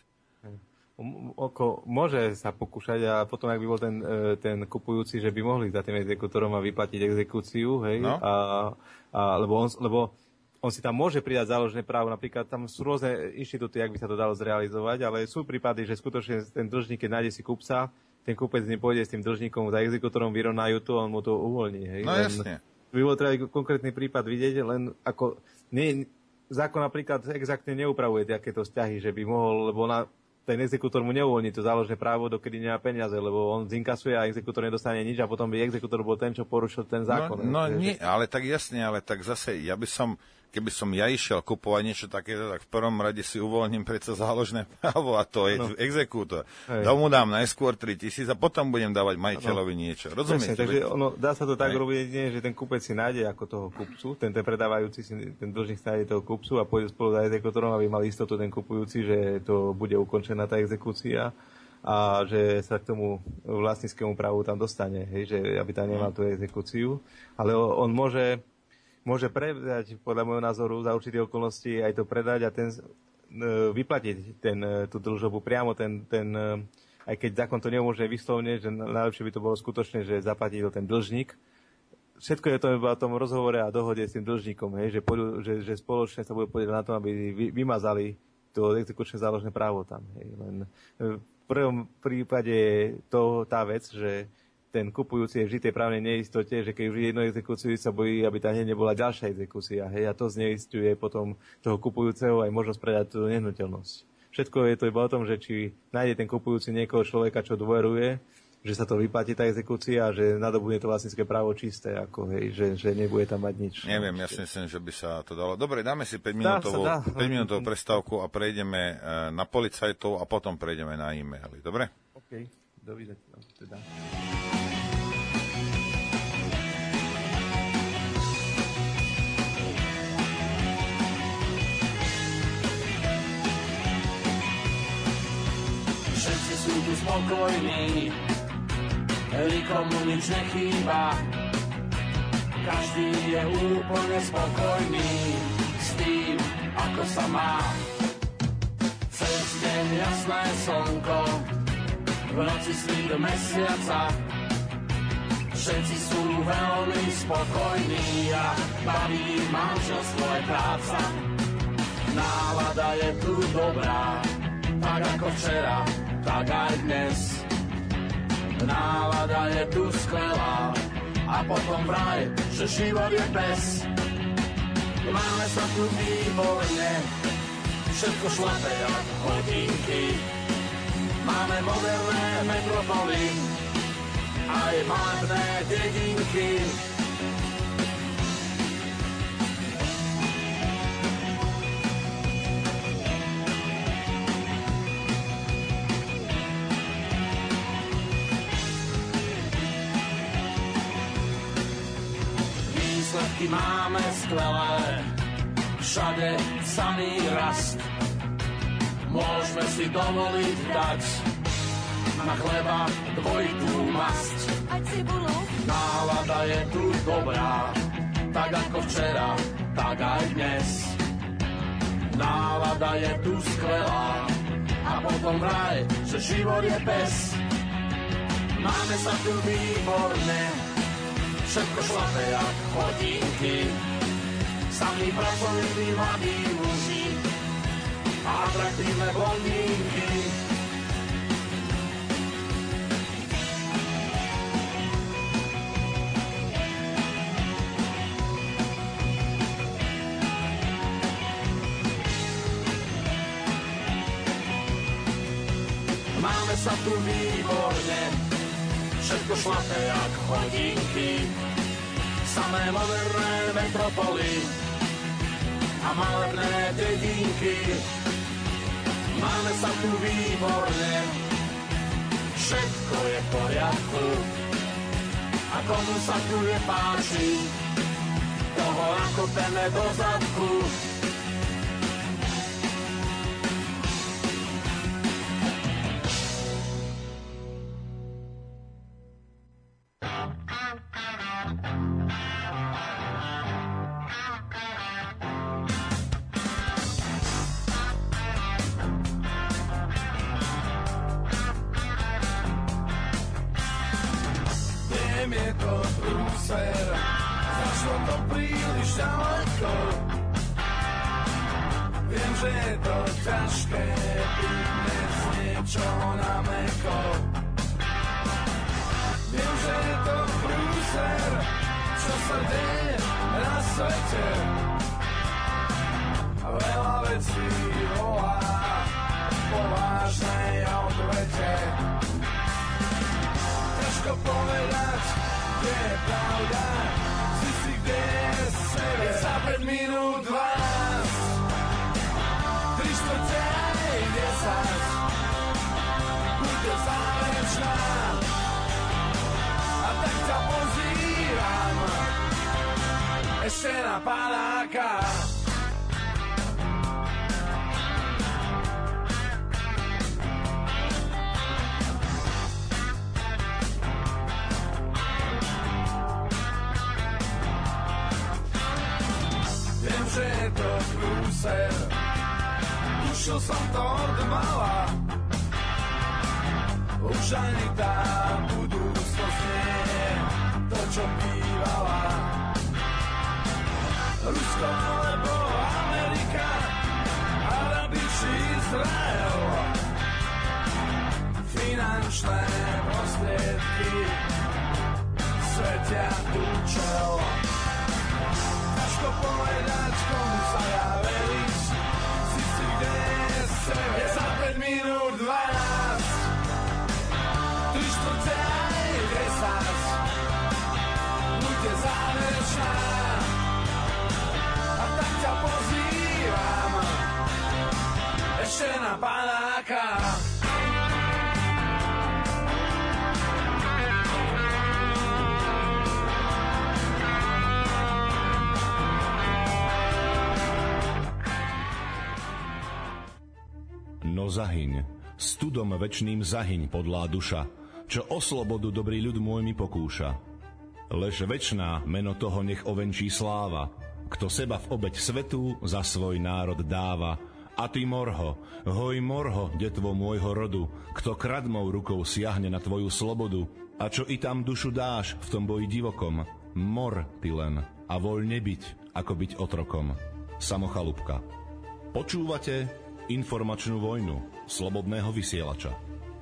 Môže sa pokúšať a potom, ak by bol ten kupujúci, že by mohli za tým exekútorom a vyplatiť exekúciu, hej, no? Lebo on si tam môže pridať záložné právo, napríklad tam sú rôzne inštitúty, ak by sa to dalo zrealizovať, ale sú prípady, že skutočne ten dlžník, keď nájde si kupca, ten kúpec nepôjde s tým dlžníkom za exekútorom, vyrovnajú to, on mu to uvoľní. Hej? No jasne. By bolo treba konkrétny prípad vidieť, len ako zákon napríklad exaktne neupravuje takéto vzťahy, že by mohol, lebo ten exekútor mu neuvoľní to záložné právo, dokedy nemá peniaze, lebo on zinkasuje a exekútor nedostane nič a potom by exekútor bol ten, čo porušil ten zákon. No nie, ale tak jasne, ale tak zase keby som ja išiel kupovať niečo takéto, tak v prvom rade si uvoľním predsa záložné právo a to je exekútor. Tomu dám najskôr 3 000 a potom budem dávať majiteľovi niečo. Rozumiete? Takže dá sa to tak robiť, že ten kúpec si nájde ako toho kupcu, ten predávajúci si, ten dlžník si nájde toho kupcu a pôjde spolu za exekútorom, aby mal istotu ten kupujúci, že to bude ukončená tá exekúcia a že sa k tomu vlastníckému právu tam dostane, hej, že aby tam nemal tú exekúciu. Ale on môže prevzať, podľa môjho názoru, za určité okolnosti aj to predať a vyplatiť tú dlžobu priamo, aj keď zákon to neumožňuje vyslovne, že najlepšie by to bolo skutočne, že zaplatí to ten dlžník. Všetko je to iba o tom rozhovore a dohode s tým dlžníkom, hej, že spoločne sa bude podieľať na tom, aby vymazali to exekučné záložné právo tam. Hej. Len v prvom prípade je to tá vec, že ten kupujúci je vždy tej právnej neistote, že keď už je jedno exekúciu, sa bojí, aby tam nebola ďalšia exekúcia. Hej, a to zneistuje potom toho kupujúceho aj možnosť predať tú nehnuteľnosť. Všetko je to iba o tom, že či nájde ten kupujúci niekoho človeka, čo dôveruje, že sa to vyplatí tá exekúcia a že nadobudne to vlastnícke právo čisté, ako, hej, že nebude tam mať nič. Neviem, ja si myslím, že by sa to dalo. Dobre, dáme si 5-minútovú prestávku a prejdeme na policajtov a potom prejdeme na e-maily. Dobre? OK, dovidenia. Teda. Všetci sú tu spokojní, nikomu nič nechýba, každý je úplne spokojný s tým, ako sa má. Cez deň jasné slnko, v noci svít mesiaca, všetci sú veľmi spokojní a baví manželstvo aj práca. Nálada je tu dobrá, tak ako včera, tak aj dnes. Nálada je tu skvelá a potom vraj, že život je pes. Máme sa tu výborne, všetko šlape jak hodinky. Máme moderné metropoly, aj malebné dedinky. Výsledky máme skvelé, všade samý rast. Môžeme si dovoliť dať na chleba dvojitú masť. Nálada je tu dobrá, tak ako včera, tak aj dnes. Nálada je tu skvelá a potom vraj, že život je pes. Máme sa tu výborne, všetko šlape jak hodinky. Samí pracovní mladí muži a atraktívne blondínky. Máme sa tu výborne, všetko šlape jak hodinky. Samé moderné metropoly a malebné dedinky. Máme sa tu výborne, všetko je v poriadku. A komu sa tu nepáči, toho nakopeme do zadku. Je to prúser, zašlo to príliš ďaleko. Viem, že je to ťažké byť dnes niečo na mäko. Viem, že je to prúser, čo sa deje na svete. Veľa vecí volá po vážnej odvete. Ťažko povedať, kde je pravda, si kde je sebe. Je za 5 minút 12, 3/4 aj 10. Buďte záverečná, a tak ťa pozývam ešte na panáka. Viem, že je to prúser, tušil som to od mala. Už ani tá budúcnosť nie je to, čo bývala. Rusko alebo Amerika, Arabi či Izrael. Finančné prostriedky svetia tu čel. Ťažko povedať, komu sa ja veriť, si kde je sebe. Je za 5 minút 12, 3/4 aj 10. Buďte záverečná, a tak ťa pozývam ešte na panáka. No zahyň, studom večným zahyň, podlá duša, čo o slobodu dobrý ľud môj mi pokúša. Lež večná meno toho nech ovenčí sláva, kto seba v obeť svetu za svoj národ dáva. A ty morho, hoj morho, detvo môjho rodu, kto kradmou rukou siahne na tvoju slobodu, a čo i tam dušu dáš v tom boji divokom, mor ty len a voľne byť, ako byť otrokom. Samochalúbka. Počúvate informačnú vojnu slobodného vysielača.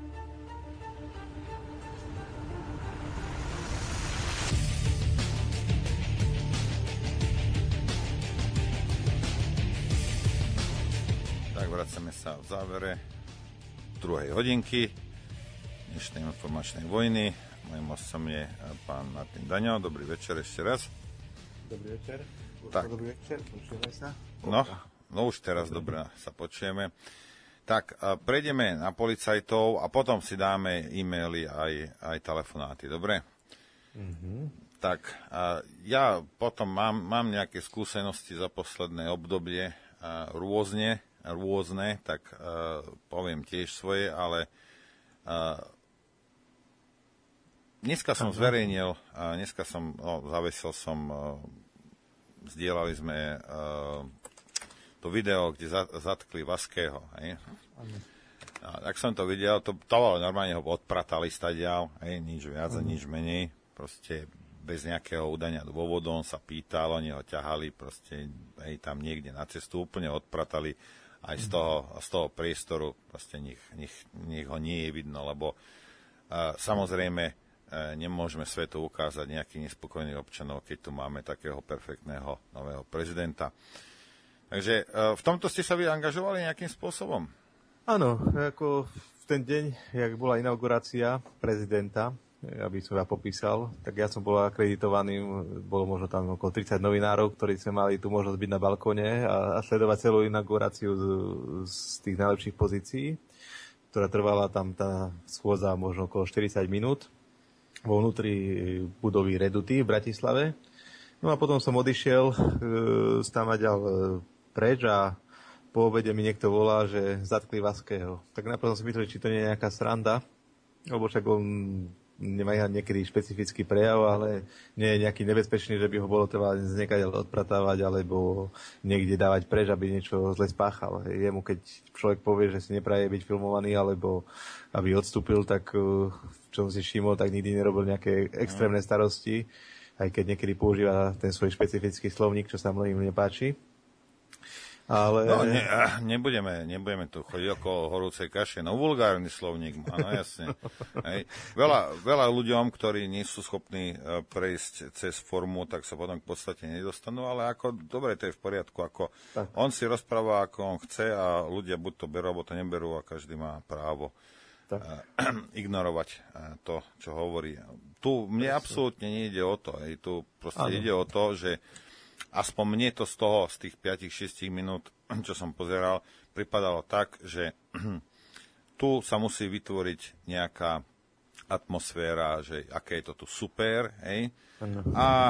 Tak vracame sa v závere druhej hodinky dnešnej informačnej vojny. Mojím hostom je pán Martin Daňo. Dobrý večer ešte raz. Dobrý večer. Tak. Dobrý večer, počujeme sa. No už teraz dobre sa počujeme. Tak, prejdeme na policajtov a potom si dáme e-maily aj telefonáty, dobre? Mm-hmm. Tak, ja potom mám nejaké skúsenosti za posledné obdobie rôzne, tak poviem tiež svoje, ale dneska som zverejnil, zavesil som, zdieľali sme to video, kde zatkli Vaského. Tak som to videl, to bolo normálne, ho odpratali stadiaľ, nič viac a nič menej, proste bez nejakého udania dôvodu, on sa pýtal, oni ho ťahali proste tam niekde na cestu, úplne odpratali aj z toho priestoru, proste nech ho nie je vidno, lebo samozrejme nemôžeme svetu ukázať nejakých nespokojných občanov, keď tu máme takého perfektného nového prezidenta. Takže v tomto ste sa vy angažovali nejakým spôsobom? Áno, ako v ten deň, jak bola inaugurácia prezidenta, aby som ja popísal, tak ja som bol akreditovaný, bolo možno tam okolo 30 novinárov, ktorí sme mali tu možnosť byť na balkóne a sledovať celú inauguráciu z tých najlepších pozícií, ktorá trvala tam tá schôdza možno okolo 40 minút vo vnútri budovy Reduty v Bratislave. No a potom som odišiel stamaďal preč a po obede mi niekto volá, že zatkli Vaského. Tak najprv som si myslel, či to nie je nejaká sranda, lebo však on nemá niekedy špecifický prejav, ale nie je nejaký nebezpečný, že by ho bolo treba niekade odpratávať alebo niekde dávať preč, aby niečo zle spáchal. Jemu, keď človek povie, že si nepraje byť filmovaný alebo aby odstúpil, tak čo som si všimol, tak nikdy nerobil nejaké extrémne starosti, aj keď niekedy používa ten svoj špecifický slovník, čo sa mnohým nepáči. Ale... No, nebudeme tu chodiť okolo horúcej kaše. No, vulgárny slovník má, no jasne. Hej. Veľa ľuďom, ktorí nie sú schopní prejsť cez formu, tak sa potom v podstate nedostanú, ale ako, dobre, to je v poriadku, ako tak. On si rozpráva, ako on chce a ľudia buď to berú, alebo to neberú a každý má právo ignorovať to, čo hovorí. Tu mne absolútne nejde o to, hej. Tu proste ide o to, že aspoň mne to z tých 5-6 minút, čo som pozeral, pripadalo tak, že tu sa musí vytvoriť nejaká atmosféra, že aké je to tu super, hej. A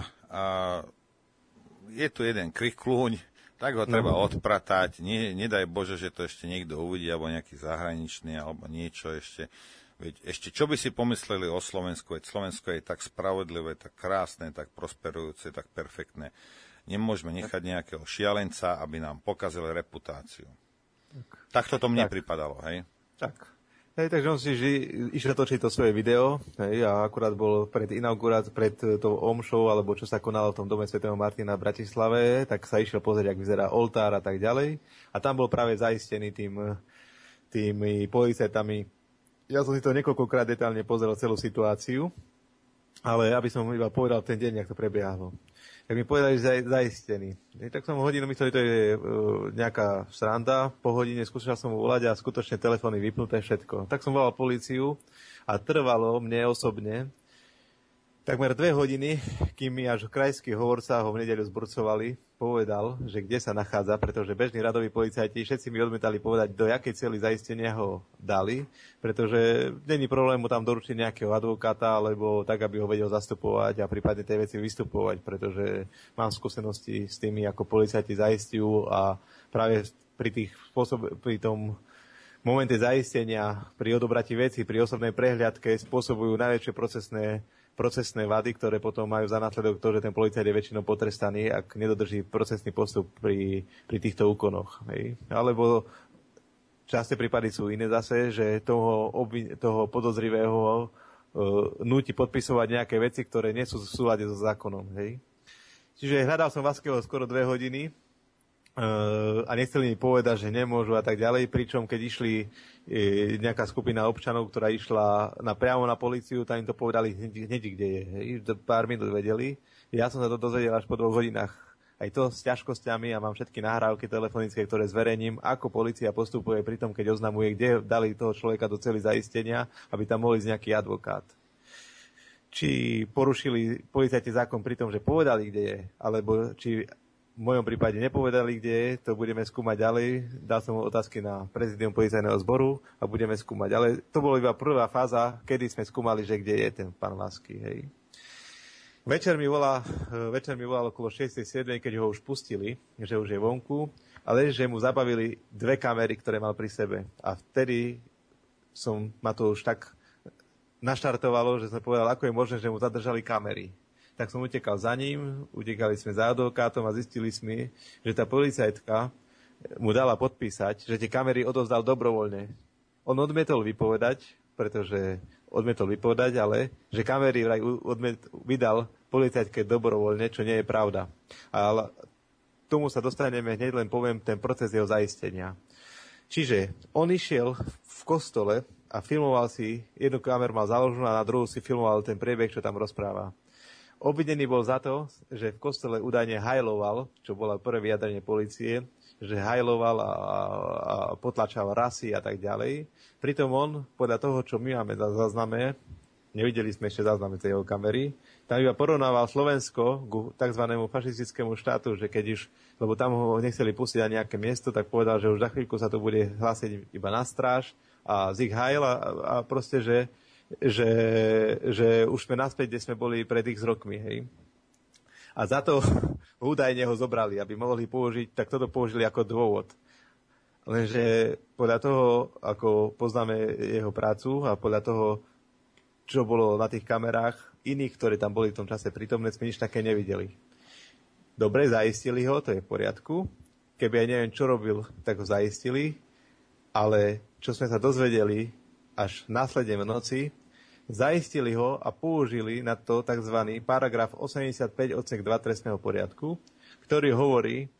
je tu jeden krikľúň, tak ho treba odpratať. Nedaj Bože, že to ešte niekto uvidí, alebo nejaký zahraničný, alebo niečo ešte. Veď ešte čo by si pomysleli o Slovensku? Veď Slovensko je tak spravodlivé, tak krásne, tak prosperujúce, tak perfektné. Nemôžeme nechať nejakého šialenca, aby nám pokazil reputáciu. Tak toto mne pripadalo, hej? Tak. Hej, takže on si išiel točiť to svoje video, hej, a akurát bol pred tou omšou, alebo čo sa konalo v tom dome svätého Martina v Bratislave, tak sa išiel pozrieť, jak vyzerá oltár a tak ďalej. A tam bol práve zaistený tými policajtami. Ja som si to niekoľkokrát detálne pozrel celú situáciu, ale aby som iba povedal ten deň, jak to prebiehalo. Tak mi povedali, že zaistený. Tak som hodinu myslel, že to je nejaká sranda. Po hodine skúšal som mu volať a skutočne telefóny vypnuté všetko. Tak som volal políciu a trvalo mne osobne takmer 2 hodiny, kým mi až krajský hovorca ho v nedeľu zburcovali, povedal, že kde sa nachádza, pretože bežní radoví policajti všetci mi odmietali povedať, do jakej cely zaistenia ho dali, pretože není problém mu tam doručiť nejakého advokáta, alebo tak, aby ho vedel zastupovať a prípadne tej veci vystupovať, pretože mám skúsenosti s tými, ako policajti zaistujú a práve pri tom momente zaistenia, pri odobratí veci, pri osobnej prehliadke spôsobujú najväčšie procesné vady, ktoré potom majú za následok to, že ten policajt je väčšinou potrestaný, ak nedodrží procesný postup pri týchto úkonoch. Hej. Alebo časté prípady sú iné zase, že toho podozrivého núti podpisovať nejaké veci, ktoré nie sú v súlade so zákonom. Hej. Čiže hľadal som Vaského skoro 2 hodiny a nechceli mi povedať, že nemôžu a tak ďalej, pričom keď išli nejaká skupina občanov, ktorá išla priamo na políciu, tam im to povedali hneď, kde je. Hej. Pár minút vedeli. Ja som sa to dozvedel až po 2 hodinách. Aj to s ťažkosťami a mám všetky nahrávky telefonické, ktoré zverejním, ako polícia postupuje pri tom, keď oznamuje, kde dali toho človeka do cely zaistenia, aby tam mohol ísť nejaký advokát. Či porušili policajti zákon pri tom, že povedali, kde je, alebo či v mojom prípade nepovedali, kde je, to budeme skúmať ďalej. Dal som otázky na prezidium policajného zboru a budeme skúmať. Ale to bola iba prvá fáza, kedy sme skúmali, že kde je ten pán Vasky. Hej. Večer mi volal okolo 6-7, keď ho už pustili, že už je vonku, ale že mu zabavili 2 kamery, ktoré mal pri sebe. A vtedy ma to už tak naštartovalo, že som povedal, ako je možné, že mu zadržali kamery. Tak som utekal za ním, utekali sme za advokátom a zistili sme, že tá policajtka mu dala podpísať, že tie kamery odovzdal dobrovoľne. On odmietol vypovedať, ale že kamery vydal policajtke dobrovoľne, čo nie je pravda. Ale tomu sa dostaneme, hneď len poviem ten proces jeho zaistenia. Čiže on išiel v kostole a filmoval si, jednu kameru mal založenú a na druhú si filmoval ten priebeh, čo tam rozpráva. Obvinený bol za to, že v kostole údajne hajloval, čo bolo prvé vyjadrenie polície, že hajloval a potlačal rasy a tak ďalej. Pritom on, podľa toho, čo my máme za zázname, nevideli sme ešte zázname tej jeho kamery, tam iba porovnával Slovensko k tzv. Fašistickému štátu, že keď už, lebo tam ho nechceli pustiť na nejaké miesto, tak povedal, že už za chvíľku sa to bude hlásiť iba na stráž a Sieg Heil a proste, že už sme naspäť, kde sme boli pred x rokmi, hej. A za to údajne ho zobrali, aby mohli použiť, tak toto použili ako dôvod. Lenže podľa toho, ako poznáme jeho prácu a podľa toho, čo bolo na tých kamerách, iných, ktorí tam boli v tom čase prítomné, sme nič také nevideli. Dobre, zaistili ho, to je v poriadku. Keby aj neviem, čo robil, tak ho zaistili, ale čo sme sa dozvedeli, až následne v noci, zaistili ho a použili na to tzv. Paragraf 85 odsek 2 trestného poriadku, ktorý hovorí,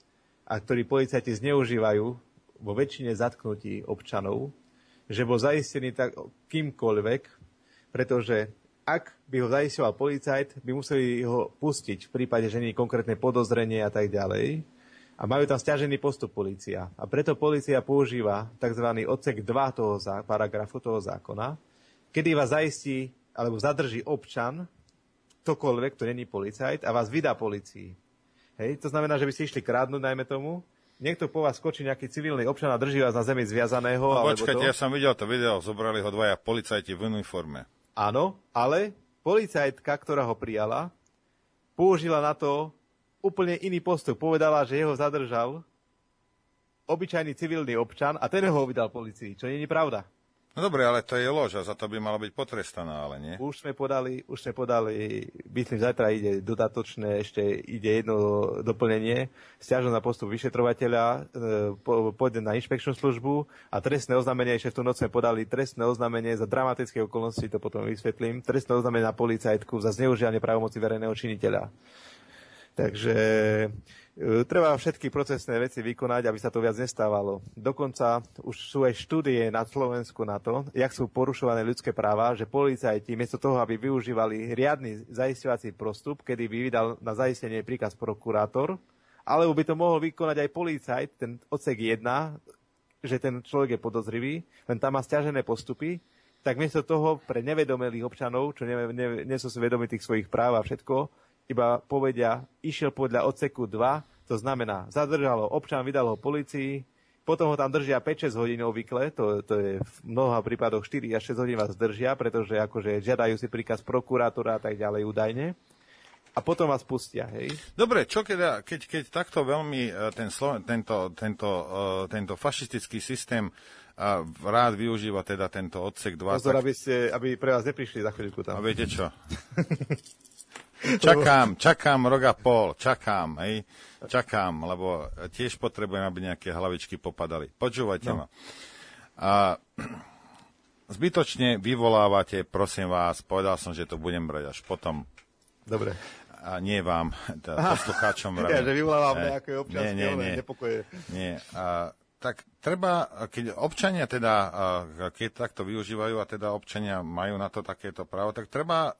a ktorý policajti zneužívajú vo väčšine zatknutí občanov, že bol zaistený tak kýmkoľvek, pretože ak by ho zaisťoval policajt, by museli ho pustiť v prípade, že nie je konkrétne podozrenie a tak ďalej. A majú tam sťažený postup polícia. A preto polícia používa tzv. Odsek 2 toho paragrafu toho zákona, kedy vás zaistí alebo zadrží občan, ktokoľvek, to není policajt, a vás vydá polícii. Hej, to znamená, že by ste išli krádnuť, najmä tomu, niekto po vás skočí nejaký civilný občan a drží vás na zemi zviazaného. No, počkajte, ja som videl to video, zobrali ho dvaja policajti v uniforme. Áno, ale policajtka, ktorá ho prijala, použila na to úplne iný postup. Povedala, že jeho zadržal obyčajný civilný občan a ten ho vydal policii, čo nie je pravda. No dobre, ale to je lož a za to by malo byť potrestaná, ale nie? Už sme podali, myslím, zajtra ide dodatočné, ešte ide jedno doplnenie, sťažnosť na postup vyšetrovateľa, pôjde na inšpekčnú službu a trestné oznámenie, ešte v tú noc sme podali trestné oznámenie za dramatické okolnosti, to potom vysvetlím, trestné oznámenie na policajtku za zneužívanie právomoci verejného činiteľa. Takže treba všetky procesné veci vykonať, aby sa to viac nestávalo. Dokonca už sú aj štúdie na Slovensku na to, jak sú porušované ľudské práva, že policajti, miesto toho, aby využívali riadny zaisťovací postup, kedy by vydal na zaistenie príkaz prokurátor, alebo by to mohol vykonať aj policajt, ten odsek 1, že ten človek je podozrivý, len tam má sťažené postupy, tak miesto toho pre nevedomelých občanov, čo nie sú si vedomí tých svojich práv a všetko, iba povedia, išiel podľa odseku 2, to znamená, zadržalo občan, vydal ho polícii, potom ho tam držia 5-6 hodín obvykle, to je v mnoha prípadoch 4 až 6 hodín vás držia, pretože akože žiadajú si príkaz prokurátora a tak ďalej údajne. A potom vás pustia, hej? Dobre, čo keď takto veľmi tento fašistický systém rád využíva teda tento odsek 2... Pozor, aby pre vás neprišli za chvíľku tam. A viete čo? Čakám rok a pol, čakám, lebo tiež potrebujem, aby nejaké hlavičky popadali. Počúvajte ma. Zbytočne vyvolávate, prosím vás, povedal som, že to budem brať až potom. Dobre. A nie vám, poslucháčom. Ja, že vyvolávam nejaké občanské nepokoje. Nie, tak treba, keď občania teda, keď takto využívajú a teda občania majú na to takéto právo, tak treba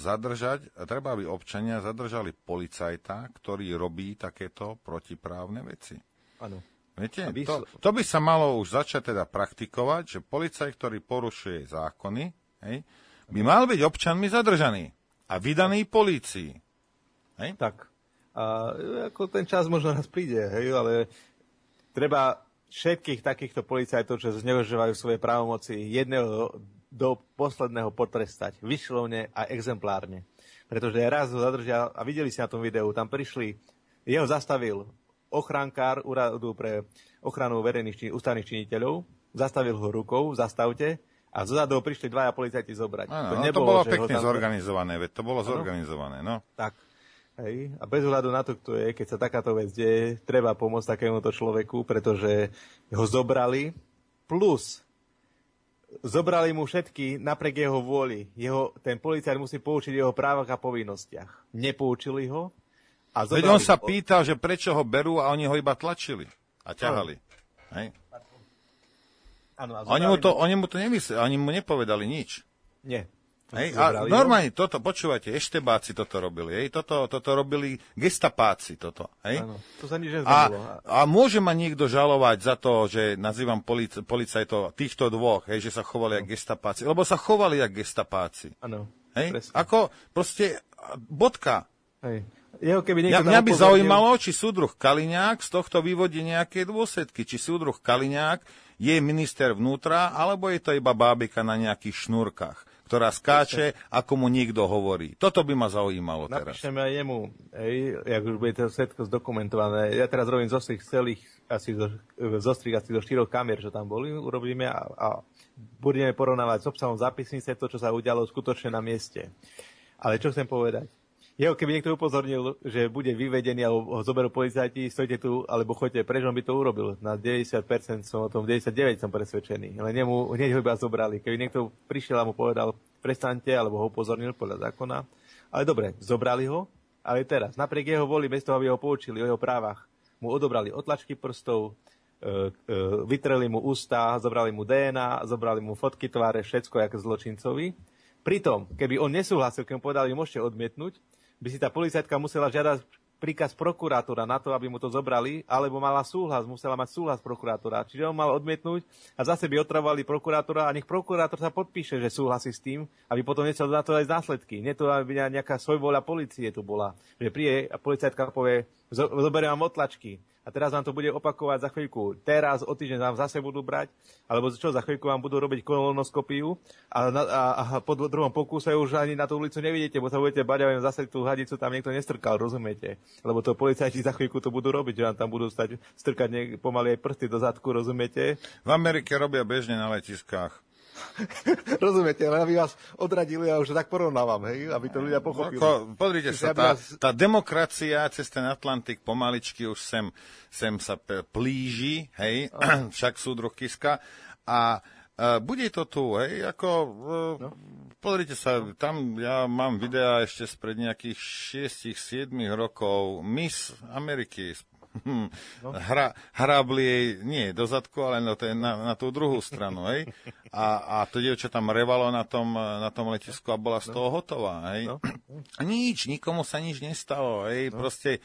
aby občania zadržali policajta, ktorý robí takéto protiprávne veci. Áno. Viete, to by sa malo už začať teda praktikovať, že policajt, ktorý porušuje zákony, hej, by mal byť občanmi zadržaný a vydaný polícii. Hej? Tak. A ako ten čas možno raz príde, hej, ale treba všetkých takýchto policajtov, čo zneužívajú svoje právomoci, jedného do posledného potrestať. Vyšlovne a exemplárne. Pretože raz ho zadržia, a videli si na tom videu, tam prišli, jeho zastavil ochránkár úradu pre ochranu verejných ústavných činiteľov, zastavil ho rukou, zastavte, a zozadu prišli dvaja policajti zobrať. Áno, to bolo pekne zorganizované, veď to bolo zorganizované, no. Tak. Hej, a bez ohľadu na to, kto je, keď sa takáto vec deje, treba pomôcť takémuto človeku, pretože ho zobrali, plus zobrali mu všetky napriek jeho vôli. Ten policajt musí poučiť jeho právach a povinnostiach. Nepoučili ho. Veď on sa pýtal, že prečo ho berú a oni ho iba tlačili a ťahali. Hej. Ano, oni mu to nemysleli, oni mu nepovedali nič. Nie. Hej, a normálne toto, počúvajte, eštebáci toto robili, hej, toto robili gestapáci, toto, hej. Áno, to sa nič nezmenilo. A môže ma niekto žalovať za to, že nazývam policajtov týchto dvoch, hej, že sa chovali jak gestapáci, lebo sa chovali jak gestapáci. Áno, hej, presne. Ako proste bodka. Hej. Mňa by zaujímalo, či súdruh Kaliňák z tohto vyvodí nejaké dôsledky, či súdruh Kaliňák je minister vnútra, alebo je to iba bábika na nejakých šnúrkach, ktorá skáče, ako mu niekto hovorí. Toto by ma zaujímalo teraz. Napíšeme aj jemu, jak už bude to všetko zdokumentované. Ja teraz robím zostrih celých, asi do 4 kamier, čo tam boli, urobíme a budeme porovnávať s obsahom zápisnice to, čo sa udialo skutočne na mieste. Ale čo chcem povedať? Keby niekto upozornil, že bude vyvedený alebo ho zoberú policajti, stojte tu, alebo choďte preč, on by to urobil. Na 90% som o tom, 99% som presvedčený. Ale hneď ho iba zobrali. Keby niekto prišiel a mu povedal, prestaňte, alebo ho upozornil podľa zákona. Ale dobre, zobrali ho, ale teraz, napriek jeho voli, bez toho, aby ho poučili o jeho právach mu odobrali otlačky prstov, vytreli mu ústa, zobrali mu DNA, zobrali mu fotky tváre, všetko ako zločincovi. Pritom, keby on nesúhlasil, keď mu povedali, môžete odmietnúť, by si tá policajtka musela žiadať príkaz prokurátora na to, aby mu to zobrali, alebo musela mať súhlas prokurátora. Čiže on mal odmietnúť a zase by otravovali prokurátora a nech prokurátor sa podpíše, že súhlasí s tým, aby potom nechcel na to dať následky. Nie to, aby nejaká svojvoľa polície tu bola. Že príde a policajtka povie, zoberiem vám otlačky. A teraz vám to bude opakovať za chvíľku. Teraz o týždeň vám zase budú brať, alebo čo, za chvíľku vám budú robiť kolonoskopiu a po druhom pokúse už ani na tú ulicu nevidíte, bo sa budete bať, a zase tú hadicu tam niekto nestrkal, rozumiete? Lebo to policajti za chvíľku to budú robiť, že vám tam budú strkať pomaly aj prsty do zadku, rozumiete? V Amerike robia bežne na letiskách. Rozumiete, ale aby vás odradili, ja už tak porovnávam, hej, aby to ľudia pochopili. Pozrite sa, tá demokracia cez ten Atlantik pomaličky už sem sa plíži, hej, však súdruh Kiska, a bude to tu, hej, ako, pozrite sa, tam ja mám videá ešte spred nejakých 6-7 rokov, Miss Ameriky, hrábli jej, nie do zadku, ale na tú druhú stranu, hej. A to dievča tam revalo na tom letisku a bola z toho hotová, hej. A nikomu sa nič nestalo, hej. Proste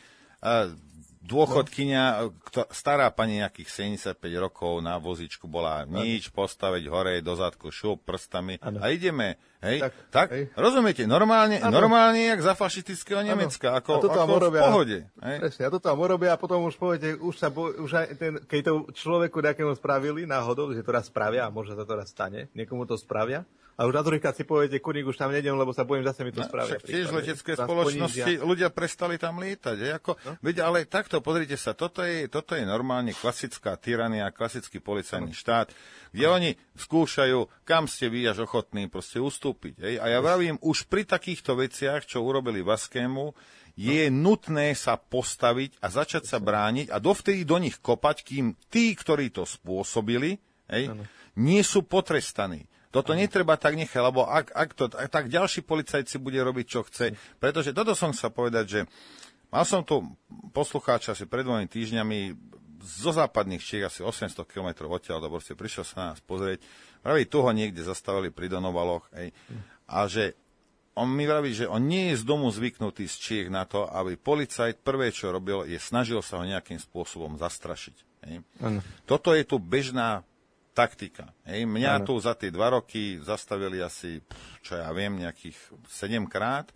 dôchodkyňa, stará pani nejakých 75 rokov na vozíčku bola nič, postaviť hore do zadku, šup prstami a ideme, hej, tak hej. Rozumiete, normálne jak za fašistického Nemecka, ako v pohode. Hej? Presne, a to tam urobia a potom už poviete, keď to človeku nejakému spravili náhodou, že to raz spravia a možno sa to raz stane, niekomu to spravia, a už na druhýkrát si poviete, kurník, už tam nejdem, lebo sa bojím, zase mi to spravia. Však tiež letecké spoločnosti, ľudia prestali tam lietať. Veď, ale takto, pozrite sa, toto je normálne klasická tyrania, klasický policajný štát, kde oni skúšajú, kam ste vy až ochotní proste ustúpiť. Hej? A ja vravím, už pri takýchto veciach, čo urobili Vaskému, je nutné sa postaviť a začať sa brániť a dovtedy do nich kopať, kým tí, ktorí to spôsobili, hej, nie sú potrestaní. Toto netreba tak nechať, lebo tak ďalší policajt si bude robiť, čo chce. Pretože toto som chcel povedať, že mal som tu poslucháča asi pred 2 týždňami zo západných Čiech, asi 800 km odtiaľ, to proste prišiel sa na nás pozrieť. Vraví, tu ho niekde zastavili pri Donovaloch. A že on mi vraví, že on nie je z domu zvyknutý z Čiech na to, aby policajt prvé, čo robil, je snažil sa ho nejakým spôsobom zastrašiť. Toto je tu bežná taktika. Mňa tu za tie 2 roky zastavili asi, čo ja viem, nejakých 7 krát.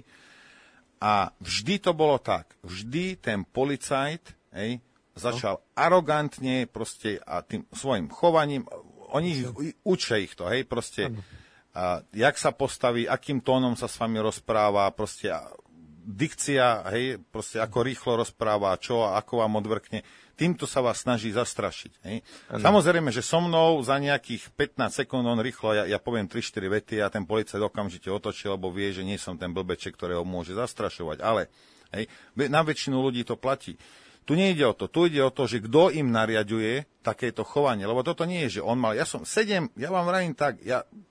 A vždy to bolo tak. Vždy ten policajt začal arogantne proste a tým svojim chovaním, oni učia ich to, proste, jak sa postaví, akým tónom sa s vami rozpráva, proste dikcia, proste ako rýchlo rozpráva, čo a ako vám odvrkne. Týmto sa vás snaží zastrašiť. Samozrejme, že so mnou za nejakých 15 sekúnd on rýchlo, ja poviem 3-4 vety a ten policajt okamžite otočí, lebo vie, že nie som ten blbeček, ktorého môže zastrašovať. Ale na väčšinu ľudí to platí. Tu nejde o to. Tu ide o to, že kto im nariaduje takéto chovanie. Lebo toto nie je, že on mal... Ja vám vravím tak,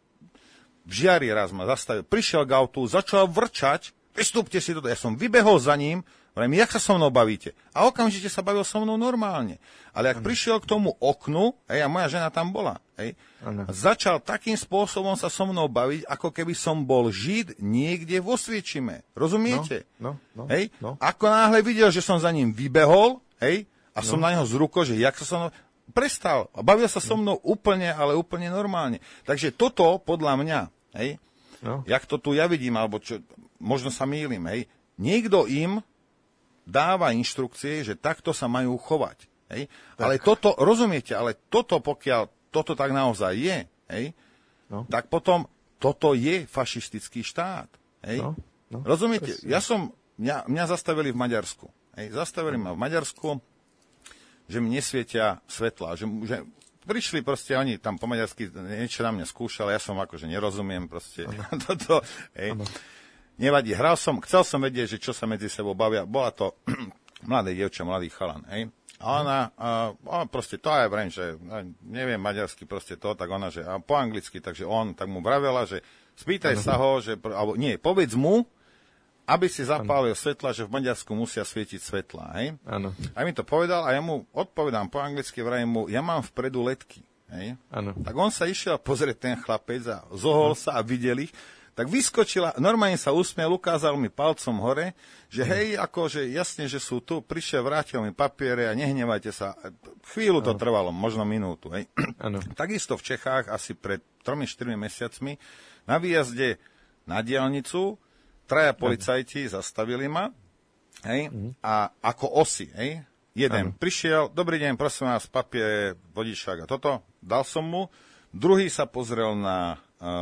v Žiari raz ma zastavil, prišiel k autu, začal vrčať, pristúpte si toto. Ja som vybehol za ním, vravím, jak sa so mnou bavíte? A okamžite sa bavil so mnou normálne. Ale ak prišiel k tomu oknu, a moja žena tam bola, začal takým spôsobom sa so mnou baviť, ako keby som bol Žid niekde vo Osviečime. Rozumiete? Ako náhle videl, že som za ním vybehol, a som na neho z rukou, že jak sa so mnou... Prestal. A bavil sa so mnou úplne, ale úplne normálne. Takže toto, podľa mňa, jak to tu ja vidím, alebo čo, možno sa mýlim, niekto im dáva inštrukcie, že takto sa majú chovať. Ale toto, rozumiete, pokiaľ toto tak naozaj je, tak potom toto je fašistický štát. Rozumiete? Mňa zastavili v Maďarsku. Zastavili ma v Maďarsku, že mi nesvietia svetla, že prišli proste, oni tam po maďarsky niečo na mňa skúšali, ja som akože nerozumiem proste toto, nevadí, chcel som vedieť, že čo sa medzi sebou bavia, bola to mladé dievča, mladý chalan, a ona proste to aj vrem, že neviem maďarsky proste to, tak ona, že po anglicky, takže on tak mu vravela, že spýtaj sa ho, že, alebo nie, povedz mu, aby si zapálil svetla, že v Maďarsku musia svietiť svetlá, hej? Áno. A mi to povedal a ja mu odpovedám po anglicky, vrajím mu, ja mám vpredu ledky, hej? Áno. Tak on sa išiel pozrieť ten chlapec a zohol sa a videl ich, tak vyskočila, normálne sa usmiel, ukázal mi palcom hore, že hej, akože jasne, že sú tu, prišiel, vrátil mi papiere a nehnevajte sa. Chvíľu to trvalo, možno minútu, hej? Áno. Takisto v Čechách asi pred 3-4 mesiacmi na výjazde na diaľnicu 3 policajti zastavili ma, hej, a ako osy, hej, jeden prišiel, dobrý deň, prosím vás, papier, vodičák a toto, dal som mu, druhý sa pozrel na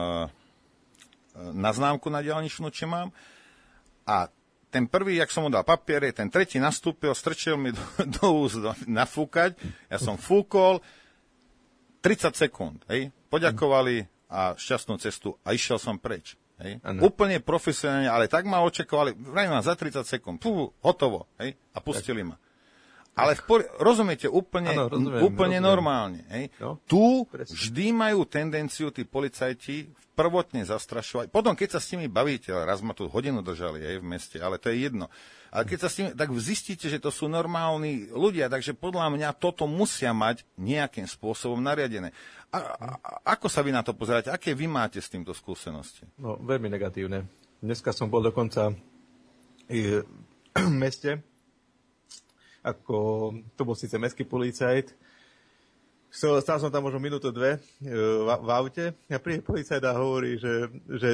známku na diaľničnú, či mám, a ten prvý, jak som mu dal papiere, ten tretí nastúpil, strčil mi do úst nafúkať, ja som fúkol, 30 sekúnd, hej, poďakovali a šťastnú cestu a išiel som preč. Hej. Úplne profesionálne, ale tak ma očakovali, vrajím za 30 sekúnd, hotovo, hej, a pustili ma. Ale rozumiete, úplne normálne. Hej. No, tu vždy majú tendenciu tí policajti prvotne zastrašovať. Potom, keď sa s nimi bavíte, raz ma tu hodinu držali v meste, ale to je jedno. Ale keď sa s nimi, tak zistíte, že to sú normálni ľudia, takže podľa mňa toto musia mať nejakým spôsobom nariadené. Ako sa vy na to pozeráte? Aké vy máte s týmto skúsenosti? No, veľmi negatívne. Dneska som bol dokonca v meste, ako to bol síce mestský policajt. Stál som tam možno minútu, 2 v aute a príde policajt a hovorí, že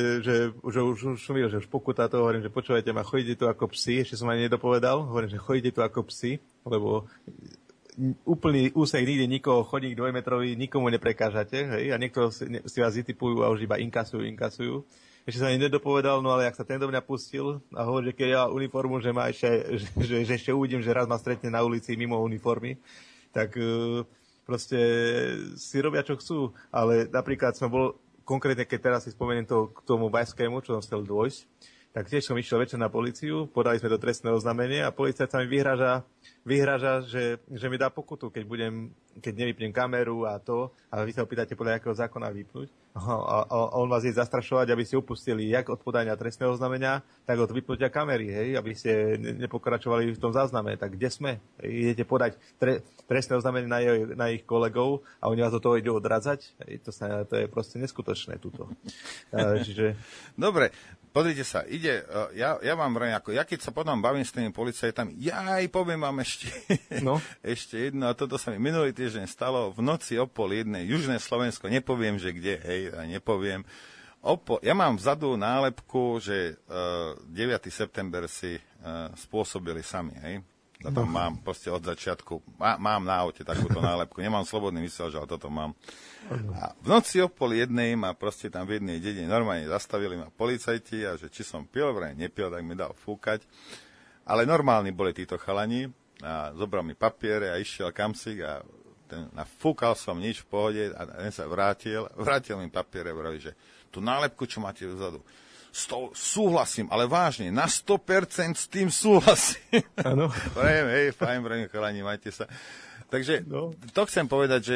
už pokutá to, hovorím, že počúvajte ma, chodíte tu ako psi, ešte som ani nedopovedal, hovorím, že chodíte tu ako psi, lebo úplný úsek nikde nikoho, chodník 2-metrový, nikomu neprekážate, hej, a niekto si vás vytipujú a už iba inkasujú. Ešte som ani nedopovedal, no ale jak sa ten do mňa pustil a hovorí, že keď ja uniformu, že ma že ešte uvidím, že raz ma stretne na ulici mimo uniformy, tak proste si robia, čo chcú. Ale napríklad som bol, konkrétne keď teraz si spomeniem to k tomu Bajskému, čo som chcel dôjsť, tak tiež som išiel večer na políciu, podali sme do trestného oznámenia a policajt sa mi vyhráža, že mi dá pokutu, keď nevypnem kameru a to, a vy sa opýtate podľa akého zákona vypnúť. A on vás je zastrašovať, aby ste upustili jak od podania trestného oznámenia, tak od vypnutia kamery, hej, aby ste nepokračovali v tom zázname. Tak kde sme? Idete podať trestné oznámenie na ich kolegov a oni vás do toho idú odradzať? To je proste neskutočné tuto. Čiže... Dobre. Pozrite sa, ja vám vrajím, ja keď sa potom bavím s tými policajtami, ja aj poviem vám ešte jedno, a toto sa mi minulý týždeň stalo v noci o 12:30, južné Slovensko, nepoviem, že kde, hej, a nepoviem. Ja mám vzadu nálepku, že 9. september si spôsobili sami, hej. A tam mám proste od začiatku, mám na aute takúto nálepku, nemám slobodný vysielač, ale toto mám. A v noci o 12:30 ma proste tam v jednej dedine normálne zastavili ma policajti a že či som pil, vraj nepil, tak mi dal fúkať. Ale normálni boli títo chalani a zobral mi papiere a išiel kamsik a fúkal som nič v pohode a ten sa vrátil mi papiere, vraví, že tú nálepku, čo máte vzadu, súhlasím, ale vážne, na 100% s tým súhlasím. Áno. Hej, fajn, chalani, majte sa. Takže to chcem povedať, že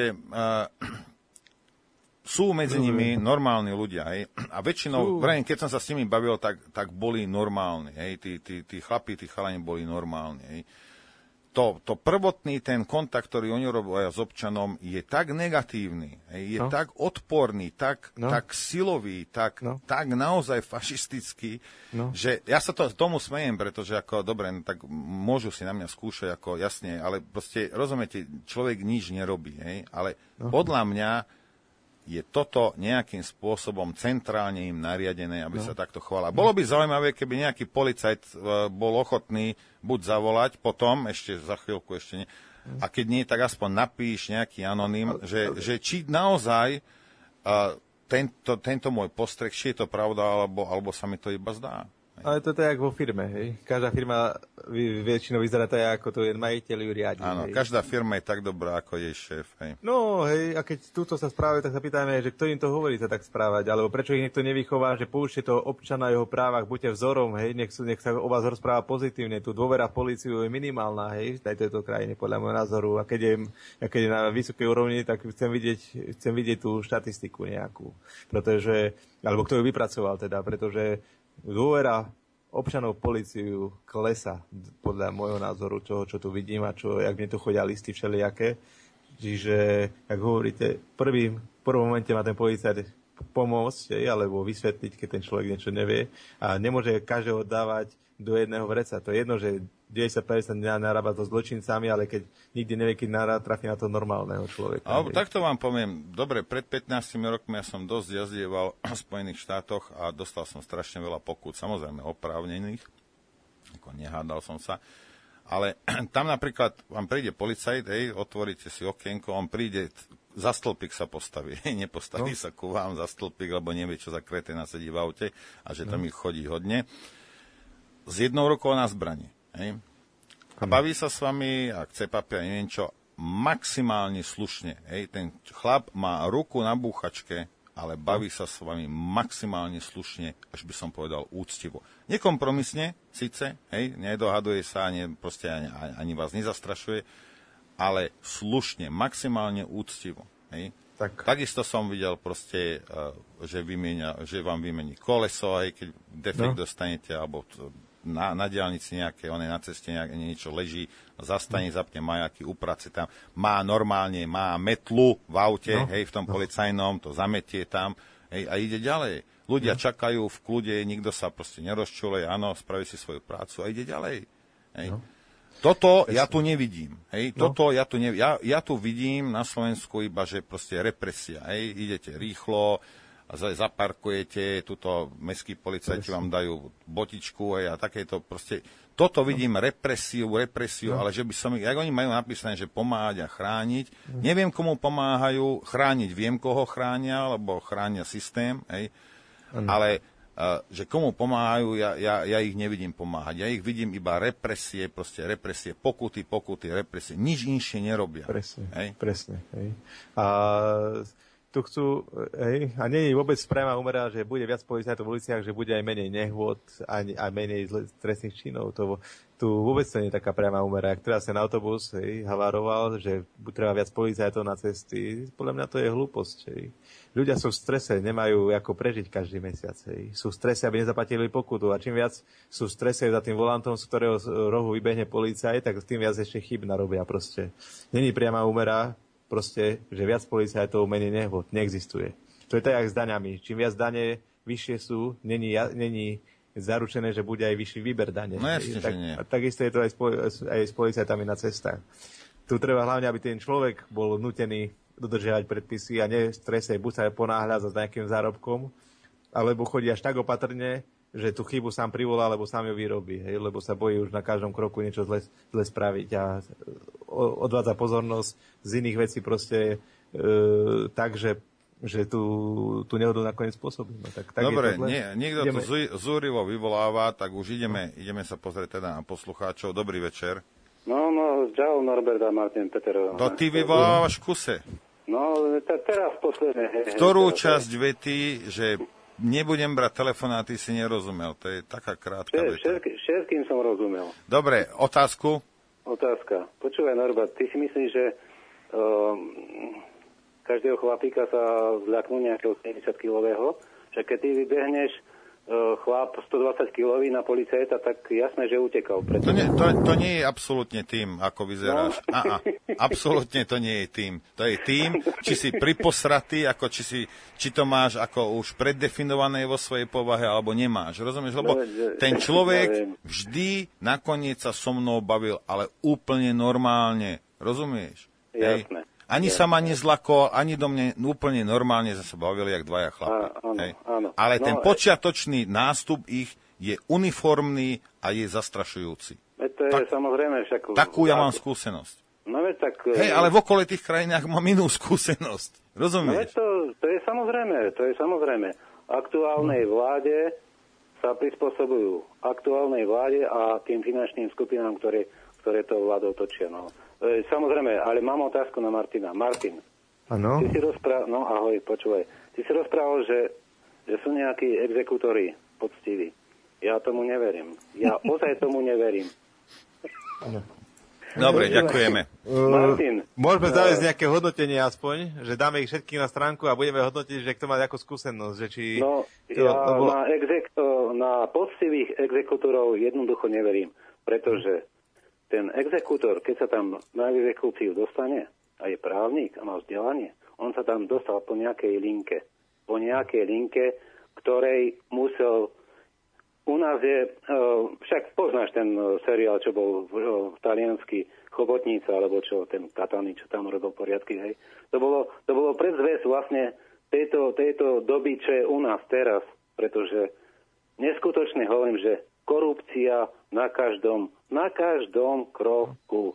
sú medzi nimi normálni ľudia, hej, a väčšinou, keď som sa s nimi bavil, tak boli normálni, hej, tí chlapi, tí chalani boli normálni, hej. To prvotný ten kontakt, ktorý oni robia s občanom, je tak negatívny, je tak odporný, tak silový, tak naozaj fašistický, že ja sa tomu smejem, pretože ako, dobre, tak môžu si na mňa skúšať, ako jasne, ale proste, rozumiete, človek nič nerobí, hej, ale podľa mňa je toto nejakým spôsobom centrálne im nariadené, aby sa takto chovala. Bolo by zaujímavé, keby nejaký policajt bol ochotný buď zavolať potom, ešte za chvíľku ešte nie, a keď nie, tak aspoň napíš nejaký anonym, že či naozaj tento môj postreh, či je to pravda, alebo sa mi to iba zdá. Ale toto je ako vo firme, hej. Každá firma väčšinou vyzerá tak, ako to je majiteľ ju riadi. Áno, každá firma je tak dobrá, ako jej šéf, hej. No, hej, a keď túto sa správajú, tak sa pýtajme, že kto im to hovorí sa tak správať, alebo prečo ich niekto nevychová, že poučte toho občana o jeho právach, buďte vzorom, hej, nech sa o vás rozpráva pozitívne. Tu dôvera v políciu je minimálna, hej, v tejto krajine, podľa môjho názoru. A keď je na vysokej úrovni, tak chcem vidieť tú štatistiku nejakú. Alebo kto ju vypracoval teda, pretože dôvera občanov políciu klesa, podľa môjho názoru, čo tu vidím a jak mne tu chodia listy všelijaké. Čiže, ak hovoríte, v prvom momente má ten policajt pomôcť, alebo vysvetliť, keď ten človek niečo nevie. A nemôže každého dávať do jedného vreca. To je jedno, že 90% narába to s zločincami, ale keď nikdy nevie, keď trafí na to normálneho človeka. Alebo takto vám poviem. Dobre, pred 15 rokmi ja som dosť jazdieval v Spojených štátoch a dostal som strašne veľa pokút, samozrejme oprávnených. Ako nehádal som sa. Ale tam napríklad vám príde policajt, otvoríte si okienko, on príde, za stĺpik sa postaví. Nepostaví sa ku vám za stĺpik, lebo nevie, čo za kreténa sedí v aute a že tam ich chodí hodne. S 1 rukou na zbrani. A baví sa s vami a chce papier, neviem čo, maximálne slušne. Ten chlap má ruku na búchačke, ale baví sa s vami maximálne slušne, až by som povedal úctivo. Nekompromisne, síce, nedohaduje sa, proste ani vás nezastrašuje, ale slušne, maximálne úctivo. Takisto som videl proste, že vám vymení koleso, keď defekt dostanete, alebo na diaľnici nejaké, na ceste niečo leží, zastane, zapne majaky, uprace tam, má metlu v aute, v tom policajnom, to zametie tam, a ide ďalej. Ľudia čakajú v kľude, nikto sa proste nerozčuluje, áno, spraví si svoju prácu a ide ďalej. Toto ja tu nevidím. Ja tu vidím na Slovensku iba, že proste represia. Idete rýchlo, a zaparkujete, tuto mestskí policajti vám dajú botičku a takéto proste. Toto vidím represiu, ale že by som, jak oni majú napísané, že pomáhať a chrániť, neviem komu pomáhajú, chrániť viem koho chránia, lebo chránia systém, ale že komu pomáhajú, ja ich nevidím pomáhať. Ja ich vidím iba represie, pokuty, represie. Nič inšie nerobia. Presne. A tu chcú, a nie je vôbec správna úmera, že bude viac policajtov v uliciach, že bude aj menej nehôd a menej trestných činov. Tu vôbec to nie je taká priama úmera. Ak teraz ten autobus havároval, že treba viac policajtov na cesty, podľa mňa to je hlúposť. Ľudia sú v strese, nemajú ako prežiť každý mesiac. Sú v strese, aby nezaplatili pokutu. A čím viac sú v strese za tým volantom, z ktorého rohu vybehne policajt, tak tým viac ešte chyb narobia proste. Není priama úmera, proste, že viac policajtov, menej nehôd, neexistuje. To je tak, jak s daňami. Čím viac dane vyššie sú, není zaručené, že bude aj vyšší výber dane. No jasne, že nie. Takisto je to aj s policajtami na cestách. Tu treba hlavne, aby ten človek bol nútený dodržiavať predpisy a nie v strese, buď sa ponáhľa za nejakým zárobkom, alebo chodí až tak opatrne, že tú chybu sám privolá, alebo sám ju vyrobí, lebo sa bojí už na každom kroku niečo zle spraviť a odvádza pozornosť z iných vecí proste tak, že tú nehodu nakoniec spôsobí. No, tak dobre, niekto to zúrivo vyvoláva, tak už ideme sa pozrieť teda na poslucháčov. Dobrý večer. No, čau, Norbert a Martin, Peter. To ty vyvolávaš kuse. No, teraz posledne. Ktorú časť vety, že nebudem brať telefonáty, si nerozumel. To je taká krátka veta. Všetkým som rozumel. Dobre, otázka. Počúvaj, Norbert, ty si myslíš, že každého chlapíka sa zľaknú nejakého 70-kilového? Že keď ty vybehneš chlap 120-kilový na policajta, tak jasné, že utekal. To nie je absolútne tým, ako vyzeráš. No. Absolútne to nie je tým. To je tým, či si priposratý, ako či to máš ako už preddefinované vo svojej povahe, alebo nemáš. Rozumieš? Lebo ten človek vždy nakoniec sa so mnou bavil, ale úplne normálne. Rozumieš? Jasné. Ani sa ma nezlakol, ani do mne úplne normálne sa bavili, jak dvaja chlapi. Áno. Ale ten počiatočný nástup ich je uniformný a je zastrašujúci. To je samozrejme však... Takú ja mám skúsenosť. No veď tak... Ale v okolitých krajinách mám inú skúsenosť. Rozumieš? No to je samozrejme. Aktuálnej vláde sa prispôsobujú aktuálnej vláde a tým finančným skupinám, ktoré to vládou točia. No. Samozrejme, ale mám otázku na Martina. Martin, áno. Ty si ahoj, počúvaj. Ty si rozprával, že sú nejakí exekútori poctiví. Ja tomu neverím. Ja ozaj tomu neverím. Dobre, ďakujeme. Martin. Môžeme zaviesť nejaké hodnotenie aspoň, že dáme ich všetkých na stránku a budeme hodnotiť, že kto má nejakú skúsenosť, že či... No, na poctivých exekútorov jednoducho neverím, pretože ten exekútor, keď sa tam na exekúciu dostane a je právnik a má vzdelanie, on sa tam dostal po nejakej linke, ktorej musel... U nás je, však poznáš ten seriál, čo bol taliansky Chobotnica, alebo čo, ten Katani, čo tam robil poriadky, hej. To bolo predzves vlastne tejto doby, čo je u nás teraz, pretože neskutočne hovorím, že korupcia na každom kroku.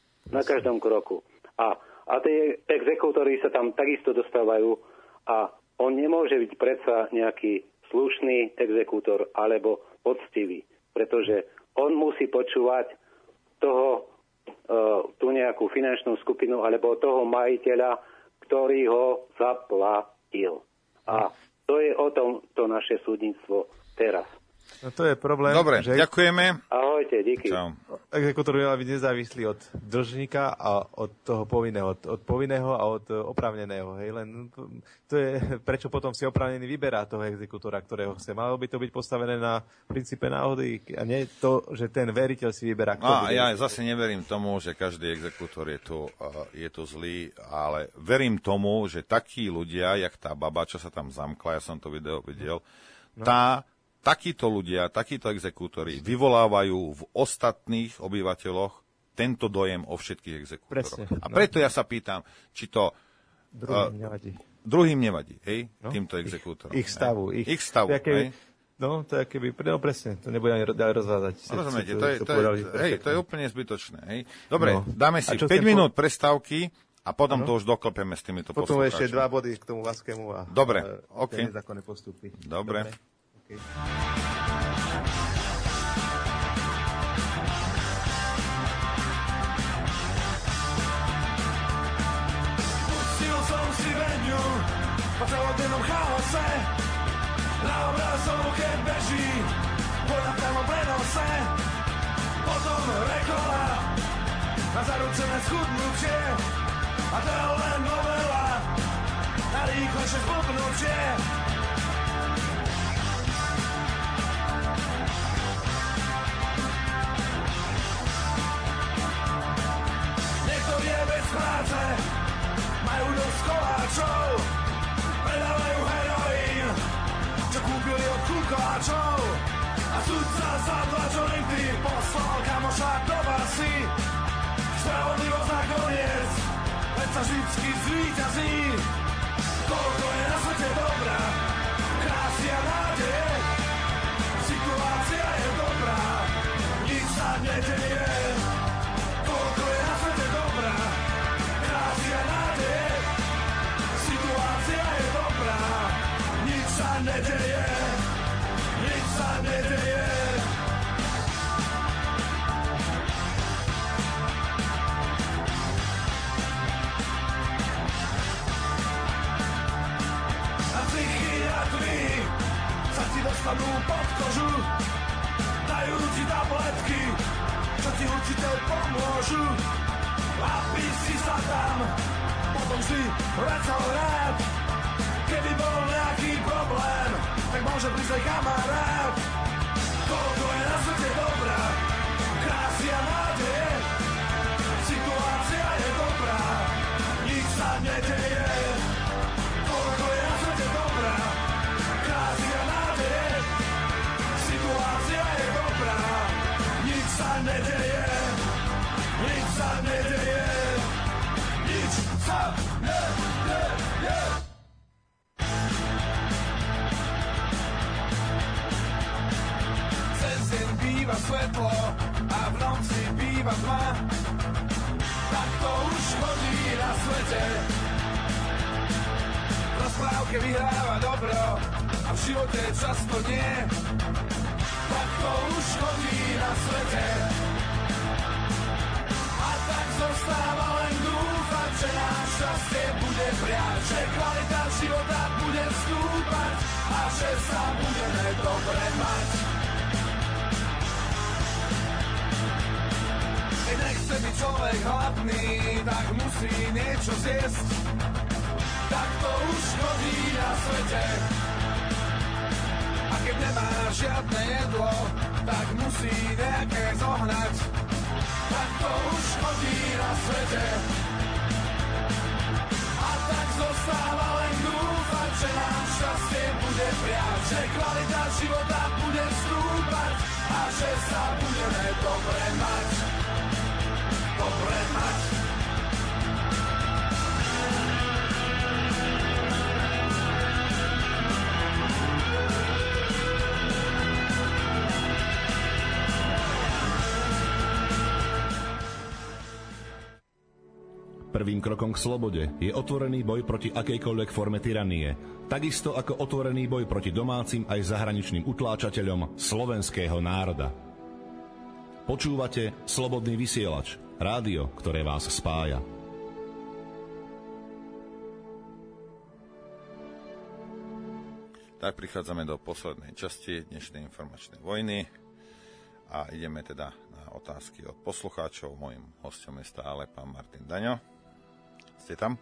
A tie exekútory sa tam takisto dostávajú a on nemôže byť predsa nejaký slušný exekútor alebo poctivý, pretože on musí počúvať tú nejakú finančnú skupinu alebo toho majiteľa, ktorý ho zaplatil. A to je o tom to naše súdnictvo teraz. No to je problém. Dobre, že... ďakujeme. Ahojte, díky. Čau. Exekútor mal byť nezávislý od dlžníka a od toho povinného, od povinného a od oprávneného. Hej? Len to je, prečo potom si oprávnený vyberá toho exekútora, ktorého chce. Malo by to byť postavené na princípe náhody a nie to, že ten veriteľ si vyberá. Ja zase neverím tomu, že každý exekútor je to zlý, ale verím tomu, že takí ľudia, jak tá baba, čo sa tam zamkla, ja som to video videl, takíto ľudia, takíto exekútori vyvolávajú v ostatných obyvateľoch tento dojem o všetkých exekútoroch. A preto ja sa pýtam, či to druhým nevadí, hej, týmto exekútorom. Ich stavu. Hej. No, to je keby, presne, to nebude ani ďalej rozvázať. Rozumiete, to je úplne zbytočné, hej. Dobre, dáme si 5 minút prestávky a potom to už doklepeme s týmito poslucháčmi. Potom ešte 2 body k tomu Vaskému a dobre, OK. nezákonné postupy. Dobre. Okay. Pustil som si venue po celodennom chaose, na obrazovke beží boj na priamom prenose, potom reklama na zaručené schudnutie a to je len novela na rýchlejšie zblbnutie. Práce, majú dosť koláčov, predávajú heroín, čo kúpili od kukáčov. A sudca za 2 jointy poslal kamoša do basy. Spravodlivosť nakoniec, veď sa vždycky zvíťazí. Koľko je na svete dobrá, krásy a nádeje, situácia je dobrá, nič sa nedeje. Koľko je na svete dobrá, situácia je dobrá, nič sa nedeje, nič sa nedeje. Na psychiatrii sa ti dostanú pod kožu, dajú ti tabletky, čo ti určite pomôžu, aby si sa tam potom si vracal rád. Keby bol nejaký problém, tak môže prísť aj kamarát. Koľko je na svete dobrá, krásy a nádeje, situácia je dobrá, nič sa nedeje. Koľko je na svete dobrá, krásy a nádeje, situácia je dobrá, nič sa nedeje, nič sa nedeje. Cez deň býva svetlo a v noci býva tma. Tak to už chodí na svete. V rozprávke vyhráva dobro a v živote často nie. Tak to už chodí na svete. A tak zostáva len dúfať, že nám šťastie bude priať, že kvalita života bude stúpať a že sa budeme dobre mať. Keď nechce byť človek hladný, tak musí niečo zjesť. Tak to už chodí na svete. A keď nemá žiadne jedlo, tak musí nejaké zohnať. Tak to už chodí na svete. A tak zostáva len dúfať, že nám šťastie bude priať, že kvalita života bude stúpať a že sa budeme dobre mať. Dobre mať. Prvým krokom k slobode je otvorený boj proti akejkoľvek forme tyranie, takisto ako otvorený boj proti domácim aj zahraničným utláčateľom slovenského národa. Počúvate Slobodný vysielač, rádio, ktoré vás spája. Tak prichádzame do poslednej časti dnešnej informačnej vojny a ideme teda na otázky od poslucháčov. Mojím hosťom je stále pán Martin Daňo. Ste tam?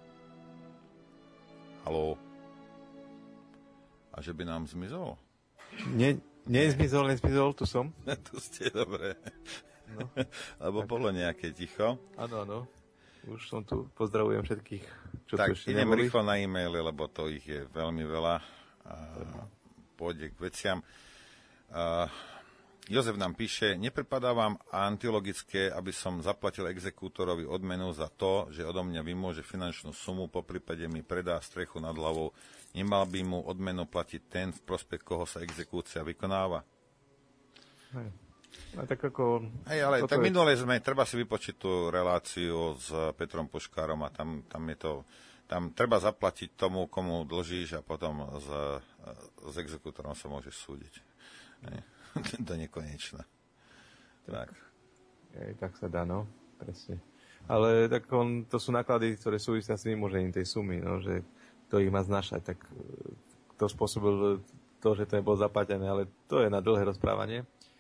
Haló? A že by nám zmizol? Nezmizol, tu som. Tu ste, dobre. No. Lebo bolo nejaké ticho. Áno. Už som tu. Pozdravujem všetkých, čo tak, tu ešte idem neboli. rýchlo na e-maily, lebo to ich je veľmi veľa. Pôjde k veciam. Jozef nám píše, neprepadá vám antilogické, aby som zaplatil exekútorovi odmenu za to, že odo mňa vymôže finančnú sumu, poprípade mi predá strechu nad hlavou. Nemal by mu odmenu platiť ten, v prospech koho sa exekúcia vykonáva? Hej. Tak ako... Hej, ale tak minule treba si vypočiť tú reláciu s Petrom Puškárom a tam je to... Tam treba zaplatiť tomu, komu dlžíš a potom s exekútorom sa môžeš súdiť. Hej. Do nekonečna. Tak. Tak sa dá, no. Presne. Ale tak to sú náklady, ktoré súvisia s vymožením tej sumy, no, že to ich má znašať, tak to spôsobil to, že to nebolo zaplatené, ale to je na dlhé rozprávanie.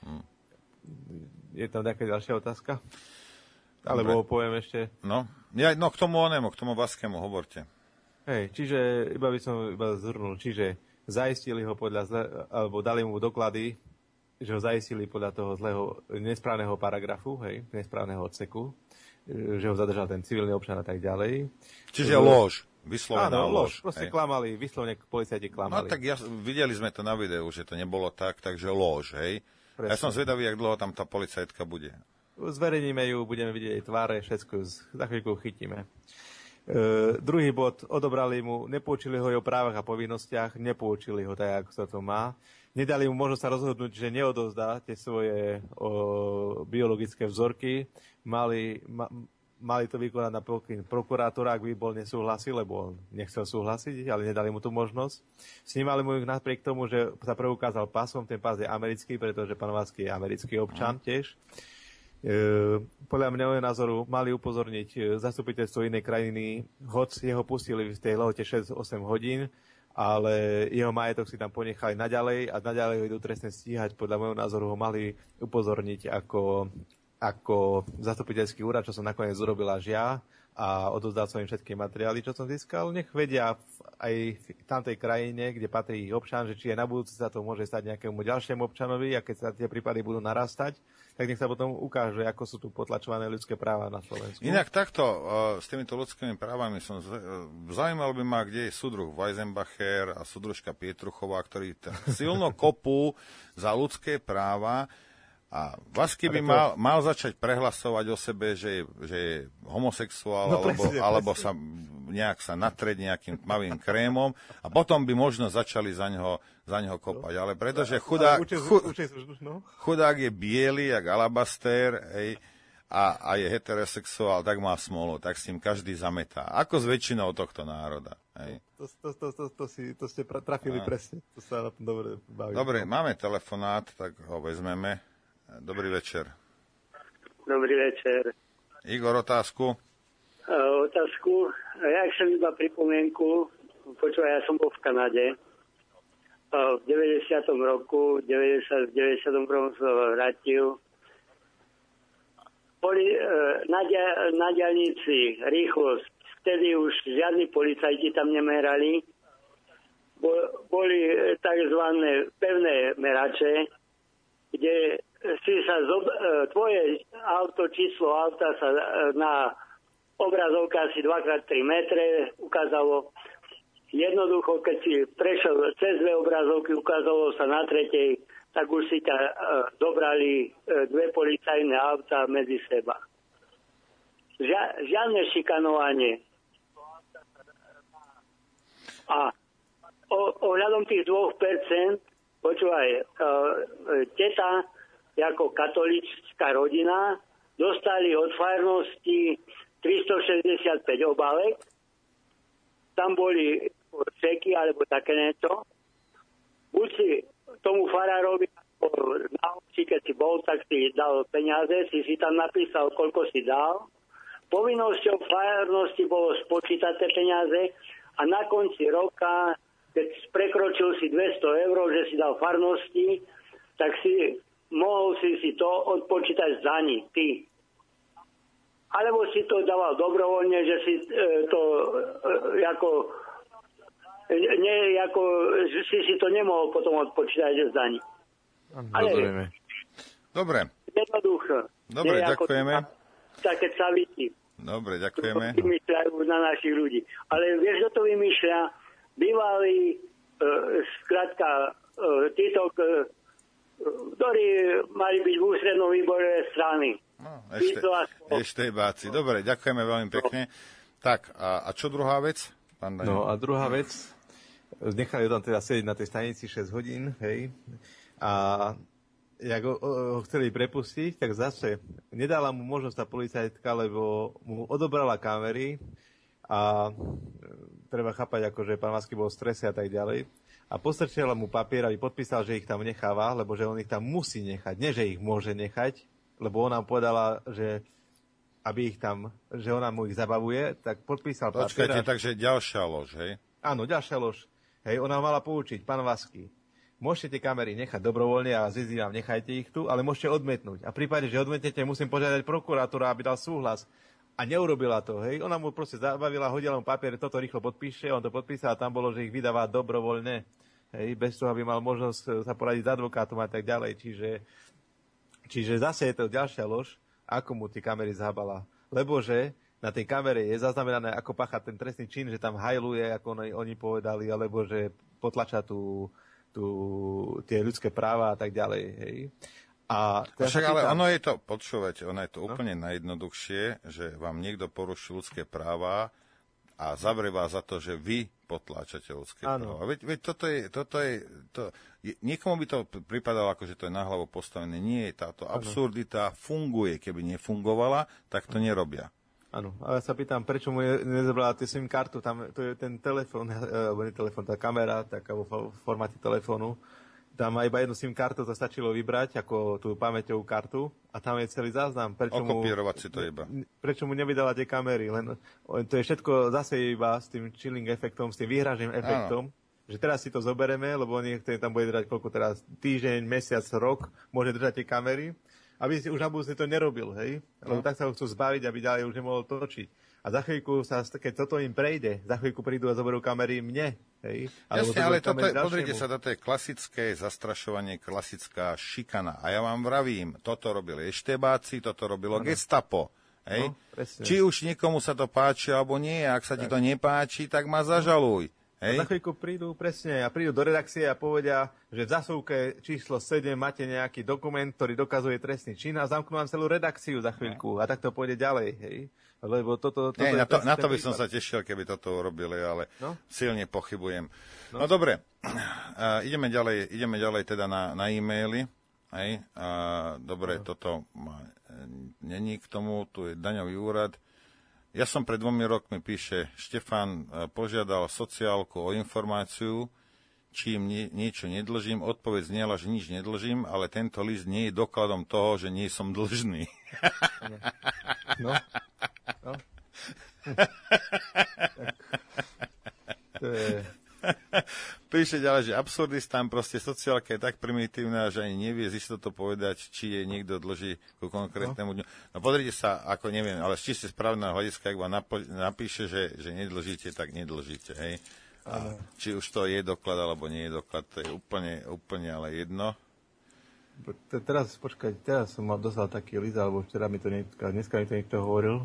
Je tam nejaká ďalšia otázka? Alebo poviem ešte... No, k tomu Vaskému hovorte. Hej, čiže iba zhrnul, čiže zaistili ho alebo dali mu doklady, že ho zaistili podľa toho zlého, nesprávneho paragrafu, nesprávneho odseku, že ho zadržal ten civilný občan a tak ďalej. Čiže lož, vyslovená lož. Proste klamali, vyslovene policajti klamali. No tak videli sme to na videu, že to nebolo tak, takže lož, hej. Presne. Ja som zvedavý, jak dlho tam tá policajtka bude. Zverejníme ju, budeme vidieť jej tváre, všetko za chvíľku chytíme. Druhý bod, odobrali mu, nepoučili ho o právach a povinnostiach, nepoučili ho tak, ako sa to má. Nedali mu možnosť sa rozhodnúť, že neodovzdá tie svoje biologické vzorky. Mali to vykonať na prokurátora, ak by bol nesúhlasil, lebo on nechcel súhlasiť, ale nedali mu tú možnosť. Snímali mu ich napriek tomu, že sa preukázal pasom, ten pás je americký, pretože pán Vácky je americký občan tiež. Podľa môjho názoru mali upozorniť zastupiteľstvo inej krajiny, hoc jeho pustili v tej lehote 6-8 hodín, ale jeho majetok si tam ponechali naďalej a naďalej ho idú trestne stíhať. Podľa môjho názoru ho mali upozorniť ako zastupiteľský úrad, čo som nakoniec urobil až ja a odovzdal som im všetky materiály, čo som získal. Nech vedia aj v tamtej krajine, kde patrí ich občan, že či je na budúci sa to môže stať nejakému ďalšiemu občanovi a keď sa tie prípady budú narastať, tak nech sa potom ukáže, ako sú tu potlačované ľudské práva na Slovensku. Inak takto, s týmito ľudskými právami zaujímalo by ma, kde je súdruh Weisenbacher a súdružka Pietruchová, ktorí silno kopú za ľudské práva. A Vasky by mal začať prehlasovať o sebe, že je homosexuál, alebo sa nejak sa natrieť nejakým tmavým krémom a potom by možno začali za ňoho kopať. Ale pretože chudák je biely, jak alabaster, a je heterosexuál, tak má smolu, tak s ním každý zametá. Ako s väčšinou tohto národa. Hej. To ste trafili presne. To sa na tom dobre baví. Dobre, máme telefonát, tak ho vezmeme. Dobrý večer. Dobrý večer. Igor, otázku? Otázku. Ja chcem iba pripomienku. Počúvaj, ja som bol v Kanade. V 90. roku, v 91. som vrátil. na diaľnici rýchlosť. Vtedy už žiadni policajti tam nemerali. Boli tzv. Pevné merače, kde si sa tvoje auto, číslo auta sa na obrazovke asi 2x3 metre ukázalo. Jednoducho, keď si prešiel cez dve obrazovky, ukázalo sa na tretej, tak už si ťa dobrali dve policajné auta medzi seba. Žiadne šikanovanie. A ohľadom tých 2%, počúvaj, teta ako katolická rodina dostali od farnosti 365 obálek. Tam boli čeky alebo také niečo. Buď si tomu farárovi na oči, keď si bol, tak si dal peniaze, si tam napísal, koľko si dal. Povinnosťou farnosti bolo spočítať tie peniaze a na konci roka, keď prekročil si 200 eur, že si dal farnosti, tak si mohol si to odpočítať z daní, ty. Alebo si to dával dobrovoľne, že si to si to nemohol potom odpočítať z daní. Ale dobre. Jednoducho. Dobre, ďakujeme. Také caviky. Dobre, ďakujeme. Vymýšľajú na našich ľudí. Ale vieš, kto to vymýšľa? Bývalí, skrátka, títo, ktorí mali byť v ústrednom výbore strany. No, ešte báci. Dobre, ďakujeme veľmi pekne. Tak, a čo druhá vec? Pán Daniel? No a druhá vec, nechali ho tam teda sedieť na tej stanici 6 hodín, hej, a jak ho chceli prepustiť, tak zase nedala mu možnosť tá policajtka, lebo mu odobrala kamery a treba chápať, akože pán Vasky bol v strese a tak ďalej. A postrčila mu papier, aby podpísal, že ich tam necháva, lebo že on ich tam musí nechať. Nie, že ich môže nechať, lebo ona mu povedala, že aby ich tam, že ona mu ich zabavuje, tak podpísal papier. Počkajte, takže ďalšia lož, hej? Áno, ďalšia lož. Hej, ona mala poučiť, pán Vasky. Môžete kamery nechať dobrovoľne, ja vás vyzývam, nechajte ich tu, ale môžete odmietnúť. A v prípade, že odmietnete, musím požiadať prokurátora, aby dal súhlas. A neurobila to, hej. Ona mu proste zabavila, hodila mu papier, toto rýchlo podpíše, on to podpísal a tam bolo, že ich vydáva dobrovoľne. Hej, bez toho, aby mal možnosť sa poradiť s advokátom a tak ďalej. Čiže zase je to ďalšia lož, ako mu tie kamery zhábala. Lebože na tej kamere je zaznamenané, ako pácha ten trestný čin, že tam hajluje, ako oni povedali, alebo že potlača tie ľudské práva a tak ďalej. Hej. Však ale ono je to, počúvajte, ono je to úplne najjednoduchšie, že vám niekto poruší ľudské práva a zavrie vás za to, že vy potláčate ľudské práva. Veď niekomu by to pripadalo ako, že to je na hlavu postavené. Nie, táto absurdita funguje. Keby nefungovala, tak to nerobia. Áno, ale ja sa pýtam, prečo mu nezobrala tú SIM kartu, tam to je ten telefón, alebo nie telefón, tá kamera, taká vo formáte telefónu, tam má iba jednu SIM kartu, to stačilo vybrať ako tú pamäťovú kartu a tam je celý záznam. Okopírovať si to iba. Prečo mu nevydala tie kamery, len to je všetko zase iba s tým chilling efektom, s tým výhražným efektom, že teraz si to zobereme, lebo niekto tam bude držať koľko teraz, týždeň, mesiac, rok, môže držať tie kamery, aby si už na budúce to nerobil, hej? Lebo tak sa ho chcú zbaviť, aby ďalej už nemohol točiť. A za chvíľku keď toto im prejde, za chvíľku prídu a zoberú kamery mne, hej? Jasne, ale pozrite sa, toto je klasické zastrašovanie, klasická šikana. A ja vám vravím, toto robili eštebáci, toto robilo Gestapo, hej? No, či už niekomu sa to páči, alebo nie, ak sa ti to nepáči, tak ma zažaluj. Hej. A za chvíľku prídu do redakcie a povedia, že v zasúvke číslo 7 máte nejaký dokument, ktorý dokazuje trestný čin a zamknú vám celú redakciu za chvíľku a tak to pôjde ďalej, hej. Lebo toto na to by som sa tešil, keby toto urobili, ale silne pochybujem. No dobre, ideme ďalej teda na e-maily. Hej. Dobre, toto není k tomu, tu je daňový úrad. Ja som pred 2 rokmi, píše Štefan, požiadal sociálku o informáciu, či im niečo nedlžím. Odpoveď znela, že nič nedlžím, ale tento list nie je dokladom toho, že nie som dlžný. No. To je... Píše ďalej, že absurdistán, proste sociálka je tak primitívna, že ani nevie z istotou povedať, či je niekto dlží ku konkrétnemu dňu. No pozrite sa, ako neviem, ale z čiste správneho hľadiska, ak vám napíše, že nedlžíte, tak nedlžíte, hej. A či už to je doklad, alebo nie je doklad, to je úplne ale jedno. Teraz som dostal taký list, alebo včera mi to dneska mi to niekto hovoril.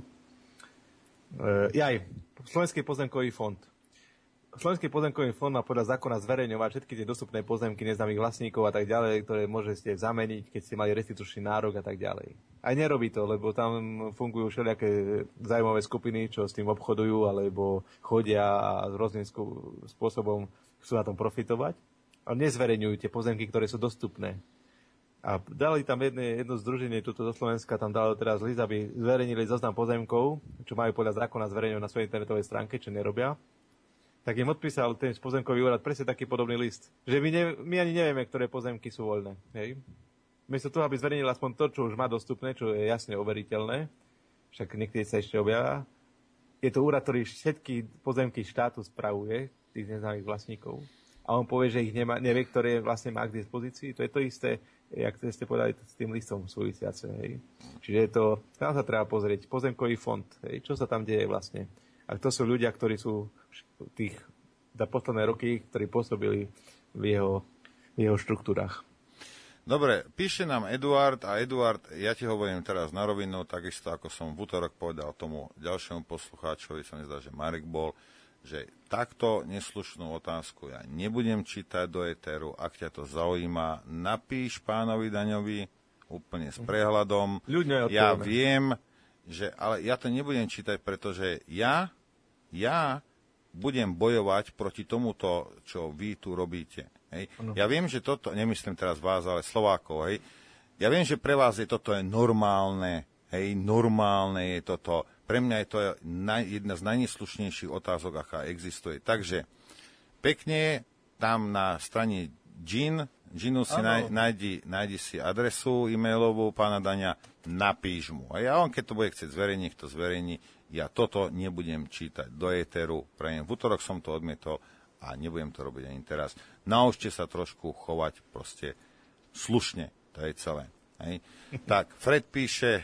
Slovenský pozemkový fond. Slovenský pozemkový fond má podľa zákona zverejňovať všetky tie dostupné pozemky neznámych vlastníkov a tak ďalej, ktoré môžete zameniť, keď ste mali restitučný nárok a tak ďalej. Aj nerobí to, lebo tam fungujú všelijaké zájmové skupiny, čo s tým obchodujú, alebo chodia a rôznym spôsobom chcú na tom profitovať. A nezverejňujú tie pozemky, ktoré sú dostupné. A dali tam jedno združenie tuto do Slovenska, tam dalo teraz list, aby zverejnili zoznam pozemkov, čo majú podľa zákona zverejňovať na svojej internetovej stránke, čo nerobia. Tak im odpísal ten pozemkový úrad presne taký podobný list. Že my ani nevieme, ktoré pozemky sú voľné. Hej? Miesto toho, aby zverejnil aspoň to, čo už má dostupné, čo je jasne overiteľné, však niekedy sa ešte objavia, je to úrad, ktorý všetky pozemky štátu spravuje, tých neznámych vlastníkov. A on povie, že ich nevie, ktoré vlastne má k dispozícii. To je to isté, jak ste povedali s tým listom súvisiace. Hej? Čiže je to, tam sa treba pozrieť, pozemkový fond, hej? Čo sa tam deje vlastne. A to sú ľudia, ktorí sú tých za posledné roky, ktorí pôsobili v jeho štruktúrach. Dobre, píše nám Eduard a Eduard, ja ti hovorím teraz na rovinu, takisto ako som v utorok povedal tomu ďalšiemu poslucháčovi, sa mi zdá, že Marek bol, že takto neslušnú otázku ja nebudem čítať do éteru, ak ťa to zaujíma, napíš pánovi Daňovi úplne s prehľadom. Ja viem, že, ale ja to nebudem čítať, pretože ja budem bojovať proti tomuto, čo vy tu robíte. Hej. Ja viem, že toto, nemyslím teraz vás, ale Slovákov, hej. Ja viem, že pre vás toto je normálne, hej, normálne je toto. Pre mňa je to jedna z najneslušnejších otázok, aká existuje. Takže pekne tam na strane Ginu si nájdi si adresu e-mailovú pána Daňa, napíš mu. A on, keď to bude chcieť zverejniť, to zverejní. Ja toto nebudem čítať do éteru. V útorok som to odmietol a nebudem to robiť ani teraz. Naučte sa trošku chovať proste slušne. To je celé. Hej. Tak, Fred píše,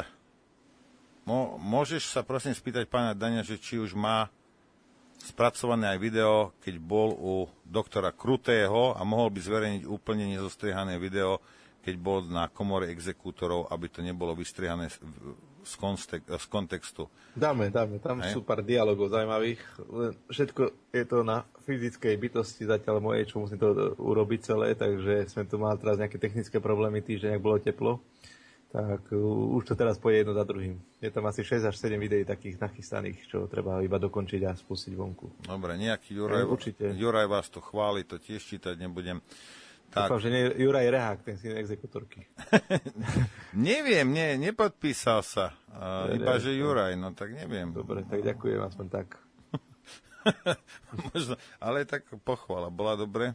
môžeš sa prosím spýtať pána Daňa, že či už má spracované aj video, keď bol u doktora Krutého a mohol by zverejniť úplne nezostrihané video, keď bol na komore exekútorov, aby to nebolo vystrihané z kontextu. Dáme. Tam sú pár dialogov zaujímavých. Všetko je to na fyzickej bytosti zatiaľ moje, čo musím to urobiť celé, takže sme tu mali teraz nejaké technické problémy, týždeň, ak bolo teplo. Tak už to teraz pôjde jedno za druhým. Je tam asi 6 až 7 videí takých nachystaných, čo treba iba dokončiť a spustiť vonku. Dobre, nejaký Juraj vás tu chváli, to tiež čítať nebudem. Tak. Dúfam, že nie Juraj Rehák, ten syn exekutorky. Neviem, nepodpísal sa. Iba, že Juraj, no tak neviem. Dobre, tak ďakujem, aspoň tak. Možno, ale tak pochvala, bola dobre.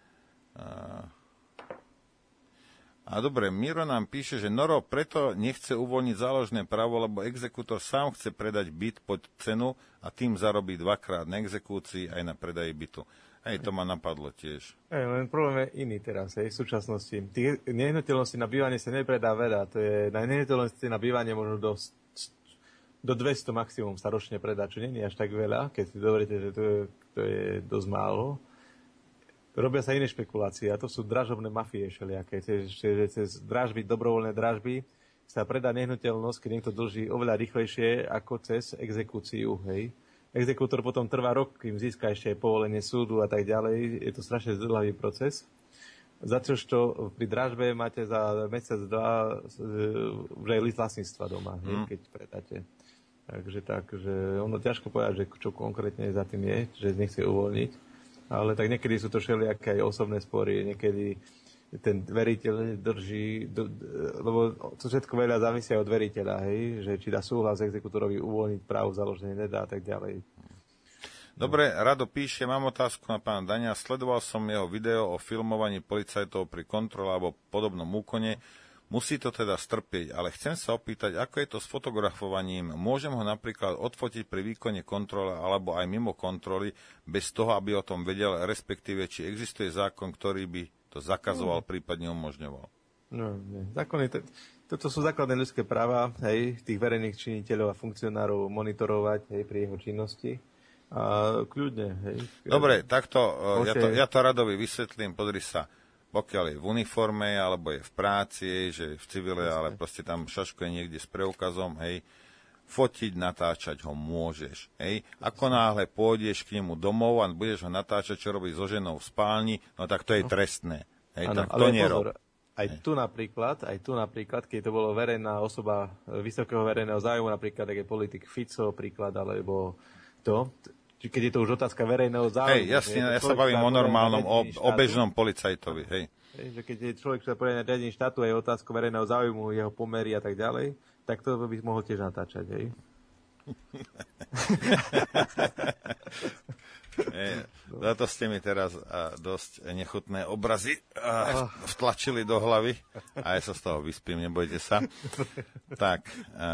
A dobre, Miro nám píše, že Noro preto nechce uvoľniť záložné právo, lebo exekútor sám chce predať byt pod cenu a tým zarobí dvakrát na exekúcii aj na predaji bytu. Hej, to ma napadlo tiež. Len problém je iný teraz, v súčasnosti. Tých nehnuteľností na bývanie sa nepredá veľa. To je na nehnuteľnosti na bývanie možno do 200 maximum sa ročne predá, čo nie je až tak veľa, keď si dovolíte, že to je dosť málo. Robia sa iné špekulácie a to sú dražobné mafie všelijaké. Cez dražby, dobrovoľné dražby sa predá nehnuteľnosť, keď niekto dlží oveľa rýchlejšie ako cez exekúciu, hej. Exekútor potom trvá rok, kým získa ešte aj povolenie súdu a tak ďalej. Je to strašne zdĺhavý proces. Za čo pri dražbe máte za mesiac, dva už aj list vlastníctva doma, keď predáte. Takže ono ťažko povedať, že čo konkrétne za tým je, že nechce uvoľniť. Ale tak niekedy sú to všelijaké aj osobné spory, niekedy ten veriteľ drží, lebo to všetko veľa závisí od veriteľa, hej, že či dá súhlas exekutorovi uvoľniť právo založenie, nedá a tak ďalej. Dobre, Rado píše, mám otázku na pána Daňa. Sledoval som jeho video o filmovaní policajtov pri kontrole alebo podobnom úkone. Musí to teda strpieť, ale chcem sa opýtať, ako je to s fotografovaním. Môžem ho napríklad odfotiť pri výkone kontrole alebo aj mimo kontroly, bez toho, aby o tom vedel, respektíve, či existuje zákon, ktorý by to zakazoval, prípadne umožňoval. No, zákony, toto sú základné ľudské práva, hej, tých verejných činiteľov a funkcionárov monitorovať, hej, pri jeho činnosti. A kľudne, hej. Dobre, takto, ja to Radovi vysvetlím, podri sa. Pokiaľ je v uniforme, alebo je v práci, že je v civile, ale proste tam šaškuje niekde s preukazom, hej, fotiť, natáčať ho môžeš, hej. Ako náhle pôjdeš k nemu domov a budeš ho natáčať, čo robí so ženou v spálni, no tak to je trestné, hej, ano, tak to nerob. Aj tu napríklad, keď to bolo verejná osoba vysokého verejného záujmu, napríklad, ak je politik Fico, príklad, alebo to, keď je to už otázka verejného záujmu. Hej, jasne, ja sa bavím o normálnom, o bežnom policajtovi, hej. Že keď je človek, čo sa povie na riadení štátu, je otázka verejného záujmu, jeho pomery a tak ďalej, tak to by mohol tiež natáčať, hej. Za to ste mi teraz dosť nechutné obrazy vtlačili do hlavy a ja sa z toho vyspím, nebojte sa. Tak,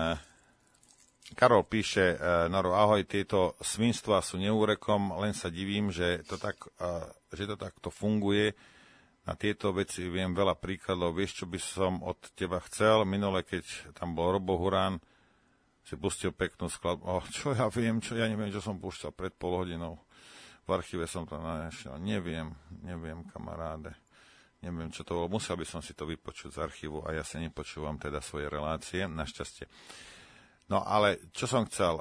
Karol píše, Noro, ahoj, tieto svinstvá sú neúrekom, len sa divím, že to takto funguje. Na tieto veci viem veľa príkladov. Vieš, čo by som od teba chcel? Minule, keď tam bol Robo Hurán, si pustil peknú skladbu. Čo ja neviem, čo som púšťal pred pol hodinou. V archíve som to našiel. Neviem, kamaráde. Neviem, čo to bolo. Musel by som si to vypočuť z archívu a ja sa nepočúvam teda svoje relácie, našťastie. No ale čo som chcel,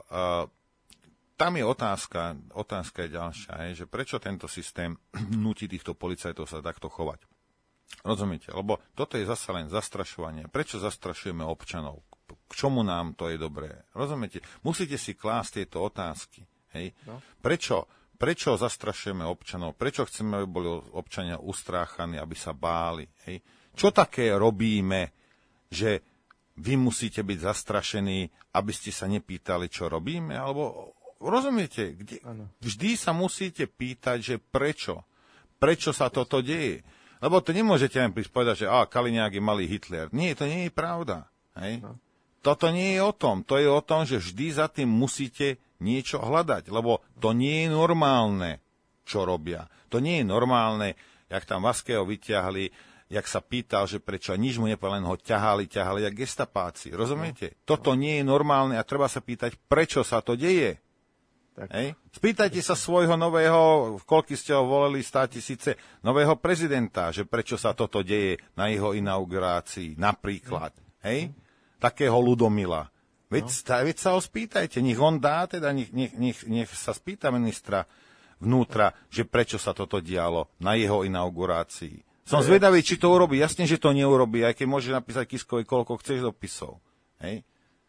tam je otázka je ďalšia, že prečo tento systém núti týchto policajtov sa takto chovať. Rozumiete? Lebo toto je zasa len zastrašovanie. Prečo zastrašujeme občanov? K čomu nám to je dobré? Rozumiete? Musíte si klásť tieto otázky. Hej? No. Prečo zastrašujeme občanov? Prečo chceme, aby boli občania ustráchaní, aby sa báli? Hej? Čo také robíme, že vy musíte byť zastrašení, aby ste sa nepýtali, čo robíme? Alebo rozumiete? Vždy sa musíte pýtať, že prečo? Prečo sa toto deje? Lebo to nemôžete len prísť povedať, že Kaliňák je malý Hitler. Nie, to nie je pravda. Hej? No. Toto nie je o tom. To je o tom, že vždy za tým musíte niečo hľadať. Lebo to nie je normálne, čo robia. To nie je normálne, jak tam Vaského vyťahli, jak sa pýtal, že prečo, nič mu nepovedal, len ho ťahali, jak gestapáci. Rozumiete? Toto nie je normálne a treba sa pýtať, prečo sa to deje. Hej? Spýtajte sa svojho nového, koľko ste ho volili, 100 000, nového prezidenta, že prečo sa toto deje na jeho inaugurácii, napríklad. Hej? Takého Ľudomila. Veď sa ho spýtajte, nech on dá, teda nech sa spýta ministra vnútra, že prečo sa toto dialo na jeho inaugurácii. Som zvedavý, či to urobí. Jasne, že to neurobí, aj keď môže napísať Kiskovi, koľko chceš dopisov. Hej?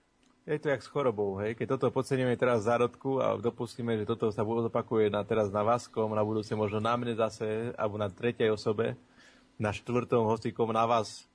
Je to jak s chorobou, hej? Keď toto podceníme teraz v zárodku a dopustíme, že toto sa opakuje teraz na Vaskom, na budúce možno na mne zase, alebo na tretej osobe, na štvrtom hostíkom na vás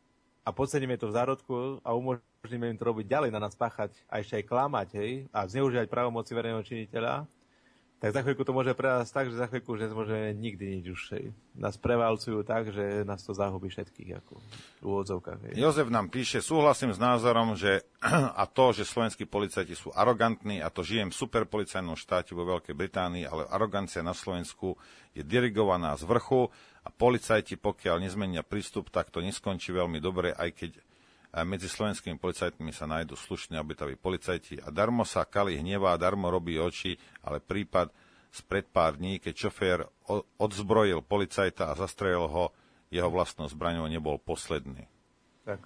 a podceníme to v zárodku a umožníme im to robiť ďalej, na nás páchať a ešte aj klamať, hej? A zneužívať právomoci verejného činiteľa, tak za chvíľku to môže prerásť tak, že za chvíľku že môžeme nikdy nič už. Hej. Nás prevalcujú tak, že nás to zahubí všetkých, ako v úvodzovkách. Hej. Jozef nám píše, súhlasím s názorom, že a to, že slovenskí policajti sú arogantní, a to žijem v superpolicajnom štáte vo Veľkej Británii, ale arogancia na Slovensku je dirigovaná z vrchu a policajti, pokiaľ nezmenia prístup, tak to neskončí veľmi dobre, aj keď medzi slovenskými policajtmi sa nájdú slušní a obetaví policajti. A darmo sa Kali hnevá, darmo robí oči, ale prípad spred pár dní, keď šofér odzbrojil policajta a zastrelil ho, jeho vlastnou zbraňou nebol posledný. Tak.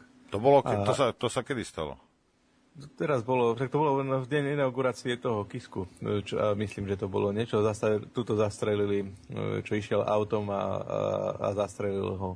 To sa kedy stalo? Teraz to bolo v deň inaugurácie toho Kisku. Myslím, že to bolo niečo. Tuto zastrelili, čo išiel autom a zastrelil ho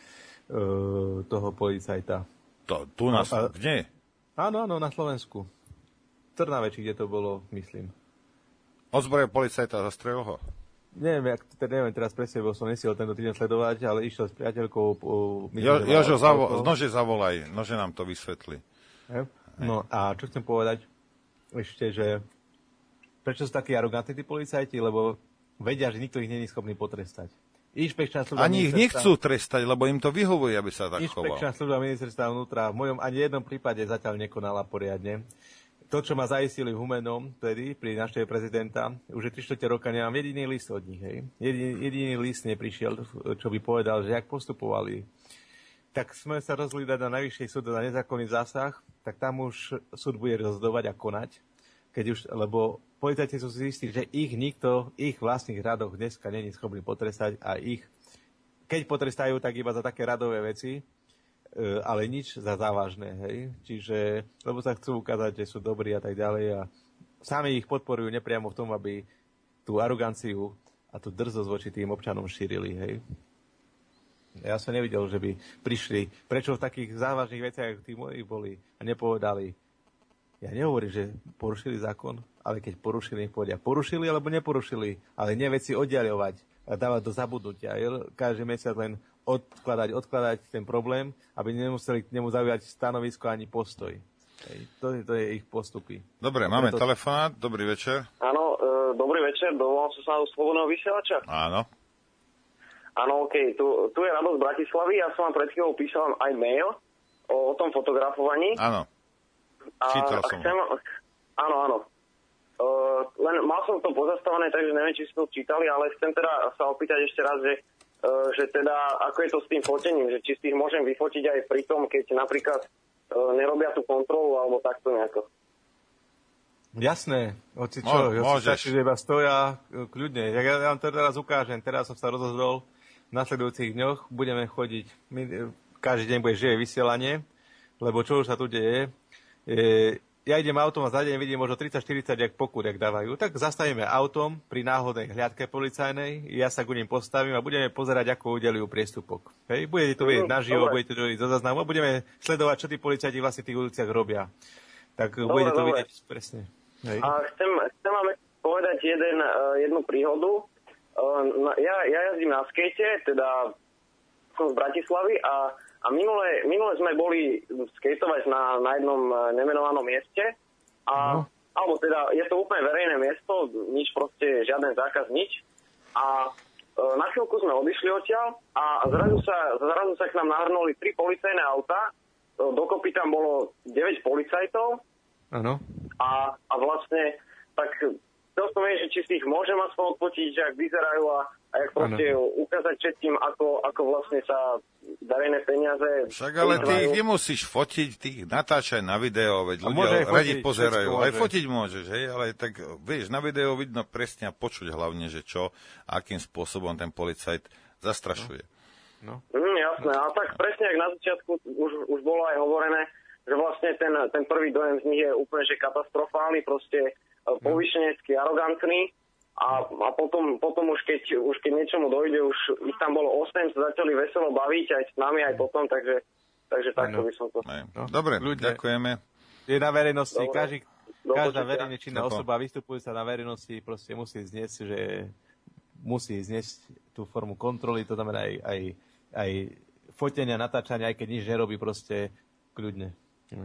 toho policajta. Tu nás, kde? Áno, na Slovensku. V Trnave, či kde to bolo, myslím. Odzbrojil policajta a zastrelil ho? Neviem teraz presne, bo som nesiel tento týždeň sledovať, ale išiel s priateľkou... Jožo, nože zavolaj, nože nám to vysvetli. No a čo chcem povedať ešte, že prečo sú takí arogantní tí policajti, lebo vedia, že nikto ich nie je schopný potrestať. Inšpekčná služba ani ich nechcú trestať, lebo im to vyhovuje, aby sa tak choval. Inšpekčná služba ministerstva vnútra v mojom ani jednom prípade zatiaľ nekonala poriadne. To, čo ma zaistili v Humennom, tedy pri návšteve prezidenta, už je 3/4 roka nemám jediný list od nich. Hej. Jediný list neprišiel, čo by povedal, že ak postupovali. Tak sme sa rozhodli dať na najvyšší súd za nezákonný zásah, tak tam už súd bude rozhodovať a konať. Lebo policajti sú si istí, že ich nikto, ich vlastných radoch dneska není schopný potrestať a keď potrestajú, tak iba za také radové veci, ale nič za závažné, hej. Čiže, lebo sa chcú ukázať, že sú dobrí a tak ďalej a sami ich podporujú nepriamo v tom, aby tú aroganciu a tú drzosť voči tým občanom šírili, hej. Ja som nevidel, že by prišli, prečo v takých závažných veciach, ako tí moji boli a nepovedali. Ja nehovorím, že porušili zákon, ale keď porušili, nech povedia, porušili alebo neporušili, ale nie veci oddiaľovať a dávať do zabudnutia. Každý mesiac len odkladať ten problém, aby nemuseli k nemu zaujať stanovisko ani postoj. To je ich postupy. Dobre, máme telefonát. Dobrý večer. Áno, dobrý večer. Dovolám sa do Slobodného vysielača. Áno. Áno, okej. Tu je Radosť z Bratislavy. Ja som vám pred chvíľou písal aj mail o tom fotografovaní. Áno. Čítal som. Áno. Len mal som to pozastavené, takže neviem, či ste to čítali, ale chcem teda sa opýtať ešte raz, že teda, ako je to s tým fotením, že či si ich môžem vyfotiť aj pri tom, keď napríklad nerobia tú kontrolu, alebo takto nejako. Jasné, môžeš. Že iba stoja kľudne. Ja vám to teraz ukážem, teraz som sa rozhodol, v nasledujúcich dňoch budeme chodiť, každý deň bude živé vysielanie, lebo čo už sa tu deje, ja idem autom a za deň vidím možno 30-40, jak dávajú. Tak zastavíme autom pri náhodnej hliadke policajnej, ja sa k ním postavím a budeme pozerať, ako udelujú priestupok. Hej? Budete to vidieť naživo, budete to vidieť zo záznamu a budeme sledovať, čo tí policajti vlastne v tých uliciach robia. Tak budete to vidieť presne. Hej? A chcem vám povedať jednu príhodu. Ja jazdím na skejte, teda som z Bratislavy a minule sme boli skejtovať na jednom nemenovanom mieste alebo teda je to úplne verejné miesto, nič proste, žiaden zákaz, nič. A na chvíľku sme odišli odtiaľ a zrazu sa k nám nahrnuli 3 policajné autá, dokopy tam bolo 9 policajtov. Áno. A vlastne tak chcel som vedieť, že či si ich môžem aspoň odfotiť, že ak vyzerajú a jak proste ukázať všetkým, ako vlastne sa verejné peniaze... Však ale ty ich nemusíš fotiť, ty ich natáčaj na video, veď ľudia radi pozerajú. Aj fotiť môžeš, hej, ale tak vieš, na video vidno presne a počuť hlavne, že čo, akým spôsobom ten policajt zastrašuje. No. Jasné, a tak presne, jak na začiatku už bolo aj hovorené, že vlastne ten prvý dojem z nich je úplne že katastrofálny, proste povýšenecký, arogantný. A potom už keď niečomu dojde, už ich tam bolo 8, sa začali veselo baviť aj s nami, aj potom, takže takto by som to... Dobre, ďakujeme. Je na verejnosti, každá verejne činná osoba vystupujúca na verejnosti proste musí zniesť tú formu kontroly, to znamená aj fotenia, natáčania, aj keď nič nerobí, proste kľudne.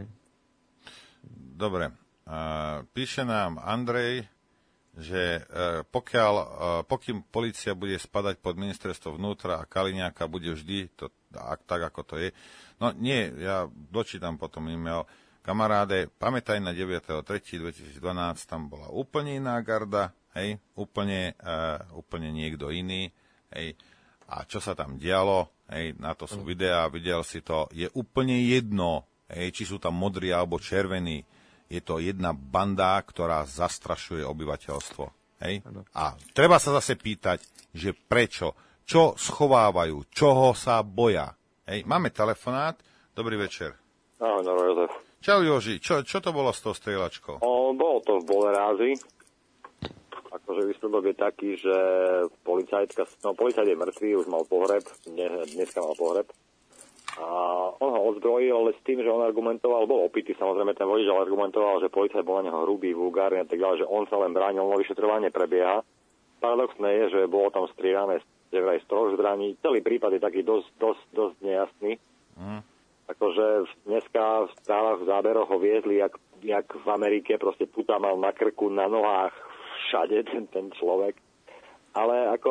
Dobre. Píše nám Andrej, že pokým polícia bude spadať pod ministerstvo vnútra a Kaliňáka bude vždy tak, ako to je. No nie, ja dočítam potom e-mail. Kamaráde, pamätaj na 9.3.2012, tam bola úplne iná garda, hej, úplne niekto iný, hej. A čo sa tam dialo, hej, na to sú videá, videl si to, je úplne jedno, hej, či sú tam modrí alebo červení. Je to jedna banda, ktorá zastrašuje obyvateľstvo. Hej? A treba sa zase pýtať, že prečo, čo schovávajú, čoho sa boja. Hej? Máme telefonát. Dobrý večer. Áno, Jozef. Čau, Joži. Čo to bolo s tou strieľačkou? Bolo to v Bolerázi. Akože výsledok je taký, že policajt je mŕtvý, už mal pohreb, dneska mal pohreb. A on ho odzbrojil, ale s tým, že on argumentoval, bol opitý, samozrejme ten vodič, ale argumentoval, že policajt bol na neho hrubý, vulgárny a tak ďalej, že on sa len bránil, no vyšetrovanie prebieha. Paradoxné je, že bolo tam strieľané z 3 zbraní. Celý prípad je taký dosť nejasný. Akože dneska v správach, v záberoch ho viezli, jak v Amerike, proste puta mal na krku, na nohách, všade ten človek. Ale ako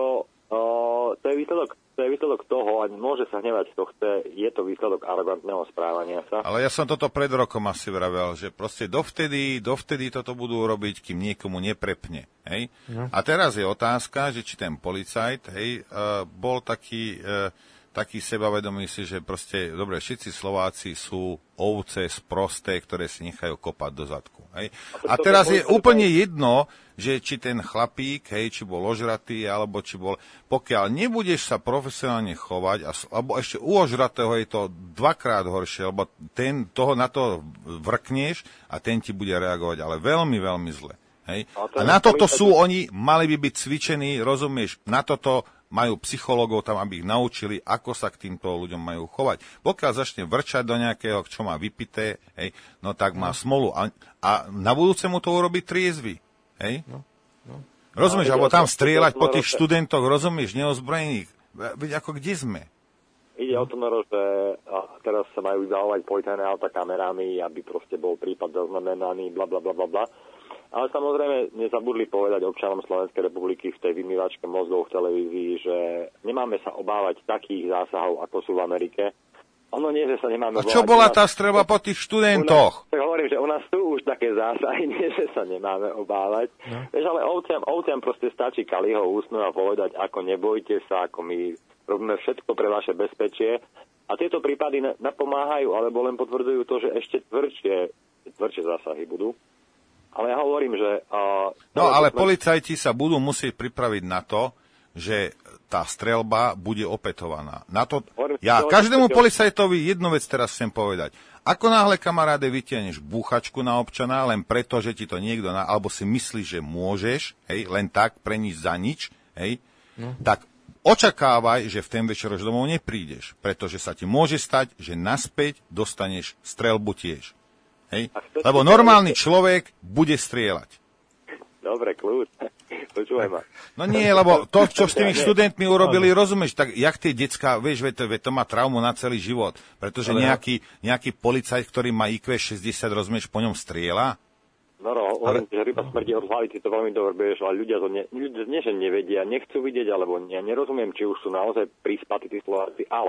To je výsledok toho, a môže sa hnevať, kto chce, je to výsledok arogantného správania sa. Ale ja som toto pred rokom asi vravel, že proste dovtedy toto budú robiť, kým niekomu neprepne. Hej? No. A teraz je otázka, že či ten policajt bol taký sebavedomý si, že proste, dobre, všetci Slováci sú ovce sprosté, ktoré si nechajú kopať do zadku. Hej? A teraz je úplne jedno, že či ten chlapík, či bol ožratý, alebo či bol... Pokiaľ nebudeš sa profesionálne chovať, alebo ešte u ožratého je to dvakrát horšie, lebo toho na to vrkneš a ten ti bude reagovať, ale veľmi, veľmi zle. Hej? A na toto sú oni, mali by byť cvičení, rozumieš, na toto majú psychológov tam, aby ich naučili, ako sa k týmto ľuďom majú chovať. Pokiaľ začne vrčať do nejakého, čo má vypité, no tak má smolu. A na budúce mu to urobí triezvy. Hej? No. Rozumieš, alebo tam strieľať po tých študentoch, rozumieš, neozbrojených. Veď ako kde sme? Ide o to, že teraz sa majú vybavovať policajné auta kamerami, aby proste bol prípad zaznamenaný, blablabla. Ale samozrejme nezabudli povedať občanom Slovenskej republiky v tej vymývačke mozgov v televízii, že nemáme sa obávať takých zásahov, ako sú v Amerike. Ono nie, že sa nemáme obávať. A čo bola tá strelba po tých študentoch? Tak hovorím, že u nás sú už také zásahy, nie, že sa nemáme obávať. No. Vieš, ale ovciam proste stačí kaliho úsnu a povedať, ako nebojte sa, ako my robíme všetko pre vaše bezpečie. A tieto prípady napomáhajú, alebo len potvrdzujú to, že ešte tvrdšie zásahy budú. Ale ja hovorím, že... ale policajti sa budú musieť pripraviť na to, že tá streľba bude opätovaná. Každému policajtovi jednu vec teraz chcem povedať. Ako náhle, kamaráde, vytiahneš búchačku na občana, len preto, že ti to niekto... alebo si myslíš, že môžeš, len tak, pre nič za nič, tak očakávaj, že v ten večer už domov neprídeš, pretože sa ti môže stať, že naspäť dostaneš streľbu tiež. Hej? Lebo normálny človek bude strieľať. Dobre, kľud. Počúvaj ma. No nie, lebo to, čo s tými študentmi urobili, rozumieš, tak jak tie decká, vieš, to má traumu na celý život. Pretože nejaký policajt, ktorý má IQ 60, rozumieš, po ňom strieľa? No, hovorím, že ryba smrdí od hlavy, ty to veľmi dobre vieš, ale ľudia to nie, že nevedia, nechcú vidieť, alebo ja nerozumiem, či už sú naozaj prispatí tí Slováci, ale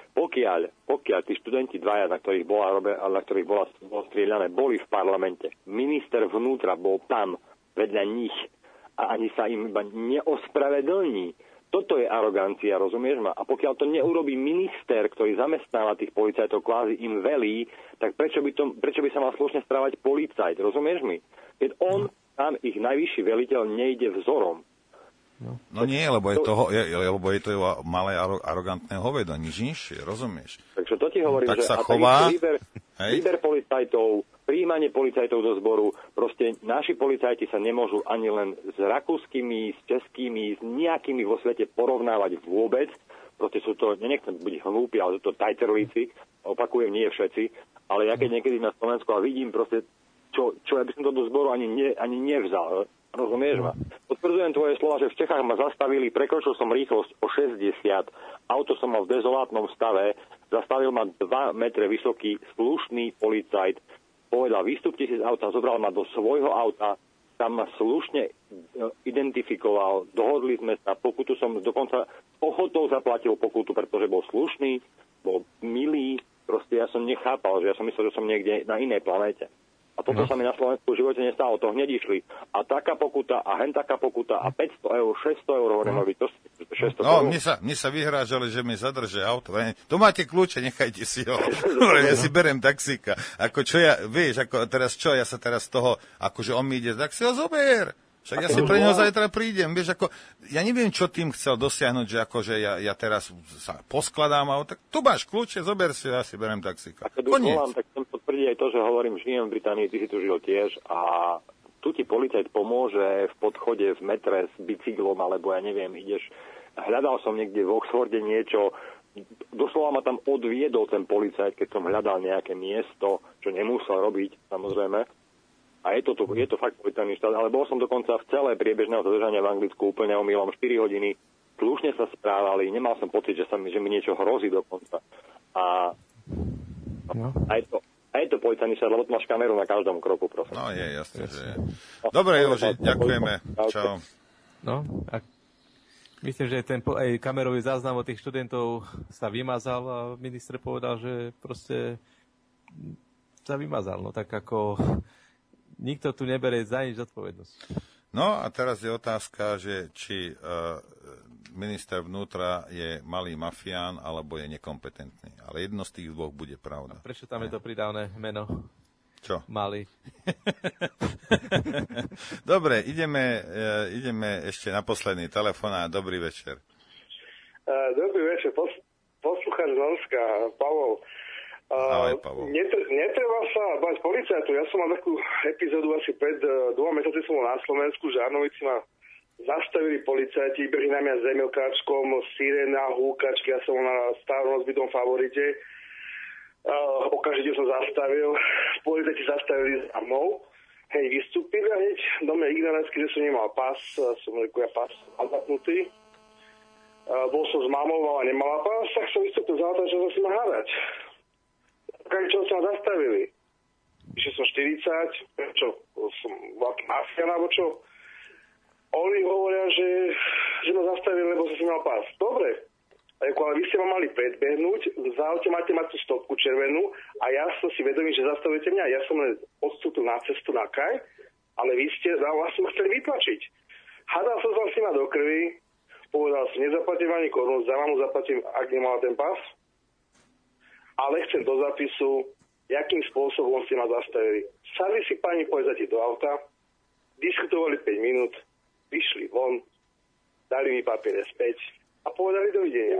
pokiaľ tí študenti dvaja, na ktorých bolo strieľané, boli v parlamente, minister vnútra bol tam vedľa nich a ani sa im iba neospravedlní. Toto je arogancia, rozumieš ma? A pokiaľ to neurobí minister, ktorý zamestnáva tých policajtov, kvázi im velí, tak prečo by sa mal slušne správať policajt, rozumieš mi? Keď on, tam ich najvyšší veliteľ, nejde vzorom. No nie, lebo je to malé arogantné hovedo, nič nižšie, rozumieš? Takže to ti hovorím, tak že sa chová, výber policajtov, prijímanie policajtov do zboru, proste naši policajti sa nemôžu ani len s rakúskymi, s českými, s nejakými vo svete porovnávať vôbec. Proste sú to, nechcem byť hlúpi, ale sú to tajterlíci, opakujem, nie všetci, ale ja keď niekedy na Slovensku a vidím proste, čo ja by som to do zboru ani nevzal. Rozumieš ma? Potvrdzujem tvoje slova, že v Čechách ma zastavili, prekročil som rýchlosť o 60, auto som mal v dezolátnom stave, zastavil ma 2 metre vysoký slušný policajt, povedal, vystúpte si z auta, zobral ma do svojho auta, tam ma slušne identifikoval, dohodli sme sa, pokutu som dokonca ochotou zaplatil pokutu, pretože bol slušný, bol milý, proste ja som nechápal, že ja som myslel, že som niekde na inej planéte. A toto sa mi na Slovensku v živote nestalo, to hneď išli. A taká pokuta, a hen taká pokuta, a 500 eur, 600 eur, hovorím, to 600 eur. No, mne sa vyhrážali, že mi zadržia auto. Tu máte kľúče, nechajte si ho. Ja si berem taxíka. Ako čo ja, vieš, ako teraz čo, ja sa teraz toho, akože on mi ide, tak si ho zober. Však ja si pre neho zajtra prídem, vieš, ako, ja neviem, čo tým chcel dosiahnuť, že akože ja teraz sa poskladám, a tak tu máš kľúče, zober si, ja si berem taxíka. A keď už volám, tak chcem potvrdiť aj to, že hovorím, žijem v Británii, ty si tu žil tiež a tu ti policajt pomôže v podchode v metre s bicyklom, alebo ja neviem, ideš, hľadal som niekde v Oxforde niečo, doslova ma tam odviedol ten policajt, keď som hľadal nejaké miesto, čo nemusel robiť, samozrejme. A je to fakt policajný štát, ale bol som dokonca v celé priebežného zadržania v Anglicku úplne omylom 4 hodiny. Slušne sa správali, nemal som pocit, že mi niečo hrozí dokonca. A je to policajný štát, lebo tu máš kameru na každom kroku, prosím. No je, jasne, že je. Dobre, Joži, ďakujeme. Čau. Myslím, že aj kamerový záznam od tých študentov sa vymazal a minister povedal, že proste sa vymazal. No tak ako nikto tu nebere za nič zodpovednosť. No a teraz je otázka, že či minister vnútra je malý mafián alebo je nekompetentný. Ale jedno z tých dvoch bude pravda. A prečo tam je to pridávne meno? Čo? Malý. Dobre, ideme ešte na posledný telefonát. Dobrý večer. Dobrý večer, poslúchač z Norska, Pavol. Ahoj, Pavol. Netreba sa bať policajtu. Ja som mal takú epizódu asi pred 2 mesiaci som bol na Slovensku, že Arnovici ma zastavili policajti, behli na mňa zemilkáčkom, sirena, húkačky, ja som na starom rozbitom Favorite. Okamžite som zastavil, policajti zastavili za mnou, hej, vystúpili a hneď do mňa ignorantsky, že som nemal pás, som rekel, ja pás mal zapnutý. Bol som s mamou, mama nemala pás, tak som vystúpil za auto, že som si ma hádať. Čo sa ma zastavili? Išiel som 40, čo, som veľký mafián, alebo čo? Oni hovoria, že ma zastavili, lebo som si mal pás. Dobre. Ale vy ste ma mali predbehnúť, v aute máte mať tú stopku červenú a ja som si vedomý, že zastavujete mňa. Ja som len odstúpil na cestu na kraj, ale vy ste vás chceli vytlačiť. Hádal som vám s nima do krvi, povedal som, nezaplatím ani korunu, za mamu zaplatím, ak nemala ten pás, ale chcem do zapisu, jakým spôsobom ste ma zastavili. Sadli si pani policajti do auta, diskutovali 5 minút, vyšli von, dali mi papiere späť, a povedali dovidenia.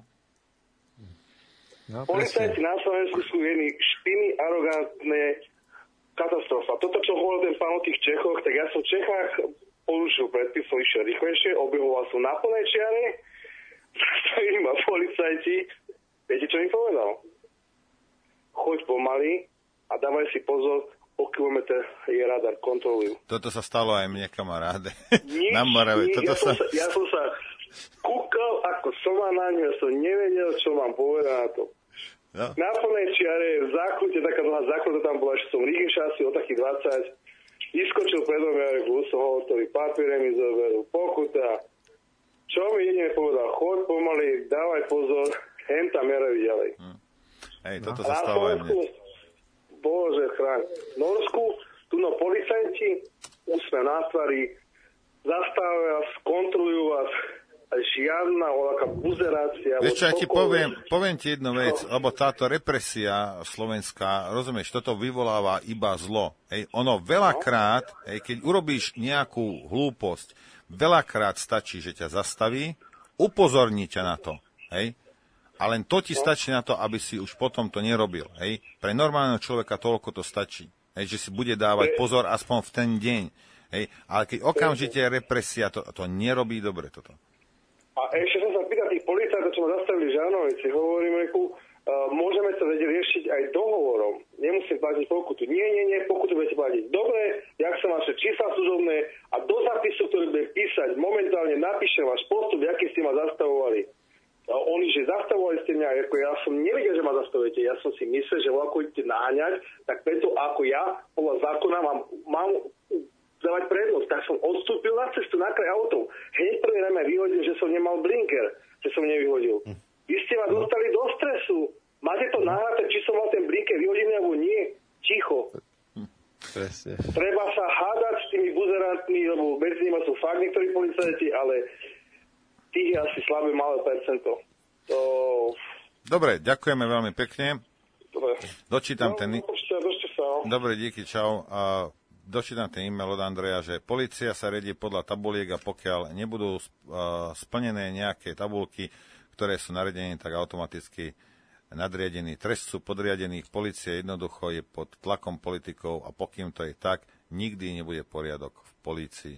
No, policajti na Slovensku sú jedni špiny, arogantné, katastrofa. Toto, čo hovoril ten pán o tých Čechoch, tak ja som v Čechách porušil predpis, som išiel rýchlejšie, obehoval som na plnej čiare, zastavili ma policajti. Viete, čo mi povedal? Choď pomaly a dávaj si pozor, o kilometr je radar, kontrolujú. Toto sa stalo aj mne, kamaráde. Na Morave. Ja som sa kúkal ako soma na ňu, ja som nevedel, čo mám povedať na to. No. Na plnej čiare, v zákrute, taká dlhá zákruta tam bola, že som rýchlejšie asi o takých 20, vyskočil predo mňa, som hotový, papiere mi zoberú, pokuta. Čo mi jedine povedal, choď pomaly, dávaj pozor, hen tam merajú ďalej. Hej, toto sa stalo aj mne. Bože chráň. V Norsku, tu no policajti, úsmev na tvári, zastavia vás, kontrolujú vás, žiadna taká buzerácia. Vieš čo, ja ti poviem ti jednu vec, lebo táto represia slovenská, rozumieš, toto vyvoláva iba zlo. Hej, ono veľakrát, keď urobíš nejakú hlúposť, veľakrát stačí, že ťa zastaví, upozorní ťa na to. Hej, a len to ti stačí na to, aby si už potom to nerobil. Hej, pre normálneho človeka toľko to stačí. Hej, že si bude dávať pozor aspoň v ten deň. Hej, ale keď okamžite je represia, to nerobí dobre toto. A ešte som sa pýtal tých policajtov, čo ma zastavili v Žarnovici, hovorím, môžeme sa vedieť riešiť aj dohovorom. Nemusím platiť pokutu. Nie, pokutu budete platiť. Dobre, jak sa vaše čísla služobné a do zapisu, ktorý bude písať, momentálne napíšem váš postup, aký ste ma zastavovali. A oni, že zastavovali ste mňa, ako ja som nevedel, že ma zastavujete. Ja som si myslel, že ako idete naháňať, tak preto ako ja, podľa zákona, mám dávať prednosť, tak som odstúpil na cestu na kraj autov. Hneď prvý na mňa vyhodil, že som nemal blinker, že som nevyhodil. Vy ste ma dostali do stresu. Máte to nahráte, či som mal ten blinker vyhodený alebo nie. Ticho. Presne. Treba sa hádať s tými buzerantmi, lebo medzi nimi sú fakt niektorí policajti, ale tých je asi slabé malé percento. Dobre, ďakujeme veľmi pekne. Dobre. Dočítam Dobre, díky, čau. Dočítam ten e-mail od Andreja, že polícia sa riadi podľa tabuliek a pokiaľ nebudú splnené nejaké tabulky, ktoré sú nariadené, tak automaticky nadriadený trest sú podriadených. Polícia jednoducho je pod tlakom politikov a pokým to je tak, nikdy nebude poriadok v polícii.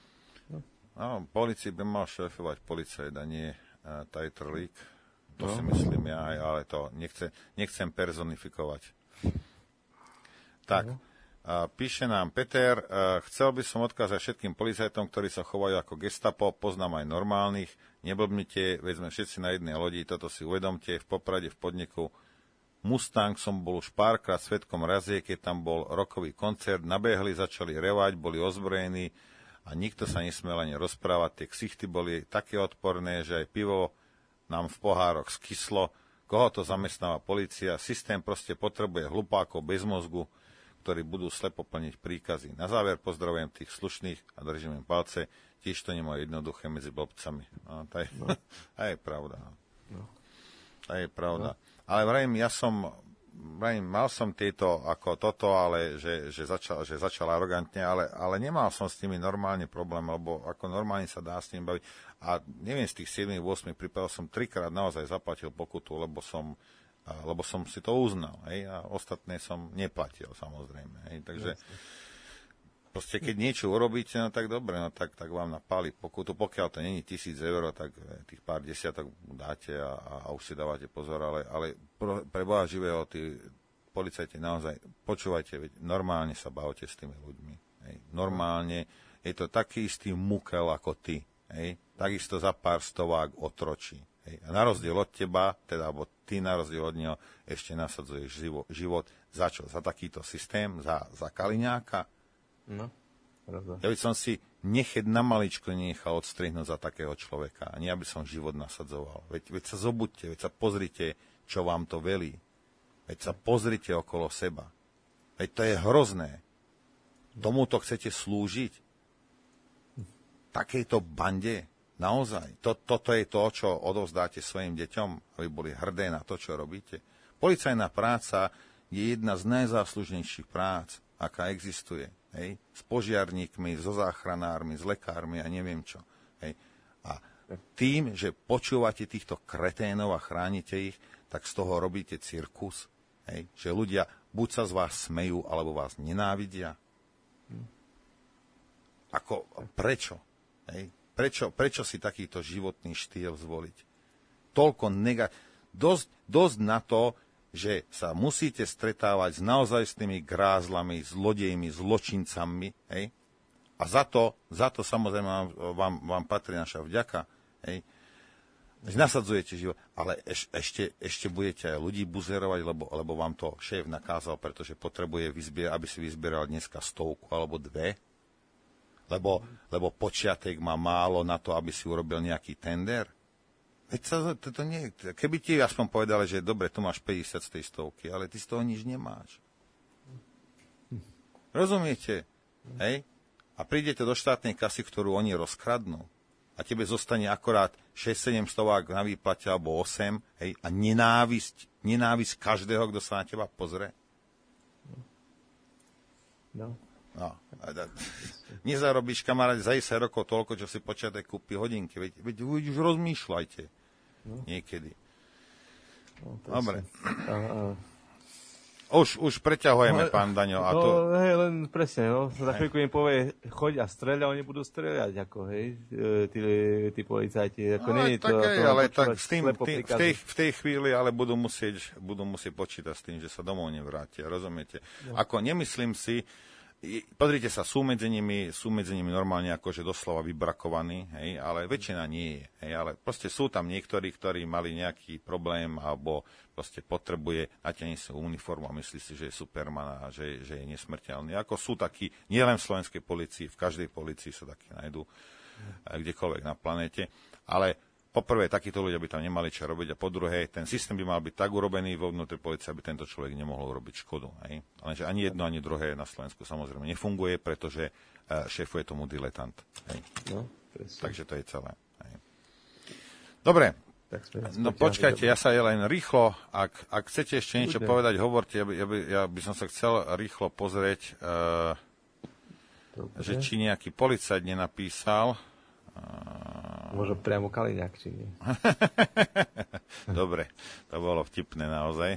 No, polícii by mal šéfovať policajt a nie tajtrlík. To si myslím ja aj, ale to nechcem personifikovať. Tak. Píše nám Peter, chcel by som odkázať všetkým policajtom, ktorí sa chovajú ako gestapo, poznám aj normálnych, neblbnite, veď sme všetci na jednej lodi, toto si uvedomte, v Poprade v podniku Mustang som bol už párkrát svedkom razie, keď tam bol rockový koncert, nabehli, začali revať, boli ozbrojení a nikto sa nesmel ani rozprávať. Tie ksichty boli také odporné, že aj pivo nám v pohároch skyslo. Koho to zamestnáva polícia? Systém proste potrebuje hlupákov bez mozgu, ktorí budú slepo plniť príkazy. Na záver pozdravujem tých slušných a držím im palce. Tiež to nemajú jednoduché medzi blbcami. No, to je pravda. No. To je pravda. No. Ale vrajím, mal som tieto ako toto, ale že začal arogantne, ale nemal som s nimi normálne problém, lebo ako normálne sa dá s nimi baviť. A neviem, z tých 7-8 prípadov som 3-krát naozaj zaplatil pokutu, lebo som si to uznal. Hej, a ostatné som neplatil, samozrejme. Hej, takže proste, keď niečo urobíte, no tak dobre, no tak vám napáli pokutu. Pokiaľ to není 1000 eur, tak tých pár desiatok dáte a už si dávate pozor, ale pre Boha živého, tí policajti naozaj, počúvajte, veď normálne sa bavte s tými ľuďmi. Hej. Normálne, je to taký istý mukel ako ty. Hej. Takisto za pár stovák otročí. Hej. A na rozdiel od teba, teda, alebo ty na rozdiel od neho, ešte nasadzuješ život. Za čo? Za takýto systém? Za Kaliňáka? No, pravda. Ja by som si na maličko nechal odstrihnúť za takého človeka. A nie, aby som život nasadzoval. Veď sa zobuďte, veď sa pozrite, čo vám to velí. Veď sa pozrite okolo seba. Veď to je hrozné. Tomuto chcete slúžiť? Takejto bande? Naozaj. Toto je to, čo odovzdáte svojim deťom, aby boli hrdé na to, čo robíte. Policajná práca je jedna z najzáslužnejších prác, aká existuje. Hej? S požiarníkmi, so záchranármi, s lekármi a neviem čo. Hej? A tým, že počúvate týchto kreténov a chránite ich, tak z toho robíte cirkus. Hej? Že ľudia buď sa z vás smejú, alebo vás nenávidia. Prečo? Hej? Prečo si takýto životný štýl zvoliť? Toľko dosť na to, že sa musíte stretávať s naozajstnými grázlami, zlodejmi, zločincami, hej? A za to samozrejme vám patrí naša vďaka, hej? Nasadzujete život, ale ešte budete aj ľudí buzerovať, lebo vám to šéf nakázal, pretože potrebuje aby si vyzbieral dneska 100 alebo 2, lebo počiatek má málo na to, aby si urobil nejaký tender. Veď to nie, keby ti aspoň povedali, že dobre, tu máš 50 z tej 100, ale ty z toho nič nemáš. Rozumiete? Hej? A prídete do štátnej kasy, ktorú oni rozkradnú, a tebe zostane akorát 6-7 stovák na výplate, alebo 8, hej? A nenávisť každého, kto sa na teba pozrie. No. Nezarobíš, kamarát, za 10 rokov toľko, čo si počiatek kúpi hodinky. Veď už rozmýšľajte. Niekedy. Dobre. Už preťahujeme, pán Daňo. Hej, len presne, za chvíľku im povie, choď a streľa, oni budú streľať, ako, hej, tí policajti. Ale tak v tej chvíli ale budú musieť počítať s tým, že sa domov nevrátia, rozumiete? Ako nemyslím si, pozrite sa, sú medzi nimi normálne akože doslova vybrakovaní, hej, ale väčšina nie je. Hej, ale proste sú tam niektorí, ktorí mali nejaký problém alebo proste potrebuje, natiahne sa uniformu a myslí si, že je Superman a že je nesmrteľný. Ako sú takí, nielen v slovenskej polícii, v každej polícii sa takí nájdú, kdekoľvek na planéte, ale poprvé, takíto ľudia by tam nemali čo robiť a po druhé, ten systém by mal byť tak urobený vo vnútri polície, aby tento človek nemohol robiť škodu. Hej? Lenže ani jedno, ani druhé na Slovensku samozrejme nefunguje, pretože šéfuje tomu diletant. Hej? Takže to je celé. Hej? Dobre, počkajte, ja sa len rýchlo, ak chcete ešte niečo povedať, hovorte, ja by som sa chcel rýchlo pozrieť, že či nejaký policajt nenapísal. Možno priamo Kaliňák, či nie? Dobre, to bolo vtipné naozaj.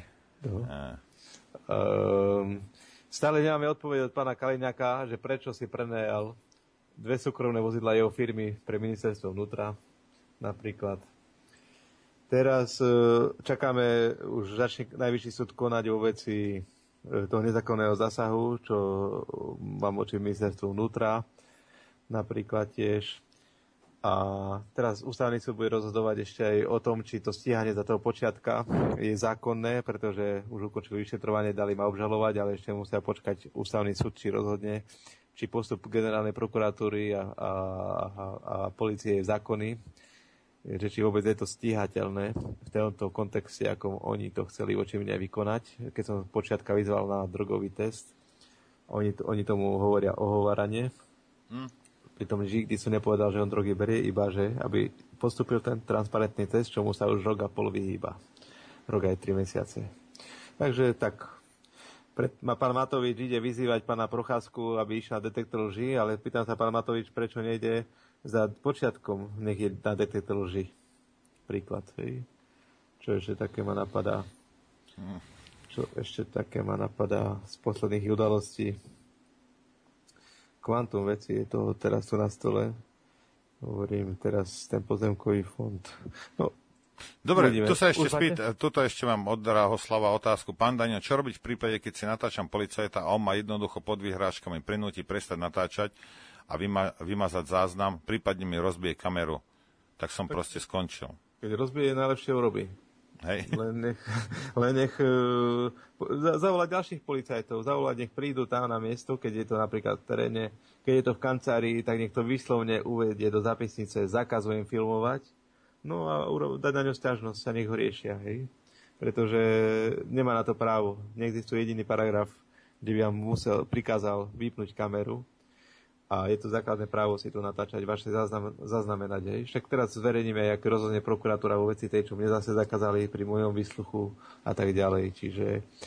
Stále nemáme odpoveď od pána Kaliňáka, že prečo si prenajal 2 súkromné vozidlá jeho firmy pre ministerstvo vnútra, napríklad. Teraz čakáme, už začne najvyšší súd konať o veci toho nezákonného zásahu, čo mám voči ministerstvu vnútra, napríklad tiež. A teraz ústavný súd bude rozhodovať ešte aj o tom, či to stíhanie za toho počiatka je zákonné, pretože už ukončili vyšetrovanie, dali ma obžalovať, ale ešte musia počkať ústavný súd, či rozhodne, či postup generálnej prokuratúry a polície je zákonný, že či vôbec je to stíhateľné v tomto kontexte, ako oni to chceli voči mne vykonať. Keď som počiatka vyzval na drogový test, oni tomu hovoria ohováranie. Pritom nikdy som nepovedal, že on drogy berie, iba že aby postupil ten transparentný test, čomu sa už rok a pol vyhýba. Rok aj 3 mesiace. Takže tak, pán Matovič ide vyzývať pána Procházku, aby išiel na detektor lží, ale pýtam sa, pán Matovič, prečo nejde za počiatkom, nech je na detektor lží. Príklad, hej. Čo ešte také ma napadá? Z posledných udalostí? Kvantum veci je to teraz tu na stole. Hovorím teraz ten pozemkový fond. No, dobre, tu sa ešte tuto ešte mám od Drahoslava otázku. Pán Daňo, čo robiť v prípade, keď si natáčam policajta a on ma jednoducho pod vyhrážkami prinúti prestať natáčať a vymazať záznam, prípadne mi rozbije kameru, tak som proste skončil. Keď rozbije, najlepšie urobí. Hej. Len nech zavolať ďalších policajtov, nech prídu tam na miesto, keď je to napríklad v teréne, keď je to v kancelárii, tak nech to výslovne uvedie do zápisnice, zakazujem filmovať, no a dať na ňo sťažnosť a nech ho riešia, hej. Pretože nemá na to právo. Neexistuje jediný paragraf, kde by vám prikázal vypnúť kameru. A je to základné právo si to natáčať, vaše zaznamenať. Hej. Však teraz zverejníme, jak rozhodne prokuratúra vo veci tej, čo mne zase zakázali pri mojom výsluchu a tak ďalej. Čiže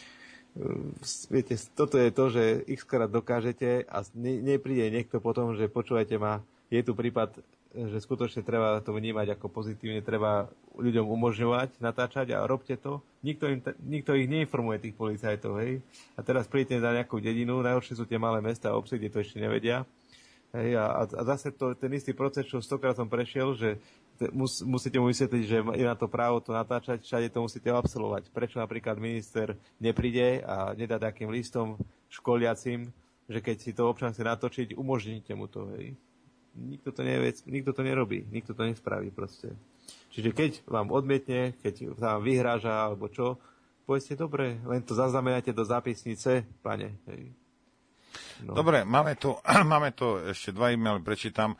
viete, toto je to, že x-krát dokážete a nepríde niekto potom, že počúvajte ma, je tu prípad, že skutočne treba to vnímať ako pozitívne, treba ľuďom umožňovať, natáčať a robte to. Nikto ich neinformuje, tých policajtov. Hej. A teraz príjete na nejakú dedinu, najhoršie sú tie malé mestá a obce, kde to ešte nevedia. Hej, a zase ten istý proces, čo 100-krát som prešiel, že musíte mu vysvetliť, že je na to právo to natáčať, všade to musíte absolvovať. Prečo napríklad minister nepríde a nedá takým listom školiacim, že keď si to občan chce natočiť, umožníte mu to. Hej. Nikto to nerobí, nikto to nespraví proste. Čiže keď vám odmietne, keď vám vyhráža alebo čo, povedzte dobre, len to zaznamenajte do zápisnice, pane. Hej. No. Dobre, máme tu ešte 2 e-maily, prečítam.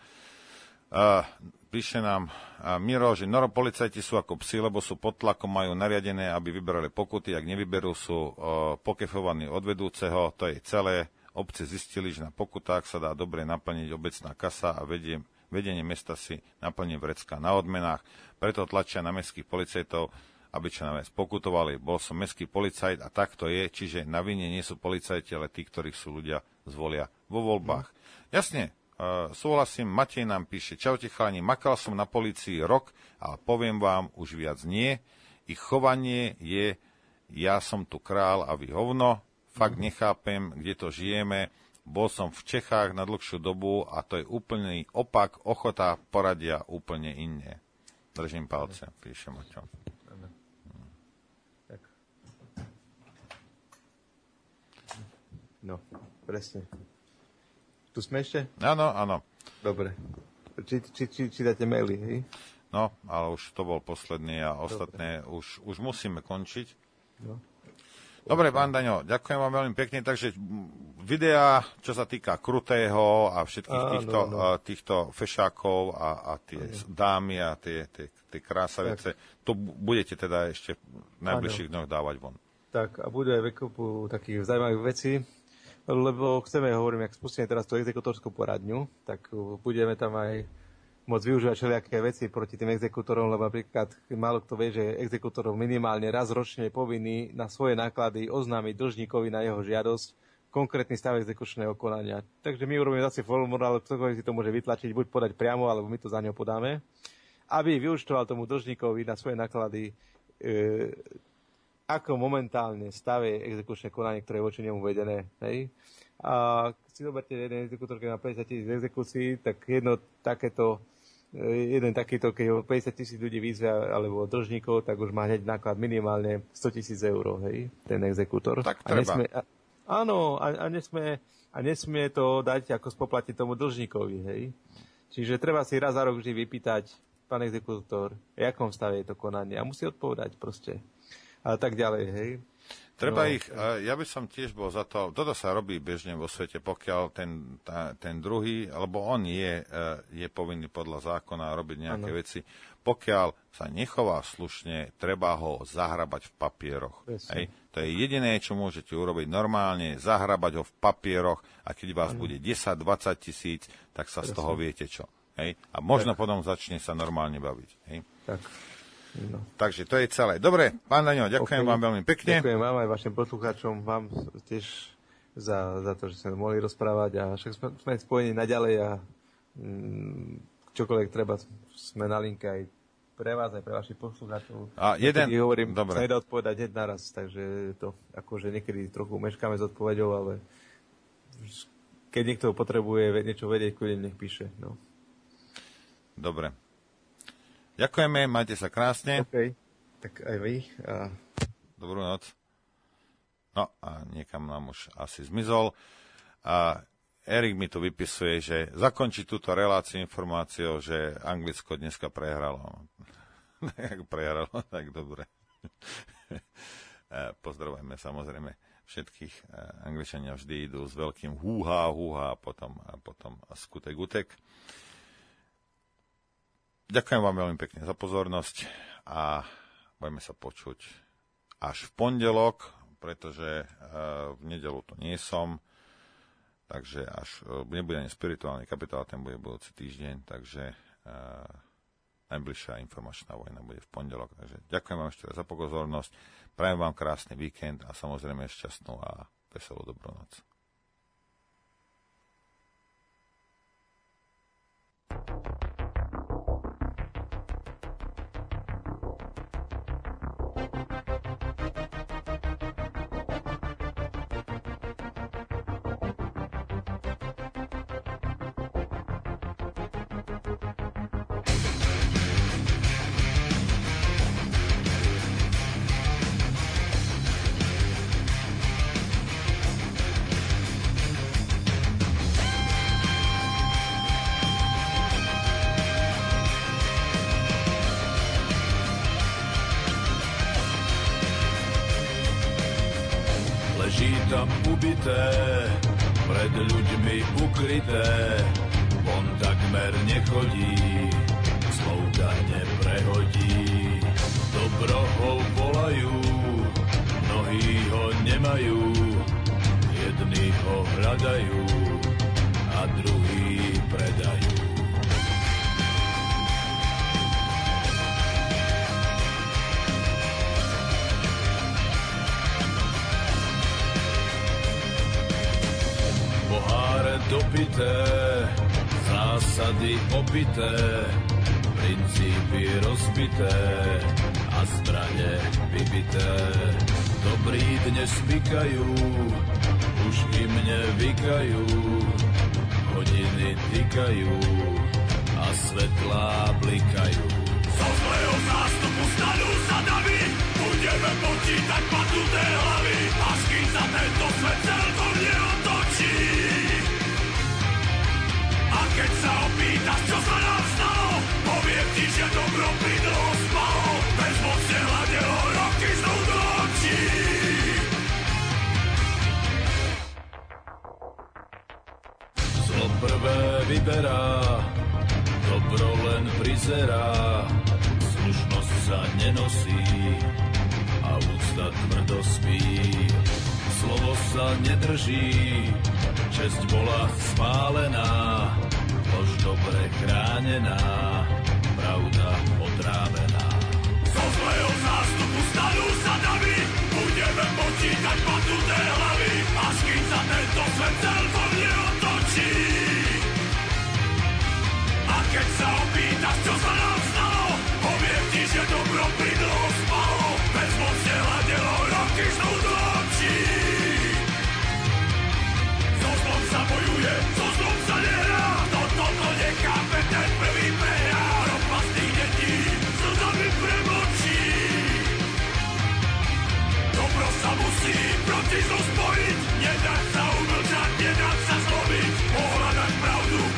Píše nám Miro, že policajti sú ako psi, lebo sú pod tlakom, majú nariadené, aby vyberali pokuty, ak nevyberú, sú pokefovaní od vedúceho, to je celé. Obce zistili, že na pokutách sa dá dobre naplniť obecná kasa a vedenie mesta si naplní vrecká na odmenách, preto tlačia na mestských policajtov, aby čo najviac pokutovali. Bol som mestský policajt a tak to je, čiže na vine nie sú policajti, ale tí, ktorých sú ľudia zvolia vo voľbách. Jasne, súhlasím, Matej nám píše, čaute chalani, makal som na polícii rok, ale poviem vám, už viac nie. Ich chovanie je, ja som tu král a vy hovno, fakt nechápem, kde to žijeme. Bol som v Čechách na dlhšiu dobu a to je úplný opak, ochota poradia úplne iné. Držím palce, píše Maťo. No, presne. Tu sme ešte? Áno. Dobre. Čítate maily, hej? No, ale už to bol posledný a ostatné už musíme končiť. No. Dobre, pán Daňo, ďakujem vám veľmi pekne. Takže videá, čo sa týka Krutého a všetkých týchto fešákov a tie dámy a tie krásavice, to budete teda ešte v najbližších dňoch dávať von. Tak a bude aj veľkopu takých zaujímavých vecí, lebo chceme, hovorím, ak spustíme teraz tú exekutorskú poradňu, tak budeme tam aj môcť využívať všelijaké veci proti tým exekútorom, lebo napríklad málo kto vie, že exekútorov minimálne raz ročne je povinný na svoje náklady oznámiť dlžníkovi na jeho žiadosť konkrétny stav exekučného konania. Takže my urobíme zase formulár, ale ktokoľvek si to môže vytlačiť, buď podať priamo, alebo my to za ňo podáme, aby vyúčtoval tomu dlžníkovi na svoje náklady ako momentálne stave exekučné konanie, ktoré je voči nemu vedené. Hej? A si zoberte jeden exekútor, keď má 50 000 exekúcií, tak jeden takýto, keď ho 50 000 ľudí výzve alebo dlžníkov, tak už má hneď náklad minimálne 100 000 eur, hej, ten exekútor. Tak treba. A nesmie to dať ako spoplatiť tomu dlžníkovi, hej. Čiže treba si raz za rok vždy vypýtať, pán exekútor, v jakom stave je to konanie. A musí odpovedať proste. A tak ďalej, hej. Treba ich, ja by som tiež bol za to, toto sa robí bežne vo svete, pokiaľ ten druhý, alebo on je povinný podľa zákona robiť nejaké veci, pokiaľ sa nechová slušne, treba ho zahrabať v papieroch. Hej? To je jediné, čo môžete urobiť normálne, zahrabať ho v papieroch a keď vás bude 10-20 tisíc, tak sa z toho viete čo. Hej? A možno potom začne sa normálne baviť. Hej? Tak. No. Takže to je celé. Dobre, pán Daňo, ďakujem vám veľmi pekne. Ďakujem vám aj vašim poslucháčom, vám tiež za to, že sme mohli rozprávať a však sme spojení naďalej a čokoľvek treba, sme na linke aj pre vás, aj pre vašich poslucháčov. A hovorím, sa nedá odpovedať hneď naraz, takže to akože niekedy trochu meškáme s odpoveďou, ale keď niekto potrebuje niečo vedieť, kľudne nech píše. No. Dobre. Ďakujeme, majte sa krásne. OK, tak aj vy. Dobrú noc. No a niekam nám už asi zmizol. A Erik mi tu vypisuje, že zakončí túto reláciu informáciou, že Anglicko dneska prehralo. Jak prehralo, tak dobre. Pozdravujeme samozrejme všetkých. Angličania vždy idú s veľkým húha a potom skutek utek. Ďakujem vám veľmi pekne za pozornosť a budeme sa počuť až v pondelok, pretože v nedeľu to nie som, takže až nebude ani spirituálny kapitál, ten bude budúci týždeň, takže najbližšia informačná vojna bude v pondelok. Takže ďakujem vám ešte za pozornosť, prajem vám krásny víkend a samozrejme šťastnú a veselú dobrú noc. Tam ubité, pred ľuďmi ukryté, on takmer nechodí, slovka neprehodí. Dobro ho volajú, mnohí ho nemajú, jedni ho hľadajú a druhí predajú. Dopité, zásady opité, princípy rozbité a zbrane vybité. Dobrí dnes vykajú, už im nevykajú, hodiny tikajú a svetlá blikajú. Zo zlého zástupu stanú sa davy, budeme počítať padnuté hlavy, až kým sa tento svet celkom neotočí. A keď sa opýtaš, čo sa nám stalo, poviem ti, že dobro pridlo spalo, bezmocne hľadelo roky znov do očí. Zlo prvé vyberá, dobro len prizerá, slušnosť sa nenosí a úcta tvrdo spí. Slovo sa nedrží, česť bola spálená, lož dobre chránená, pravda otrávená. Zo zlého zástupu stanú sa davy, budeme počítať padnuté hlavy, až kým sa tento svet celkom neotočí. A keď sa opýtaš, čo sa nám stalo, poviem ti, že dobro pridlo spalo, bezmocne hľadelo roky znov do očí. So zlom sa bojuje, so zlom sa nehrá, toto nechápe, ten prvý prehrá. Propastných detí slzami premočí. Dobro sa musí proti zlu spojiť, nedať sa umlčať, nedať sa zlomiť, pohľadať pravdu